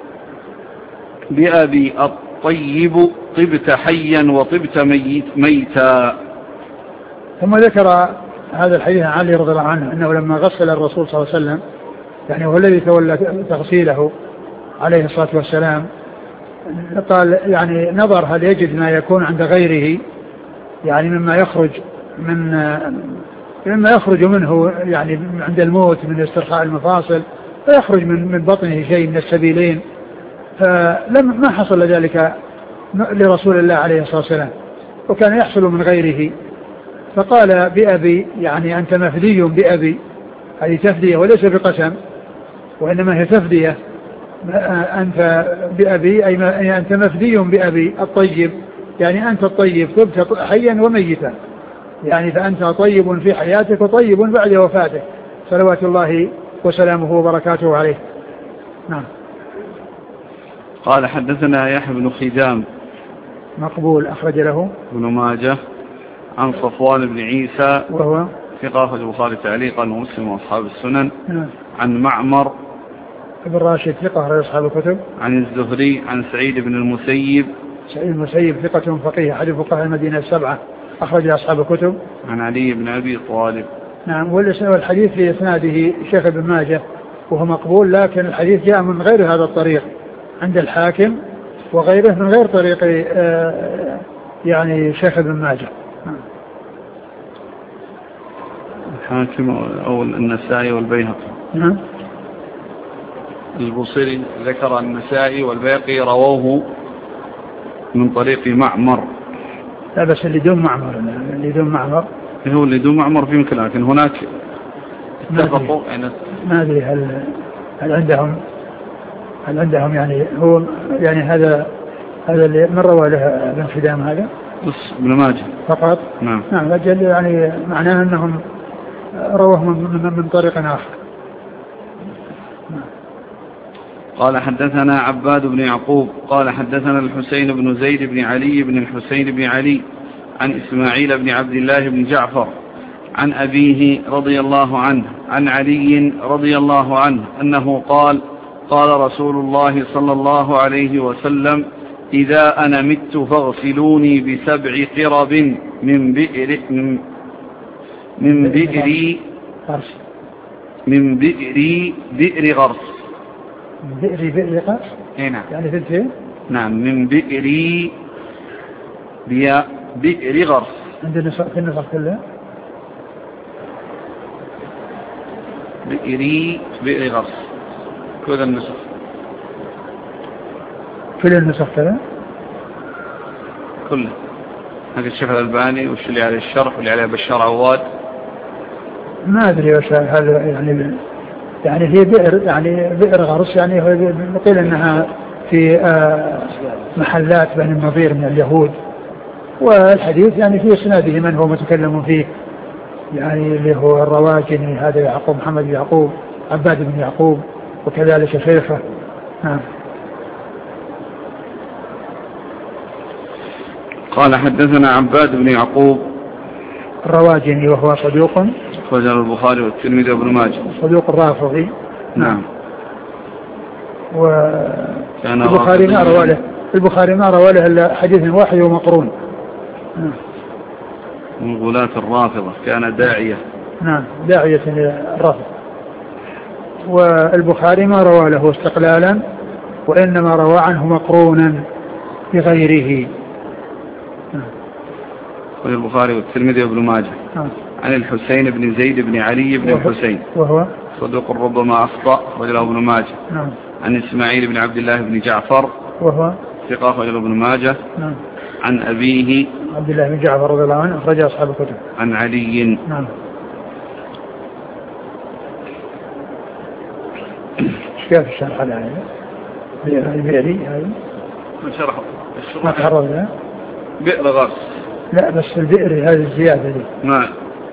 بأبي الطيب طبت حيا وطبت ميت ميتا. ثم ذكر هذا الحديث عن علي رضي الله عنه أنه لما غسل الرسول صلى الله عليه وسلم يعني هو الذي تولى تغسيله عليه الصلاة والسلام قال يعني نظر هل يجد ما يكون عند غيره يعني مما يخرج من مما يخرج منه يعني عند الموت من استرخاء المفاصل فيخرج من من بطنه شيء من السبيلين، فلم ما حصل ذلك لرسول الله عليه الصلاة والسلام وكان يحصل من غيره. فقال بأبي يعني أنت مفدي بأبي، هذه تفدية وليس بقسم وإنما هي تفدية. أنت بأبي أي أنت مفدي بأبي الطيب، يعني أنت الطيب تبت حيا وميتا، يعني فأنت طيب في حياتك وطيب بعد وفاتك صلوات الله وسلامه وبركاته عليه. نعم. قال حدثنا يحيى بن خدام مقبول أخرج له ابن ماجه عن صفوان بن عيسى وهو ثقة أخرج البخاري تعليقا ومسلم وأصحاب السنن. نعم. عن معمر ابن راشد ثقة أخرج أصحاب الكتب. عن الزهري عن سعيد بن المسيب سعيد المسيب ثقة فقيه أحد فقهاء المدينة السبعة أخرج أصحاب الكتب. عن علي بن أبي طالب. نعم. والحديث في إسناده شيخ ابن ماجه وهو مقبول، لكن الحديث جاء من غير هذا الطريق عند الحاكم وغيره من غير طريق يعني شيخ ابن ماجه. الحاكم أو النسائي والبيهقي. نعم. البصيري ذكر النسائي والبيهقي رووه من طريق معمر. لا بس اللي دون معمر اللي دون معمر هو اللي دون معمر في يمكن، لكن هناك اتفقوا يعني ما أدري هل هل عندهم هل عندهم يعني هو يعني هذا هذا اللي من روى له ابن خدام هذا بس ابن ماجه فقط. نعم. نعم أجل يعني معناه أنهم رواه من, من, من طريق آخر. قال حدثنا عباد بن يعقوب قال حدثنا الحسين بن زيد بن علي بن الحسين بن علي عن إسماعيل بن عبد الله بن جعفر عن أبيه رضي الله عنه عن علي رضي الله عنه أنه قال قال رسول الله صلى الله عليه وسلم إذا أنا مت فاغسلوني بسبع قرب من بئر من بئري من بئري بئر غرس. بئري بئر غرس نعم يعني ثلثين. نعم من بئري بئر غرس. عند النسخ في النسخ كلها بئري بئر غرس كذا النسخ كل النسخ كذا كله. هذا الشيخ الألباني وش اللي عليه الشرح واللي عليه بشار عواد ما أدري وش هل يعني يعني هي بئر يعني بئر غرس يعني قيل أنها في محلات بني النضير من اليهود، والحديث يعني في إسناده من هو متكلم فيه يعني اللي هو الرواجني هذا يعقوب محمد بن يعقوب عباد بن يعقوب وكذلك شيخه. نعم. قال حدثنا عباد بن يعقوب الرواجني وهو صدوق أخرجه البخاري والترمذي وابن ماجه صدوق الرافضي. نعم. والبخاري ما روى له البخاري ما روى له إلا حديث واحد ومقرون. نعم. من غلاة الرافضة كان داعية. نعم داعية الرافضة. والبخاري ما روى له استقلالا وإنما روى عنه مقرونا بغيره. قال البخاري والترمذي وابن ماجه عن الحسين بن زيد بن علي بن الحسين وهو صدوق ربما أخطأ رجله ابن ماجه. نعم. عن إسماعيل بن عبد الله بن جعفر وهو ثقة رجله ابن ماجه. نعم. عن أبيه عبد الله بن جعفر رضي الله عنه أخرج أصحاب الكتب. عن علي. نعم. كيف الشرح على هذا؟ البئري هذا من شرحه ما تعرض له بئر غرس. لا بس البئر هذه الزيادة دي. نعم.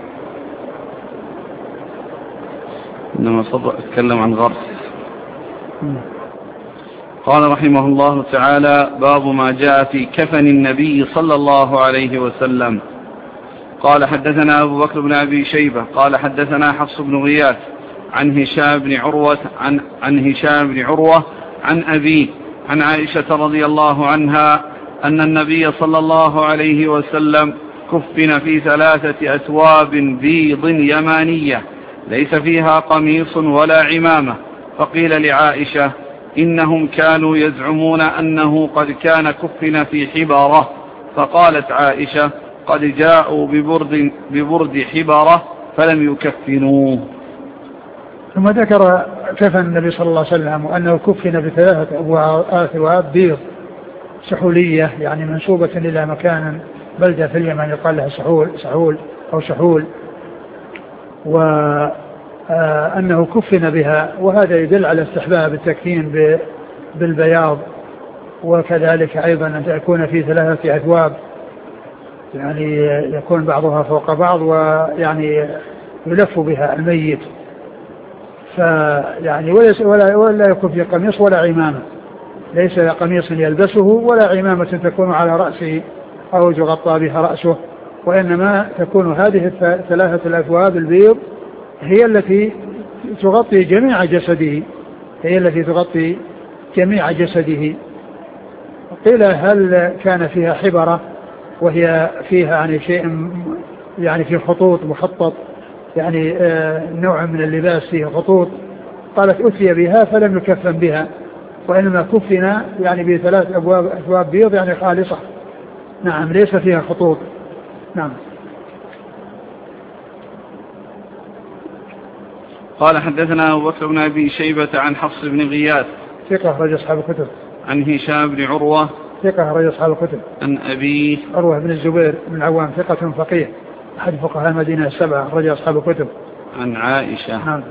إنما صدق اتكلم عن غرس. م. قال رحمه الله تعالى باب ما جاء في كفن النبي صلى الله عليه وسلم. قال حدثنا أبو بكر بن أبي شيبة قال حدثنا حفص بن غياث عن هشام بن عروة عن, عن هشام بن عروة عن أبيه عن عائشة رضي الله عنها أن النبي صلى الله عليه وسلم كفن في ثلاثة أثواب بيض يمانية ليس فيها قميص ولا عمامة، فقيل لعائشة إنهم كانوا يزعمون أنه قد كان كفن في حبارة. فقالت عائشة قد جاءوا ببرد, ببرد حبارة فلم يكفنوه. ثم ذكر كفن النبي صلى الله عليه وسلم وأنه كفن بثلاثة أثواب بيض سحولية، يعني منسوبة إلى مكان بلدة في اليمن يقال لها سحول, سحول أو سحول، وأنه كفن بها، وهذا يدل على استحباب التكفين بالبياض، وكذلك أيضا أن يكون في ثلاثة أثواب، يعني يكون بعضها فوق بعض ويعني يلف بها الميت، فيعني ولا, ولا يكون في قميص ولا عمامة، ليس قميص يلبسه ولا عمامة تكون على رأسه أو يغطى بها رأسه، وإنما تكون هذه الثلاثة الأثواب البيض هي التي تغطي جميع جسده، هي التي تغطي جميع جسده. قيل هل كان فيها حبرة وهي فيها يعني شيء يعني في خطوط مخطط، يعني آه نوع من اللباس فيه خطوط، قالت أتي بها فلم يكفن بها، وإنما كفن يعني بثلاث أبواب أثواب بيض يعني خالصة، نعم ليس فيها خطوط. نعم. قال حدثنا أبو بكر بن أبي شيبة عن حفص بن غياث ثقة رجل أصحاب الكتب. عن هشام بن عروة ثقة رجل أصحاب الكتب. عن أبيه عروة بن الزبير بن العوام ثقة فقيه أحد فقهاء المدينة السبعة رجل أصحاب الكتب. عن عائشة. نعم.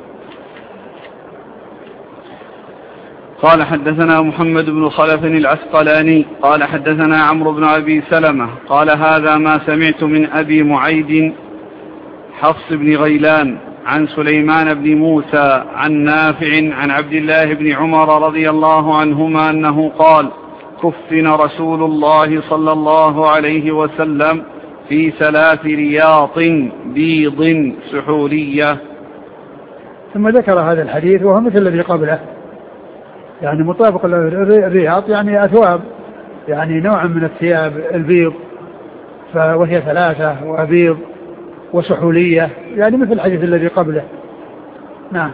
قال حدثنا محمد بن خلف العسقلاني قال حدثنا عمرو بن أبي سلمة قال هذا ما سمعت من أبي معيد حفص بن غيلان عن سليمان بن موسى عن نافع عن عبد الله بن عمر رضي الله عنهما أنه قال كفن رسول الله صلى الله عليه وسلم في ثلاث رياط بيض سحولية. ثم ذكر هذا الحديث وهو مثل الذي قبله، يعني مطابق الرياض يعني أثواب، يعني نوع من الثياب البيض، وهي ثلاثة وأبيض وسحولية، يعني مثل الحديث الذي قبله. نعم.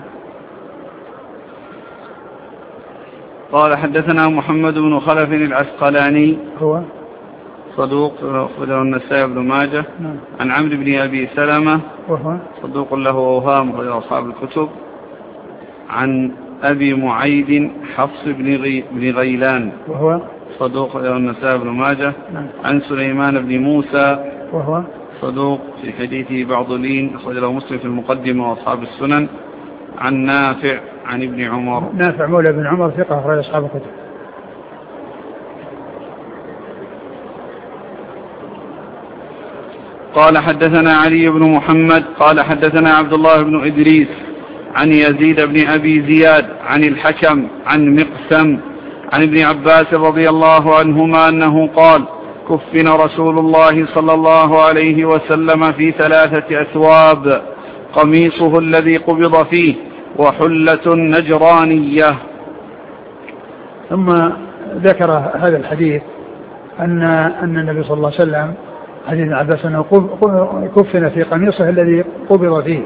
قال حدثنا محمد بن خلف العسقلاني هو صدوق أخرجه النسائي بن ماجه. نعم. عن عمرو بن أبي سلمة وهو صدوق له أوهام أخرجه أصحاب الكتب. عن أبي معيد حفص بن, غي... بن غيلان وهو صدوق له النسائي بن ماجه. نعم. عن سليمان بن موسى وهو صدوق في حديثه بعض لين أخرجه له مسلم في المقدمة وأصحاب السنن. عن نافع عن ابن عمر نافع مولى بن عمر ثقة أخرج أصحاب الكتب. قال حدثنا علي بن محمد قال حدثنا عبد الله بن إدريس عن يزيد بن أبي زياد عن الحكم عن مقسم عن ابن عباس رضي الله عنهما أنه قال كفن رسول الله صلى الله عليه وسلم في ثلاثة أثواب قميصه الذي قبض فيه وحلة نجرانية. ثم ذكر هذا الحديث أن أن النبي صلى الله عليه وسلم حديث ابن عباس أنه كفن في قميصه الذي قبض فيه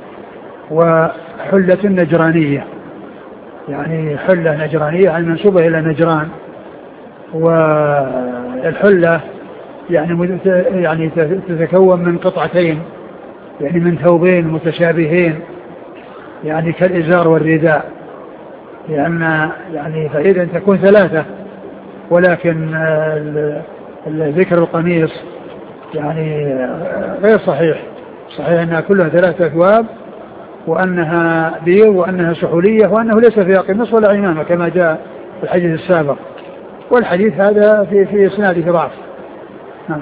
وحلة نجرانية، يعني حلة نجرانية يعني منسوبة إلى نجران، والحلة يعني يعني تتكون من قطعتين، يعني من ثوبين متشابهين، يعني كالإزار والرداء، لأن يعني فإذا تكون ثلاثة، ولكن ذكر القميص يعني غير صحيح، صحيح أنها كلها ثلاثة أثواب وأنها بيض وأنها سحولية وأنه ليس فيها قميص ولا عمامة كما جاء في الحديث السابق، والحديث هذا في في إسناده ضعف. نعم.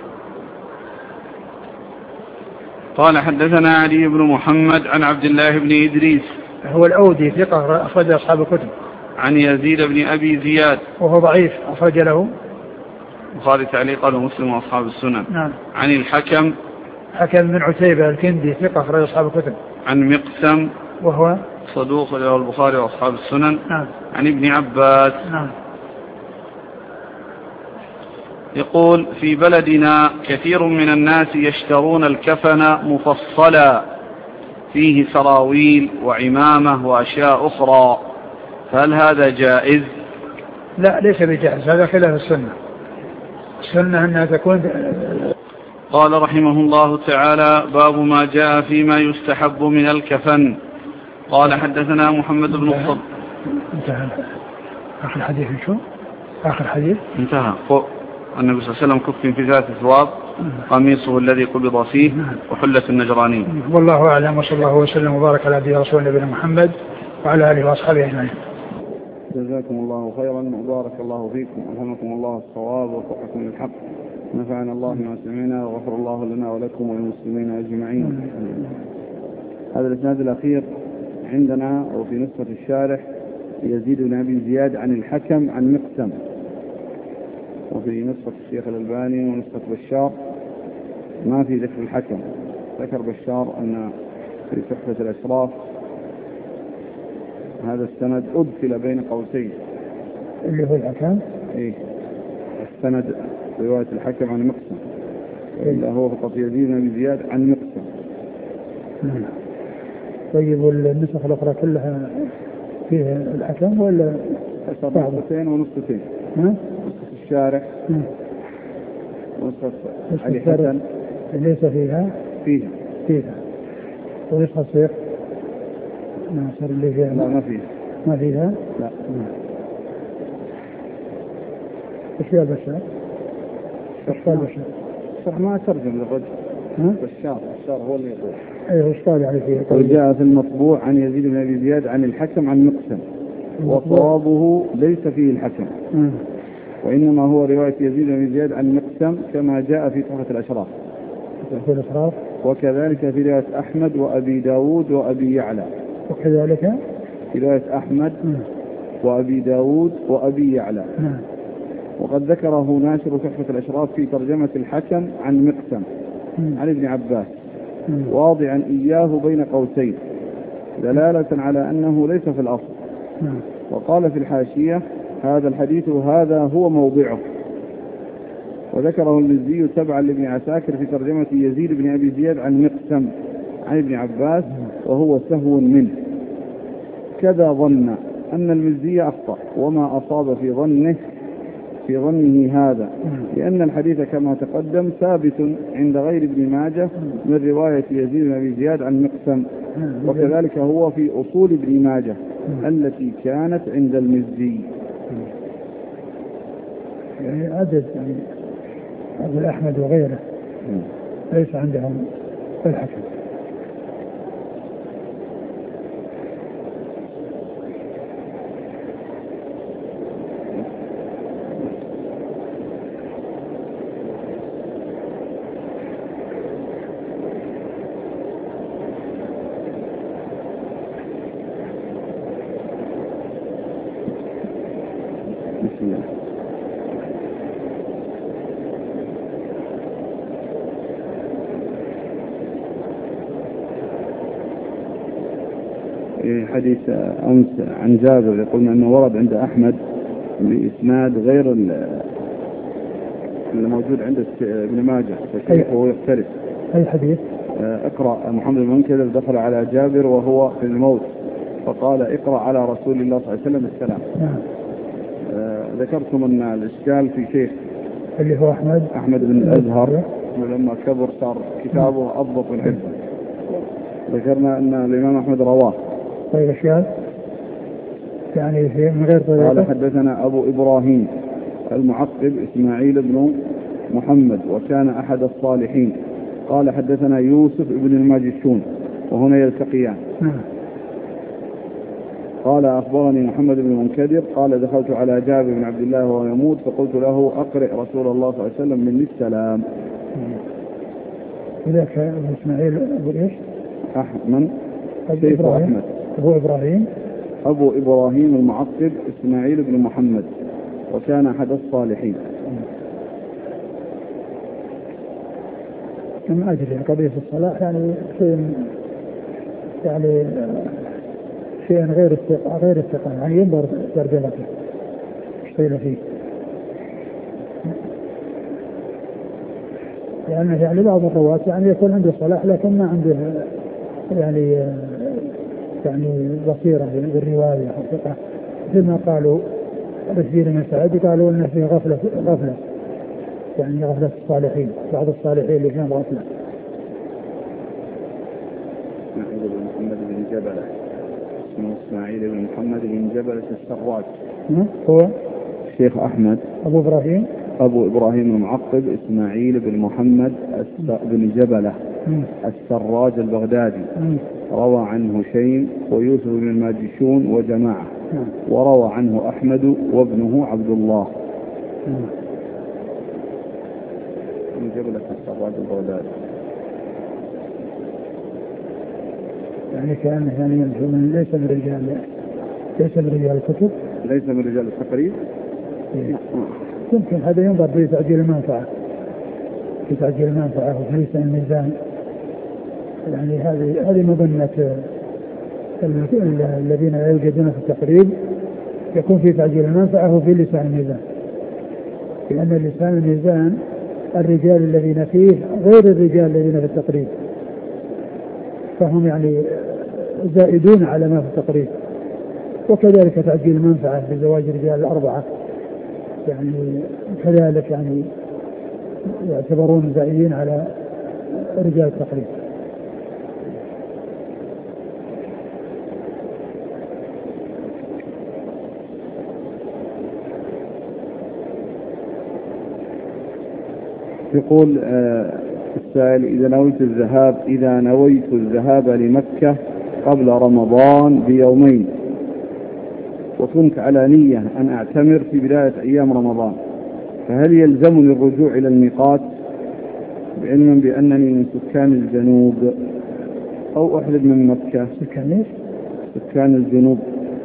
قال حدثنا علي بن محمد عن عبد الله بن إدريس هو الأودي ثقة أخرج أصحاب الكتب. عن يزيد بن أبي زياد وهو ضعيف أخرج له البخاري تعليقا ومسلم وأصحاب السنن. نعم. عن الحكم حكم بن عتيبة الكندي ثقة أخرج أصحاب الكتب. عن مقسم وهو صدوق له البخاري وأصحاب السنن. نعم. عن ابن عباس. نعم. يقول في بلدنا كثير من الناس يشترون الكفن مفصلا فيه سراويل وعمامة وأشياء أخرى، فهل هذا جائز؟ لا ليس بجائز، هذا خلاف السنة. السنة أنها تكون. قال رحمه الله تعالى: باب ما جاء فيما يستحب من الكفن. قال حدثنا محمد بن الصبر. انتهى آخر حديث. شو آخر حديث؟ انتهى فوق النبي صلى الله عليه وسلم كفن في ذات ثواب، قميصه الذي قبض فيه، وحلة النجراني. والله أعلم، وصلى الله وسلم وبارك على عبده ورسوله نبينا محمد وعلى آله وأصحابه أجمعين. جزاكم الله خيرا وبارك الله فيكم، ألهمكم الله الصواب ووفقكم للحق، نفعنا الله بما سمعنا وغفر الله لنا ولكم وللمسلمين أجمعين. هذا الإسناد الأخير عندنا أو في نسخة الشارح يزيد بن أبي زياد عن الحكم عن مقسم، وفي نسخة الشيخ الألباني ونسخة بشار ما في ذكر الحكم. ذكر بشار أن في تحفة الأشراف هذا السند أدخل بين قوسين اللي هو الحكم. إيه السند رواية الحكم عن مقسم، إلا هو فقط يزيد بن أبي زياد عن مقسم. طيب والنسخ الأخرى كلها فيها الحكم ولا نسختين ونسختين؟ نسخة الشارح ونسخة علي حسن ليس فيها فيها فيها ونسخة الشيخ ناصر اللي فيها لا ما فيها ما فيها لا. ايش فيها البشار؟ ايش قال البشار؟ الشرح ما ترجم للرجل. بشار الشار هو اللي يقول ايه وش قال يعني فيه؟ وجاء في المطبوع عن يزيد بن أبي زياد عن الحكم عن مقسم، وصوابه ليس فيه الحكم م. وإنما هو رواية يزيد بن أبي زياد عن مقسم كما جاء في تحفة الأشراف. تحفة الأشراف وكذلك في رواية أحمد وأبي داود وأبي يعلى. وكذلك في رواية أحمد م. وأبي داود وأبي يعلى م. وقد ذكره ناشر تحفة الأشراف في ترجمة الحكم عن مقسم م. عن ابن عباس م. واضعا إياه بين قوسين دلالة على أنه ليس في الأصل م. وقال في الحاشية: هذا الحديث هذا هو موضعه. وذكره المزي تبعا لابن عساكر في ترجمة يزيد بن أبي زياد عن مقسم عن ابن عباس وهو سهو منه. كذا ظن أن المزي أخطأ وما أصاب في ظنه في ظنه هذا، لأن الحديث كما تقدم ثابت عند غير ابن ماجه من رواية يزيد بن أبي زياد عن مقسم، وكذلك هو في أصول ابن ماجه التي كانت عند المزي. يعني عدد يعني أبو أحمد وغيره ليس عندهم الحكم. حديث أمس عن جابر يقولون أنه ورد عند أحمد بإسناد غير اللي موجود عند ابن ماجه فشيخه يختلف. أي حديث؟ اقرأ محمد بن منكدر دخل على جابر وهو في الموت فقال: اقرأ على رسول الله صلى الله عليه وسلم السلام. نعم. آه ذكرتم أن الإشكال في شيخ اللي هو أحمد أحمد بن الأزهر، ولما كبر صار كتابه أضبط من حفظه. ذكرنا أن الإمام أحمد رواه. طيب اشياء يعني من غير طريقة. قال: حدثنا أبو إبراهيم المعقب إسماعيل بن محمد وكان أحد الصالحين. قال: حدثنا يوسف بن الماجشون وهنا يلتقيان. نعم. قال: أخبرني محمد بن منكدر قال: دخلت على جابر بن عبد الله وهو يموت فقلت له: أقرئ رسول الله صلى الله عليه وسلم مني السلام. وذاك أبو إسماعيل أبو إيش؟ أحمد أبو إبراهيم. أحمد أبو إبراهيم أبو إبراهيم المعقب إسماعيل بن محمد وكان أحد الصالحين. ما أدري قضية الصلاح يعني شيء يعني شيء غير الثقة غير الثقة يعني ينظر ترجمته ايش قيل فيه، لأنه يعني, يعني بعض الرواة يعني يكون عنده صلاح لكن ما عنده يعني يعني بصيرة بالرواية أو ثقة مثل ما قالوا رشيد بن سعد قالوا أنه في غفلة غفلة يعني غفلة الصالحين، بعض الصالحين اللي كانوا غفلة. إسماعيل بن محمد بن جبلة، اسمه إسماعيل بن محمد بن جبلة السراج. هو الشيخ أحمد أبو إبراهيم أبو إبراهيم المعقب إسماعيل بن محمد بن جبلة السراج البغدادي. م. روى عنه هشيم ويوسف بن الماجشون وجماعة. م. وروى عنه أحمد وابنه عبد الله. من جبلة السراج البغدادي. يعني كأنه يعني من ليس من رجال ليس من رجال الكتب، ليس من رجال التقريب. يمكن هذا ينظر في تعجيل المنفعة، في تعجيل المنفعة وفي لسان الميزان. يعني هذه هذه مظنة الذين يوجدون في التقريب، يكون في تعجيل المنفعة وفي لسان الميزان، لأن لسان الميزان الرجال الذين فيه غير الرجال الذين في التقريب، فهم يعني زائدون على ما في التقريب. وكذلك تعجيل المنفعة بزواج الرجال الأربعة يعني كذلك يعني يعتبرون زائدين على رجال التقريب. يقول آه السائل: إذا نويت الذهاب إذا نويت الذهاب لمكة قبل رمضان بيومين، وكنت على نية أن أعتمر في بداية أيام رمضان، فهل يلزمني الرجوع إلى الميقات بعلم بأنني من سكان الجنوب أو أحلب من مكة؟ سكان سكان الجنوب.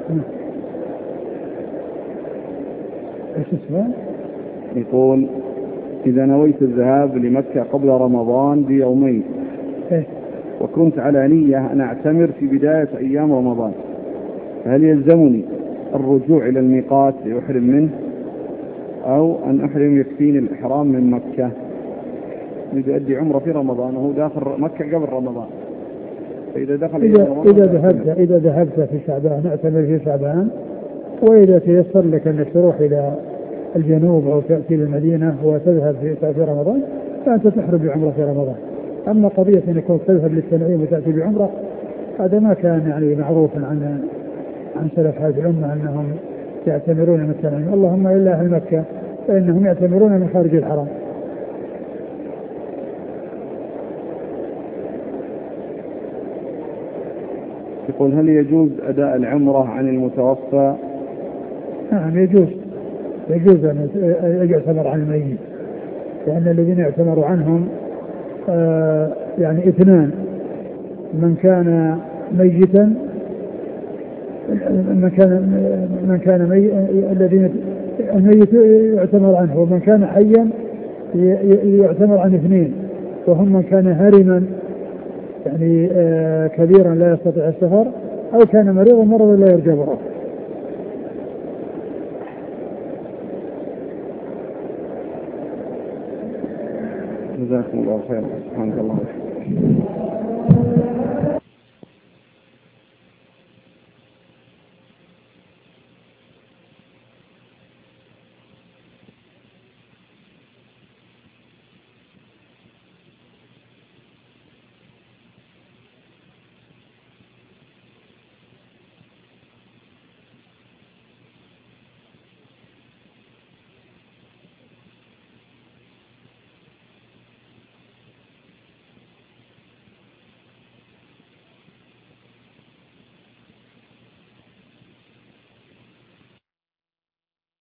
ايش اسمه؟ يقول: إذا نويت الذهاب لمكة قبل رمضان بيومين، إيه؟ وكنت على نية أن أعتمر في بداية أيام رمضان، فهل يلزمني الرجوع إلى الميقات لأحرم منه أو أن أحرم يكفيني الإحرام من مكة؟ يؤدي عمره في رمضان وهو داخل مكة قبل رمضان، فإذا دخل إذا, إذا ذهبت إذا ذهبت في شعبان اعتمر في شعبان، وإذا تيسر لك أنك تروح إلى الجنوب أو تأتي للمدينة وتذهب في في رمضان فأنت تحرم بعمرة في رمضان. أما قضية أن يكون تذهب للتنعيم وتأتي بعمرة، هذا ما كان يعني معروفا عن عن سلف هذه الأمة أنهم يعتمرون من التنعيم، اللهم إلا أهل مكة فإنهم يعتمرون من خارج الحرم. يقول: هل يجوز أداء العمرة عن المتوفى؟ نعم يجوز، يجوز أن يعتمر عن الميت، لأن الذين يعتمر عنهم آه يعني اثنان: من كان ميتا من كان من كان مي الذين الميت يعتمر عنه، ومن كان حيا يعتمر عن اثنين، وهم من كان هرما يعني آه كبيرا لا يستطيع السفر، أو كان مريضا مرضا لا يرجى برأه. جزاكم الله خيرا. سبحانك اللهم وبحمدك.